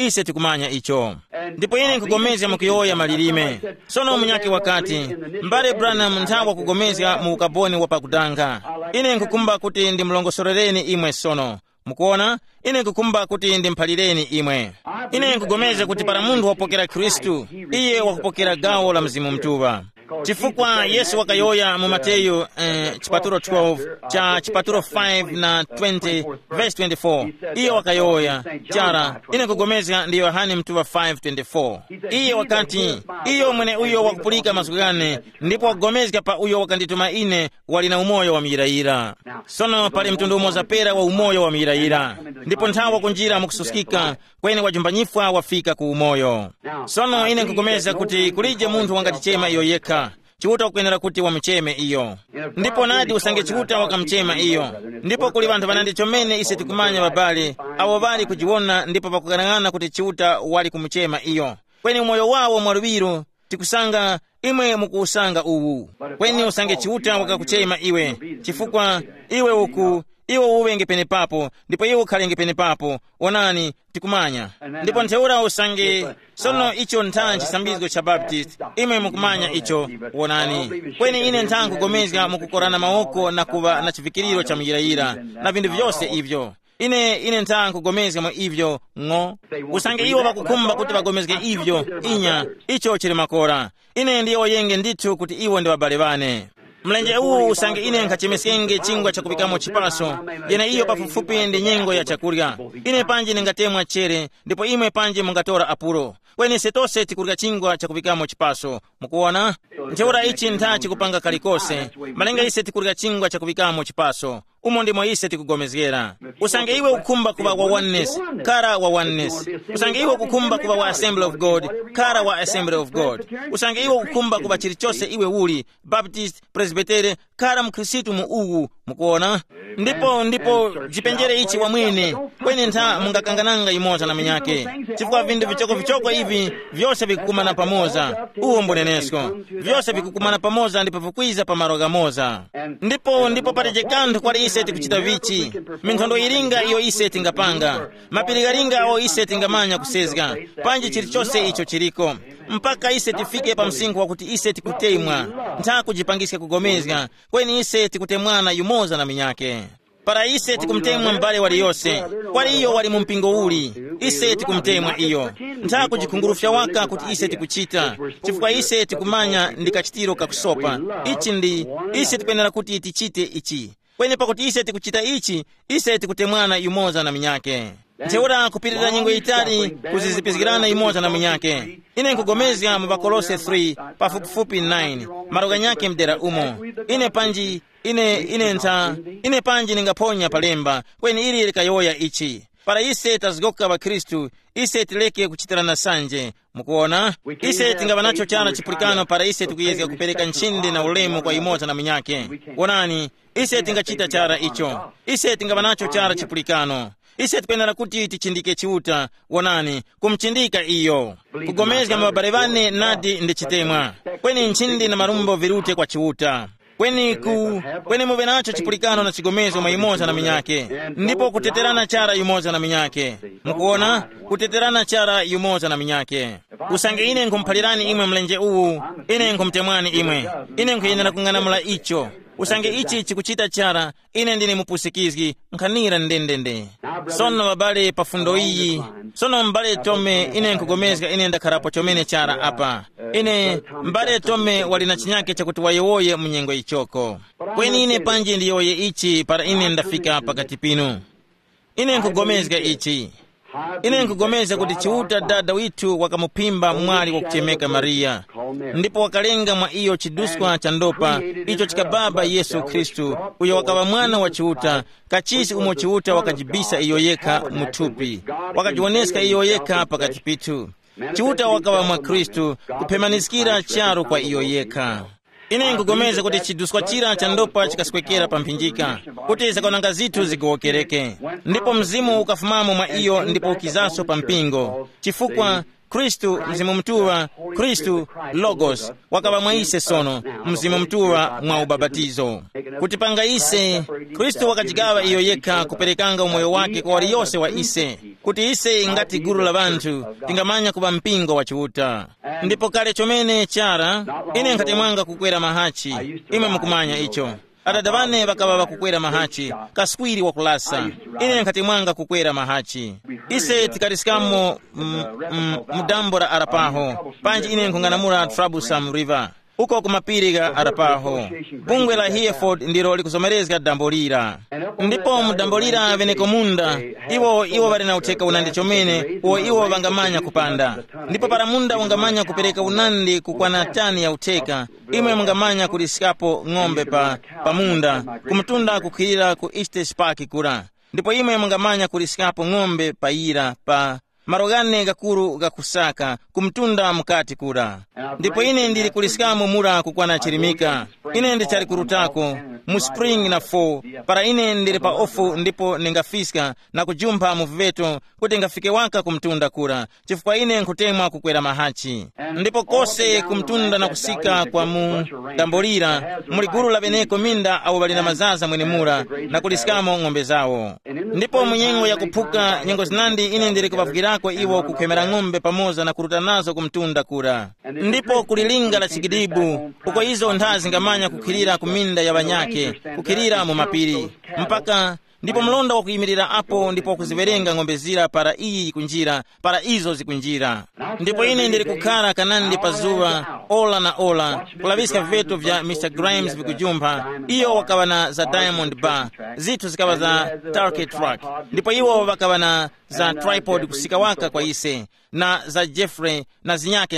ise tikumanya icho. Ndipo ine nkugomeza mukuyoya malilime. Sono munyake wakati mbale Branham nthawi kugomeza mu ukaboni wa pakudanga. Ine nkukumba kuti ndimulongosorereni imwe sono. Mukuona, ine nkukumba kuti ndimphalireni imwe. Ine nkugomeza kuti para munthu wapokera Khristu, iye wakupokera gawo la Mzimu Mtuwa. Chifukwa Yesu wakayoya mu Mateyu chipatulo 12 cha chipatulo 5 na 20 verse 24. Iye wakayoya chara ine kugomeza ndi Yohane Mtuwa 5:24. Iye wakati iyo mwene uyo wakupulika masukane ndipo wakugomeza pa uyo wakandituma ine wali na umoyo wa miyirayira. Sono pali mtundu umoza pera wa umoyo wa miyirayira. Ndipo nthawi kunjira mukususikika kwene wajumbanyifwa wafika ku umoyo. Sono ine nkugomeza kuti kulije munthu wangatichema iyo yekha. Chiuta ukuyenera kuti wamucheme iyo. Ndipo nadi usange chiuta wakamchema iyo. Ndipo kuli vanthu vanandichomene ise tikumanya babale, avo bali kujiwona ndipo pakukanang'ana kuti chiuta wali kumuchema iyo. Kweni umoyo wawo mwalubiru, tikusanga imwe mukuusanga uwu. Kweni usange chiuta wakakuchema iwe, chifukwa iwe iwe uwenge pene papo, ndipo iwe ukhalenge pene papo, onani, tikumanya. Ndipo ntheura usange, sono icho ntha chisambizo cha Baptist, imwe mukumanya icho, onani. Kweni ine ntha nkugomezga mukukorana maoko na kuva na chifikiriro cha miyirayira, na vindu vyose ivyo. Ine ntha nkugomezga mwa ivyo, ngo. Usange iwo wakukumba kuti wagomezge ivyo, inya, icho chili makora. Ine ndiyo yenge nditu kuti iwo ndi wabale bane. Mlenje uwu usange ine nkachemesenge chingwa cha kupikamo chipaso, yena iyo pafufupi ndi nyengo ya chakurya. Ine panji ningatemwa chere, ndipo imwe panji mungatora apuro. Kweni setose tikurya chingwa cha kupikamo chipaso. Mukuona? Ntheura ichi ntha chikupanga kalikose. Malenga ise tikurya chingwa cha kupikamo chipaso. Umo ndimo ise tikugomezgera. Usange iwe ukumba kuba wa oneness, kara wa oneness. Usange iwe kukumba kuba wa Assembly of God, kara wa Assembly of God. Usange iwe kukumba kuba chilichose iwe uli, Baptist, Presbyterian, kara mkrisitu mu uwu, mukuona? Ndipo jipenjere ichi wa mwine, kweni ntha mungakangananga imoza na minyake. Chifukwa vindu vichoko hivi, vyose vikukumana pamoza, uwo mbonenesko. Vyose vikukumana pamoza ndipo vikwiza pa maroga moza. Ndipo pateje kanthu kwa ise tikuchita vichi. Minthondo iringa iyo ise tingapanga. Mapirigaringa o ise tingamanya kusezga. Panji chilichose icho chiliko. Mpaka ise tifike pa msingu wa kuti ise tikutemwa. Ntha kujipangiska kugomezga. Kweni ise tikutemwana yumoza na minyake. Para ise tikumtemwa mbale wali yose. Kwali iyo wali mumpingo uli. Ise tikumtemwa iyo. Ntha kujikungurufya waka kuti ise tikuchita. Chifukwa ise tikumanya ndikachitiro kakusopa. Ichi ndi, ise tikuenera kuti tichite ichi. Kweni pakuti ise tikuchita ichi, ise tikutemwana yumoza na minyake. Ntheura kupirira nyingo itali kuzizipizikirana imoza na minyake. Ine nkugomezga mu Bakolose 3 pafupifupi 9 maroga nyake mdera umo. Ine panji ningaponya palemba kweni ili likayoya ichi. Para ise tazigoka wa Kristu, ise tileke kuchitirana sanje. Mukuona? Ise tingaba nacho chana chipulikano para ise tukuyezga kupeleka nchinde na ulemu kwa imoza na minyake. Onani, ise tingachita chara icho. Ise tingaba nacho chara chipulikano. Ise tupenera kuti tichindike chiuta, onani, kumchindika iyo. Kugomezga mabarevane nadi ndichitemwa. Kweni nchindi na marumbo virute kwa chiuta. Kweni muve nacho chipulikano na chigomezo maimoza na minyake. Ndipo kuteterana chara yumoza na minyake. Mukuona? Kuteterana chara yumoza na minyake. Usange ine nkumpalirani imwe mlenje uwu, ine nkumtemwani imwe. Ine nkuyenera kung'anamula icho. Usange ichi chikuchita chara, ine ndini mupusikizgi, nkanira ndendende. Sono babale pafundo iyi, sono mbale tome ine nkugomezga ine ndakarapo chomene chara apa. Ine mbale tome walina chinyake chakuti wayewoye mnyengo ichoko. Kweni ine panji ndiyoye ichi para ine ndafika pakati pinu. Ine nkugomezga ichi. Ine nkugomeza kuti chiuta dada witu wakamupimba mwali wakuchemeka Maria. Ndipo wakalenga mwa iyo chiduswa cha ndopa, icho chikababa Yesu Kristu, uyo wakaba mwana wa chiuta, kachisi umo chiuta wakajibisa iyo yeka mutupi. Wakajioneska iyo yeka pakati pitu. Chiuta wakaba mwa Kristu, kupemanisikira charo kwa iyo yeka. Ine nkugomeza kuti chiduswa chira cha ndopa chikasikwekera pampinjika, kuti zakonanga zitu zigowokereke. Ndipo mzimu ukafumamo mwa iyo ndipo ukizaso pampingo. Chifukwa Kristu mzimu mtuwa, Kristu Logos, wakaba mwa ise sono, mzimu mtuwa mwa ubabatizo. Kutipanga ise, Kristu wakajigawa iyo yeka kuperekanga umoyo wake kwa wali yose wa ise. kuti ise ngati gulu la banthu tingamanya kuba mpingo wa chiuta. Ndipo kale chomene chara ine nkati mwanga kukwera mahachi, imwe mukumanya icho. Adada bane bakaba bakukwera mahachi, kaswiri wakulasa, ine nkati mwanga kukwera mahachi. Ise tikarisikamo mudambora Arapaho, panji ine nkunganamura Troublesome River. Uko kumapiri ga Arapaho. Bungwe la Hereford ndiro likusomerezga dambolira. Ndipo mudambolira veneko munda, iwo bali na uteka unandi chomene, iwo bangamanya kupanda. Ndipo para munda wangamanya kupereka unandi kukwana tani ya uteka, imwe mungamanya kulisikapo ng'ombe pa munda, kumutunda kukhirira ku East Park kura. Ndipo imwe mungamanya kulisikapo ng'ombe pa ira pa marogane gakuru gakusaka kumtunda mukati kura. Ndipo ine ndili kulisikamo mura kukwana chirimika, ine ndi chari kurutako mu spring na fall, para ine ndili pa ofu ndipo ningafiska na kujumpa muveto kuti ngafike waka kumtunda kura, chifukwa ine nkutemwa kukwera mahachi. Ndipo kose kumtunda na kusika kwa mu dambolira muli guru la beneko minda au bali na mazaza mwene mura na kulisikamo ng'ombe zawo. Ndipo munyengo ya kuphuka nyengo zinandi ine ndili kupafukirako iwo kukemera ng'ombe pamoza na kuruta nazo kumtunda kura. Ndipo kulilinga la chigidibu uko izo nthazi ngamanya kukhirira kuminda ya banyake, kukhirira mu mapiri mpaka ndipo mlonda wakuyimirira apo ndipo kuziverenga ng'ombe zira para iyi kunjira para izo zikunjira. Ndipo ine ndili kukhala kanandi pazuwa ola na ola kulavisika viveto vya Mr. Grimes vikujumpa, iyo wakawa na za Diamond Bar, zitu zikawa za Turkey Truck, ndipo iwo wakawa na za Tripod kusika waka kwa ise na za Jeffrey na zinyake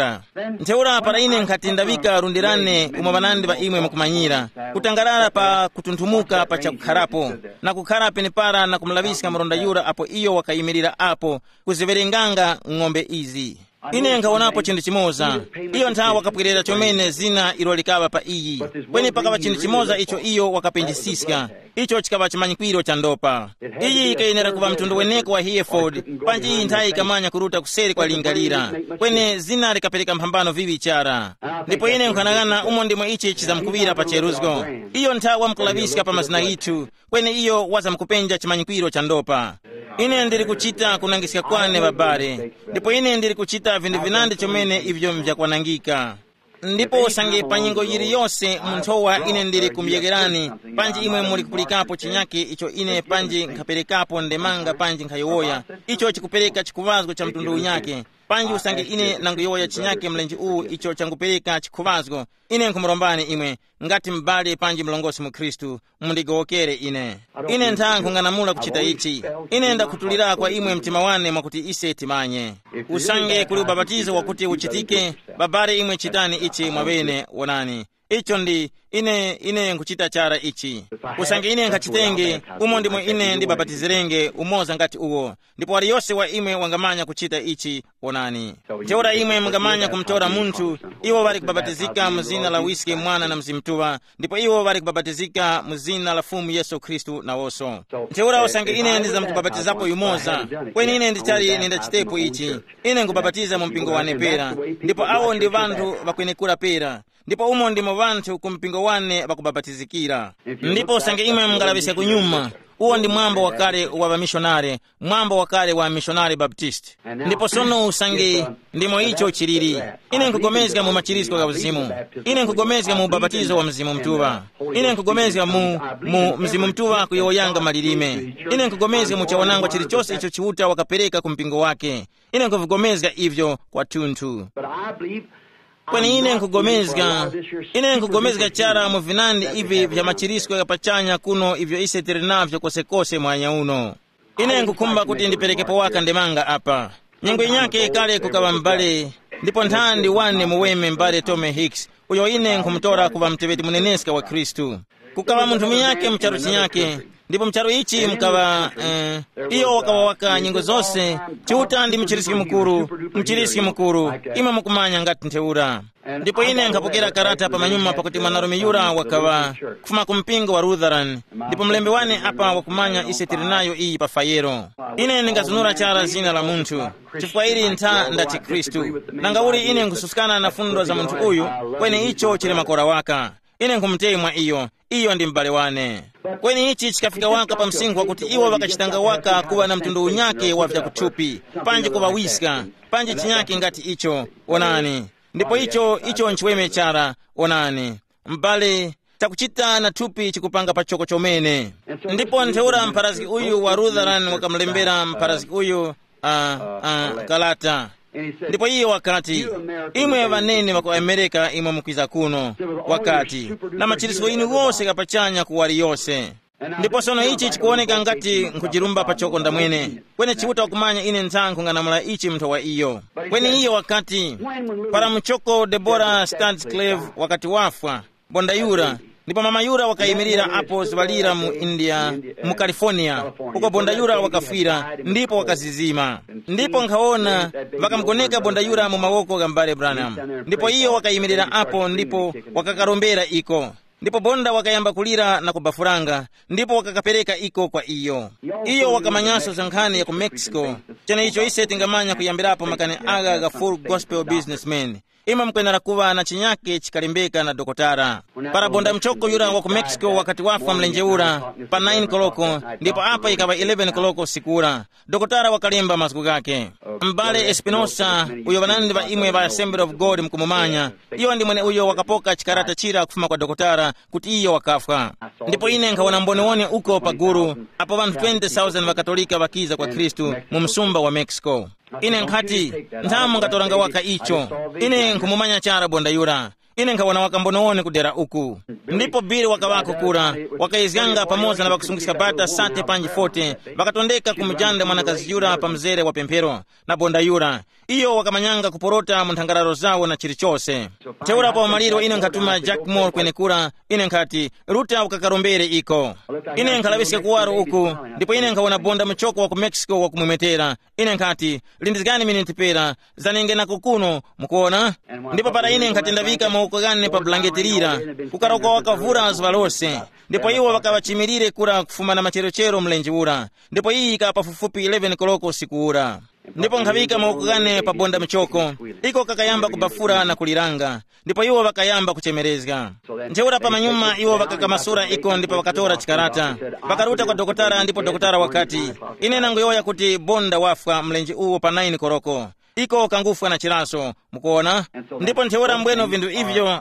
nteura para ine nkatindavika rundirane umabanandi ba imwe mukumanyira kutangarara pa kutuntumuka pa chakukharapo na kukhara penepara na kumlavisika mronda yura apo iyo wakayimirira apo kuziverenganga ng'ombe izi. Ine nkaonapo chindu chimoza, iyo nthawa wakapwirira chomene zina irolikaba pa iyi, kweni pakaba chindu chimoza icho iyo wakapenjisiska, icho chikaba chimanyikwiro cha ndopa. Iyi ikayenera kuva mtundu weneko wa Hereford, panji iyi nthawi ikamanya kuruta kuseri kwa lingalira, kweni zina likapereka mpambano vivi chara. Ndipo ine nkhanagana umo ndimwe ichi chizamkuvira pa cheruzgo, iyo nthawa mkulavisika pa mazina itu, kweni iyo wazamkupenja chimanyikwiro cha ndopa. Ine ndiri kuchita kunangisika kwane babare, ndipo ine ndiri kuchita vindu vinandi chomene ivyo mvyakwanangika. Ndipo sange panyingo yiri yose munthowa ine ndiri kumyegerani, panji imwe muli kupulikapo chinyake icho ine panji nkaperekapo ndemanga panji nkayowoya, icho chikupereka chikuvazgo cha mtundu unyake. Panji usange ine nanguyowoya chinyake mlenji uu icho changupereka chikuvazgo, ine nkumurombani imwe, ngati mbale panji mlongosi mu Kristu, mundigowokere ine. Ine nthankhu nganamula kuchita ichi, ine ndakutulira kwa imwe mtima wane mwakuti ise timanye. Usange kuli ubabatizo wakuti uchitike, babare imwe chitani ichi mwabene wonani. Icho ndi ine nkuchita chara ichi. Usange ine nkachitenge, umo ndimo ine ndibabatizirenge umoza ngati uwo. Ndipo wali yose wa imwe wangamanya kuchita ichi wonani. Teora imwe mngamanya kumtora muntu, iwo wali kubabatizika muzina la Wiske mwana na mzimtuwa, ndipo iwo wali kubabatizika muzina la fumu Yesu Kristu na woso. Teora usange ine ndiza mkubabatizapo yumoza, kweni ine ndichari nindachitepo ichi, ine nkubabatiza mumpingo wane pera, ndipo awo ndi vantu wakwenekura pera. Ndipo umo ndimo vantu kumpingo wane bakubabatizikira. Ndipo usange imwe mngalabise kunyuma, uwo ndi mwambo wakale wa bamishonare, mwambo wakale wa missionary Baptist. Ndipo sono usange ndimo icho chiriri, ine nkugomezga mu machirisiko ga uzimu, ine nkugomezga mu babatizo wa mzimu mtuwa, ine nkugomezga mu mzimu mtuwa kuyoyanga malilime, ine nkugomezga mu chawanangwa chilichose icho chiuta wakapereka kumpingo wake, ine nkugomezga ivyo kwa tuntu. Kweni ine nkugomezga chara mu vinandi ivi vya machirisiko ya pachanya kuno ivyo ise tirinavyo kosekose mwanya uno. Ine nkukumba kuti ndiperekepo waka ndemanga apa. Nyengo inyake kale kukawa mbale, ndipo nthandi wane muweme mbale Tome Hicks, uyo ine nkumutora kuwa mtebeti muneneska wa Kristu. Kukawa muntumi yake mcharo chinyake, ndipo mcharo ichi mkawa iyo wakawa waka nyingo zose, chiuta ndi mchirisiki mukuru, ima mukumanya ngati nteura. Ndipo ine nkapokera karata pa manyuma pakuti mwanarume yura wakawa kufuma kumpingo wa Lutheran, ndipo mlembe wane apa wakumanya ise tirinayo iyi pa fayero. Ine ningazunura chara zina la muntu, chifukwa ili nta ndachi Kristu, nangauri ine nkususikana na fundo za muntu uyu, kweni icho chile makora waka. Ine nkumutei mwa iyo, iyo ndi m'bale wane. Kweni ichi chikafika waka pa msinkhu wakuti iwo wakachitanga waka kuwa na mtundu unyake wa vyakuthupi, panje kuvawiska, panje chinyake ngati icho, onani. Ndipo icho nchiweme chara, onani. M'bale takuchita na thupi chikupanga pachoko chomene. Ndipo ntheura mpharaziki uyu wa Lutheran wakamlembera mpharaziki uyu kalata. Ndipo iyo wakati, imwe vanene wako Amerika imwe mukwiza kuno, wakati, na machiriso inu wose kapachanya kuwali yose. Ndipo sono ichi chikuoneka ngati nkujirumba pachoko ndamwene. Kwene chiuta wakumanya ine nthankho nganamula ichi mtho wa iyo. Kweni iyo wakati, para mchoko Deborah Stansclave wakati wafwa, bonda yura, ndipo mama yura wakayimirira apo zibalira mu India, mu California, uko bonda yura wakafira, ndipo wakazizima. Ndipo nkaona wakamgoneka bonda yura mu mawoko ga m'bale Branham. Ndipo iyo wakayimirira apo, ndipo wakakarombera iko. Ndipo bonda wakayamba kulira na kubafuranga, ndipo wakakapereka iko kwa iyo. Iyo wakamanyaso zankhani ya ku Mexico. Chene icho ise tingamanya kuyambirapo makane aga ga full gospel businessman. Ima mkwenera kuwa na chinyake chikalembeka na dokotara. Para bonda mchoko yura wa ku Mexico wakati wafwa mlenjeura pa 9 koloko, ndipo apa ikawa 11 koloko sikura. Dokotara wakalemba masiku gake. M'bale Espinosa uyo vanandi va imwe va Assembly of God mkumumanya. Iyo ndi mwene uyo wakapoka chikarata chira kufuma kwa dokotara kuti iyo wakafwa. Ndipo ine nkaona mbonewone uko pa guru, apo vantu 20,000 vakatolika vakiza kwa Kristu mu msumba wa Mexico. Ine nkhati, nthamu ngatoranga waka icho. Ine nkumumanya chara bonda yura. Ine nkawana wakambonewone kudera uku. Ndipo bili wakawako kura, wakaizganga pamoza na wakusungisa bata sate panji fote, wakatondeka kumujanda mwanakazi yura pa mzere wa pempero, na bonda yura. Iyo wakamanyanga kuporota munthangararo zawo na chirichose. Teura pa wamaliro ine nkatuma Jack Moore kwene kura, ine nkati, ruta ukakarombere iko. Ine nkalabisika kuwaro uku, ndipo ine nkawana bonda mchoko wa ku Mexico wa kumumetera. Ine nkati, lindizgani minintipera, zanenge na kukuno, mukuona? Ndipo para ine nkatendavika ukagane pa blangetirira, kukaroka wakavura zivalose. Ndipo iwo wakawachimirire kura kufuma na macherochero mlenjiura. Ndipo iyi ikapafufupi 11 koloko sikuura. Ndipo nkhavika maukagane pa bonda mchoko, iko kakayamba kubafura na kuliranga. Ndipo iwo wakayamba kuchemerezga. Ntheura pa manyuma iwo wakakamasura iko, ndipo wakatora chikarata. Wakaruta kwa dokotara, ndipo dokotara wakati, ine nangoyoya kuti bonda wafwa mlenji uwo pa 9 koloko. Iko kangufwa na chiraso, mukuona? Ndipo ntheura mbweno vindu ivyo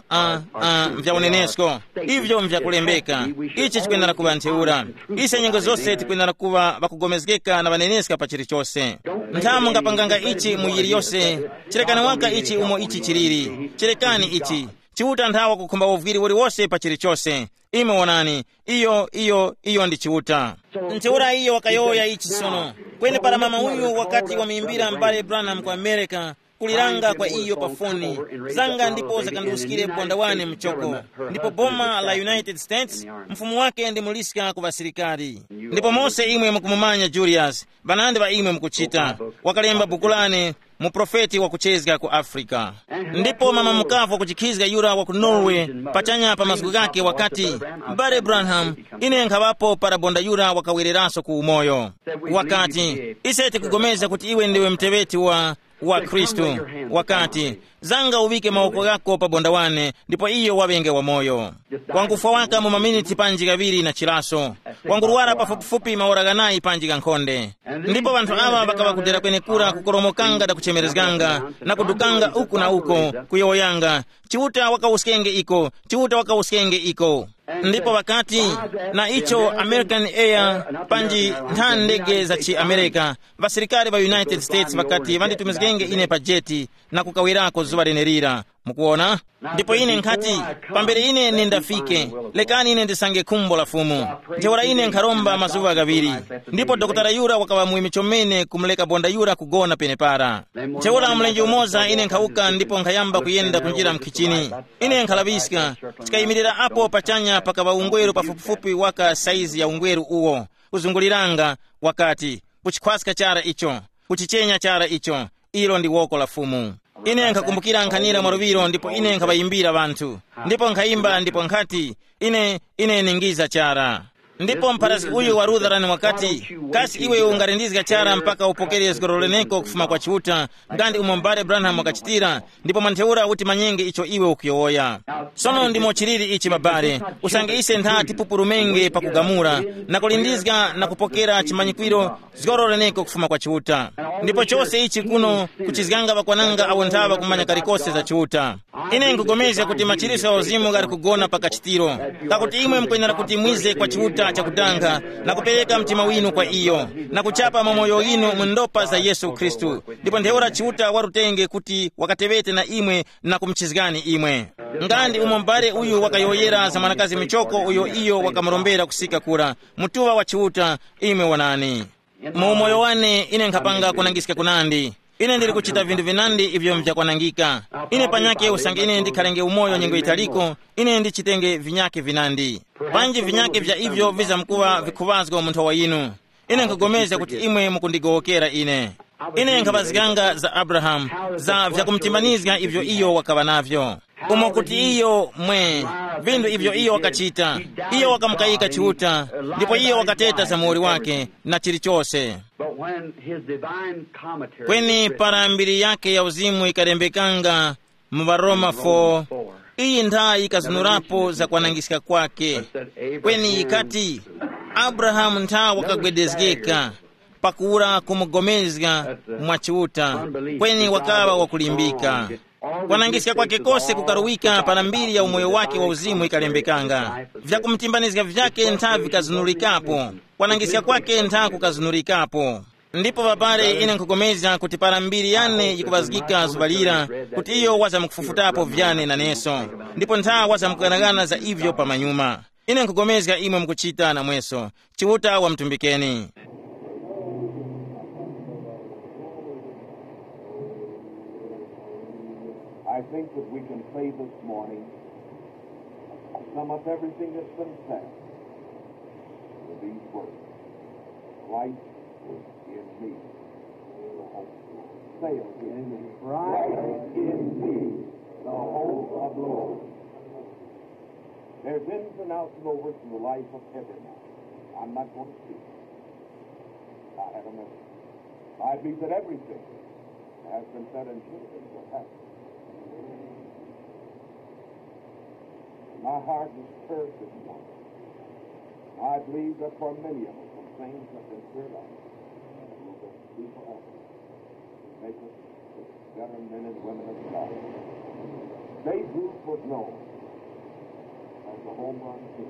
vya unenesko, ivyo vya kulembeka. Ichi chikwendana kuwa ntheura. Ise nyengo zose tikwendana kuwa wakugomezgeka na vaneneska pa chirichose. Nthamu ngapanganga ichi muyiri yose, chirekani waka ichi umo ichi chiriri. Chirekani ichi. Chiuta nthawa kukhumba uviri wori wose pa chirichose. Ime wonani, iyo ndi chiuta. Ntheura iyo wakayoya ichi sono. Kwene para mama uyu wakati wameimbira m'bale Branham kwa Amerika, kuliranga kwa iyo pafoni. Zanga ndipo zakandusikire bonda wane mchoko. Ndipo boma la United States, mfumu wake ndi mulisika kwa sirikali. Ndipo Mose imwe mkumumanya Julius, banande wa imwe mkuchita. Wakalemba bukulane, muprofeti wa kuchezga ku Afrika. Ndipo mama mukavu wa kuchikizga yura wa ku Norway, pachanya pa masiku gake wakati, m'bale Branham, ine nkhawapo para bonda yura wakawireraso ku umoyo. Wakati, ise tikugomeza kuti iwe ndiwe mteweti wa Kristu. Wakati, zanga uvike maoko yako pa bonda wane, ndipo iyo wabenge wa moyo. Wangufa waka mu maminiti panji gaviri na chiraso. Wanguruwara pa fupi maoraganayi panji gankhonde. Ndipo vantu awa wakawakudera kwene kura kukoromokanga da kuchemerezganga, na kudukanga uku na uko, kuyoyanga. Chiuta wakauskenge iko. Ndipo wakati, na icho American Air, panji ndege za chi Amerika, vasirikari wa United States wakati vanditumizgenge ine pa jeti, na kukawirako zuwa renerira. Mukuona? Ndipo ine nkati, pambere ine nindafike, lekani ine ndisange kumbo la fumu. Ntheura ine nkharomba mazuva gaviri. Ndipo dokotara yura wakawa muimichomene kumuleka bonda yura kugona penepara. Ntheura mlenji umoza ine nkhauka, ndipo nkhayamba kuyenda kunjira mkichini. Ine nkhalabisika, chikayimirira apo pachanya pakawa ungweru pafupifupi waka saizi ya ungweru uwo. Uzunguliranga wakati, kuchikhwaska chara icho, kuchichenya chara icho, ilo ndi woko la fumu. Ine nkakumbukira nkhanira mwaruviro, ndipo ine nkhabayimbira vantu. Ndipo nkhayimba, ndipo nkhati, ine ningiza chara. Ndipo mparasi uyu wa Lutheran wakati kasi iwe ungarindizika chara mpaka upokere zigoroleneko kufuma kwa chiuta ngandi umombale Branham wakachitira, ndipo mantheura uti manyenge icho iwe ukioya. Sono ndimo chiriri ichi babale usange ise nthati pupurumenge pakugamura na kulindizika na kupokera chimanyikwiro zigoroleneko kufuma kwa chiuta. Ndipo chose ichi kuno kuchizganga bakwananga awontava kumanya karikose za chiuta. Ine nkugomeza kuti machiriso ya uzimu gari kugona pakachitiro kakuti imwe mkwenera kuti mwize kwa chiuta cha kudanga na kupereka mtima winu kwa iyo na kuchapa mamoyo inu mundopa za Yesu Kristu. Ndipo ntheura chiuta warutenge kuti wakatevete na imwe na kumchizgani imwe. Ngandi umombale uyu wakayoyera za mwanakazi michoko uyo iyo wakamurombera kusika kura mutuwa wa chiuta imwe wanani. Mumoyo wane ine nkapanga kunangisika kunandi. Ine ndiri kuchita vindu vinandi ivyo mvyakwanangika. Ine panyake usange ine ndikhalenge umoyo nyengo italiko, ine ndichitenge vinyake vinandi. Panji vinyake vya ivyo viza mkuwa vikuvazwa munthu wa inu. Ine nkagomeza kuti imwe mukundigowokera ine. Ine nkabaziganga za Abraham, za vyakumtimbanizga ivyo iyo wakava navyo. Umo kuti iyo vindu ivyo iyo wakachita, iyo wakamkaika chiuta, ndipo iyo wakateta za muori wake na chilichose. Kweni parambiri yake ya uzimu ikarembekanga mubaroma 4, iyi ntha ikazunurapo za kwanangisika kwake. Kweni ikati Abraham ntha wakagwedezgeka pakuura kumugomezga mwachiuta, kweni wakava wakulimbika. Kwanangisika kwake kose kukaruwika parambiri ya umoyo wake wa uzimu ikalembekanga. Vya kumtimbanizga vyake ntha vikazunurikapo, kwanangisika kwake ntha kukazunurikapo. Ndipo babale ine nkugomeza kuti parambiri yane yikuvazgika zubalira kuti iyo waza mukufufutapo vyane na neso, ndipo ntha waza mukuganagana za ivyo pamanyuma. Ine nkugomeza imwe mukuchita na mweso chiuta wa mtumbikeni. I think that we can say this morning, sum up everything that's been said with these words. Life in me. Say it in me. Life in me, the hope of glory. There's ins and outs and overs in the life of every man. I'm not going to speak. I have a message. I believe that everything has been said and should have been what happened. My heart is stirred this morning. I believe that for many of us, some things have been stirred up. Will be forever. Make us better men and women of God. Babe Ruth was known as the home run king.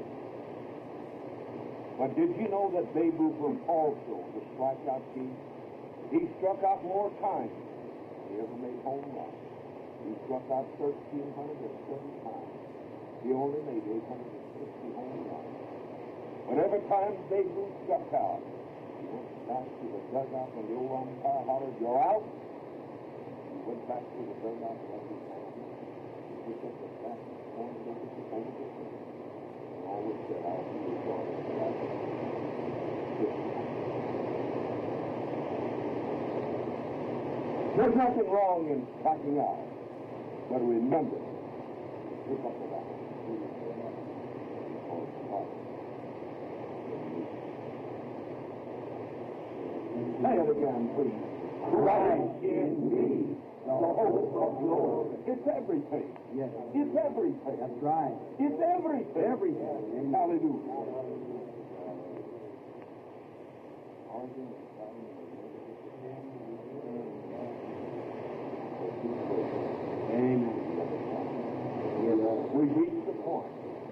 But did you know that Babe Ruth was also the strikeout king? He struck out more times than he ever made home runs. He struck out 1,307 times. He only made 860 home runs. But every time Babe Ruth struck out, he went back to the dugout when the old umpire hollered, "You're out." He went back to the dugout and let his hand. He picked up the bat and pointed over the field. And always said, "I'll be your daughter." There's nothing wrong in striking out, but remember, pick up the bat. Say it again, please. Christ in me, the hope of glory. It's everything. Yes. It's everything. That's right. It's everything. Everything. Hallelujah. Amen. We reach the point.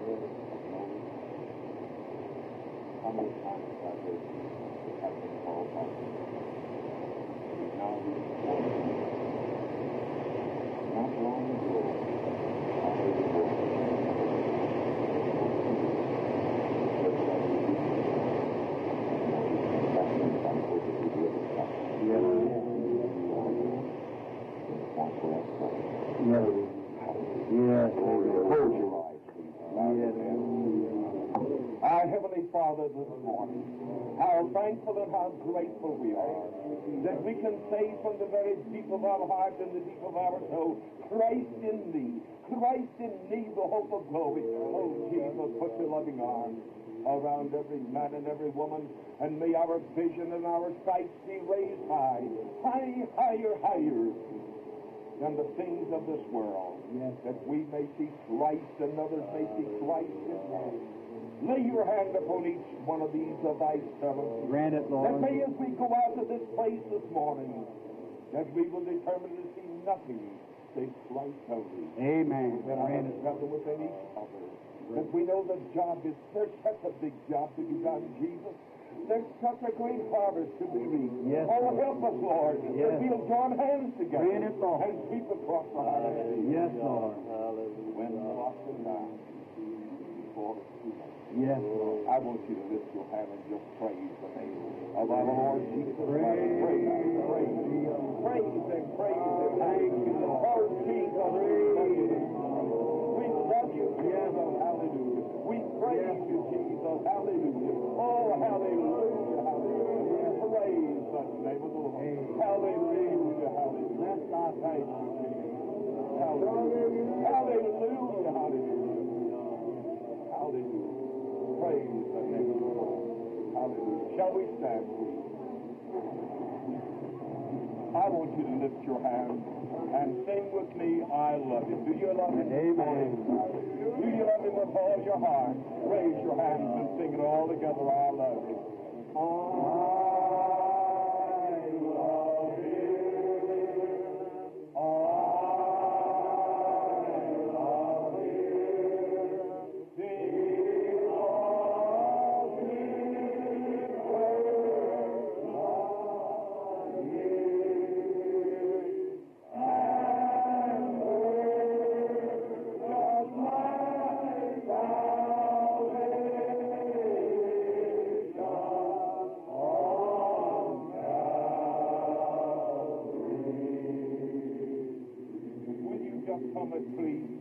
How many times have they been called back? We now reach the point. Not long ago, I heard the word. Our Heavenly Father, this morning, how thankful and how grateful we are that we can say from the very deep of our heart and the deep of our soul, Christ in me, the hope of glory. Oh, Jesus, put your loving arms around every man and every woman, and may our vision and our sight be raised high, higher than the things of this world, that we may see Christ and others may see Christ in us. Lay your hand upon each one of these of thy servants. Grant it, Lord. That may, as we go out of this place this morning, that we will determine to see nothing save Christ only. Amen. That our brother within each other. That we know the job is, there's such a big job to be done, Jesus. There's such a great harvest to be reaped. Yes, oh, help us, Lord. Yes. That we'll join hands together Grant it, Lord. and sweep across the highway. Yes, Lord. When the lost and down before it's too late. Yes, Lord. I want you to lift your hand and just praise the name of our Lord Jesus Christ. Praise. Praise and praise and thank you, Lord Jesus. We love you, Jesus. Hallelujah. We praise you, Jesus. Hallelujah. Oh, hallelujah. Hallelujah. Praise the name of the Lord. Hallelujah. Hallelujah. Thank you, Jesus. Hallelujah. Hallelujah. Hallelujah. Hallelujah. Praise the name of the Lord. Hallelujah. Shall we stand, please? I want you to lift your hand and sing with me, I love you. Do you love him? Amen. Do you love him with all your heart? Raise your hands and sing it all together, I love him. I love him. Please.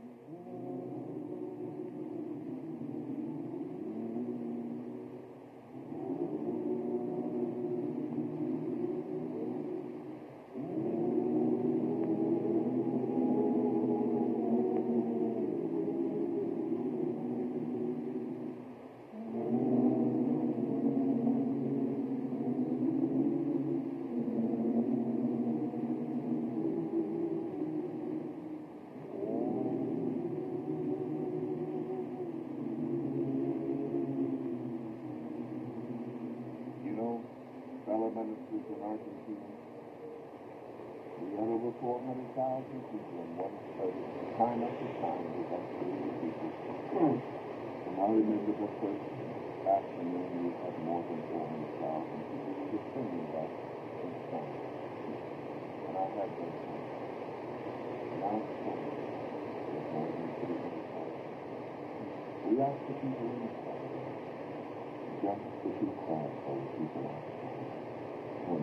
Fellow ministers in Argentina, we had over 400,000 people in one place, time after time, we got to people. And I remember the first afternoon we had more than 400,000 people. We were singing that in song. And I had that song. Now it's singing. There's more than 300,000. We asked the people in the song just to be quiet for the people outside. And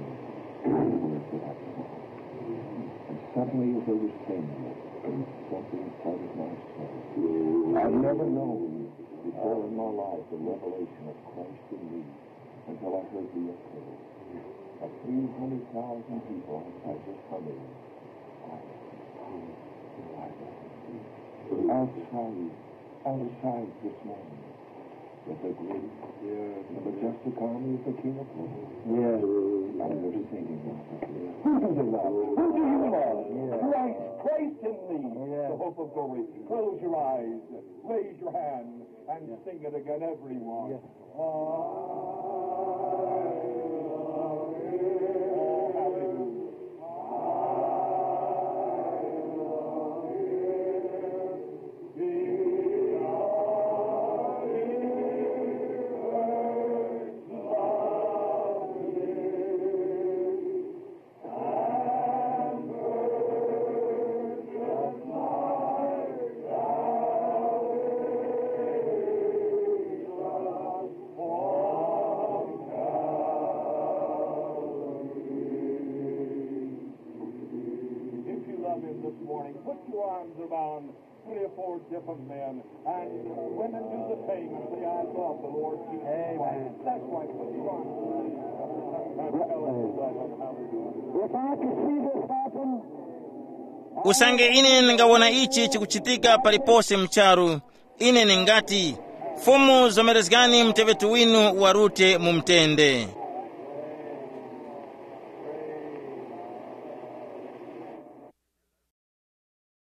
suddenly, as I was singing it, something started my soul. I'd never known before in my life the revelation of Christ in me until I heard the echo of 300,000 people outside just humming. Outside this morning. With the great, the majestic army of the King of Glory. Yes. And they're singing out of here. Who do you love? Who do you love? Christ in me, the hope of glory. Close your eyes, raise your hand, and sing it again, everyone. Yes. This morning, put your arms around 3 or 4 different men, and women do the same and say, I love the Lord Jesus Christ. That's why put your arms around him. If I could see this happen, usange ine ngawona ichi chikuchitika palipose mcharu ine ningati fumu zomerezgani mtevetu winu warute mumtende.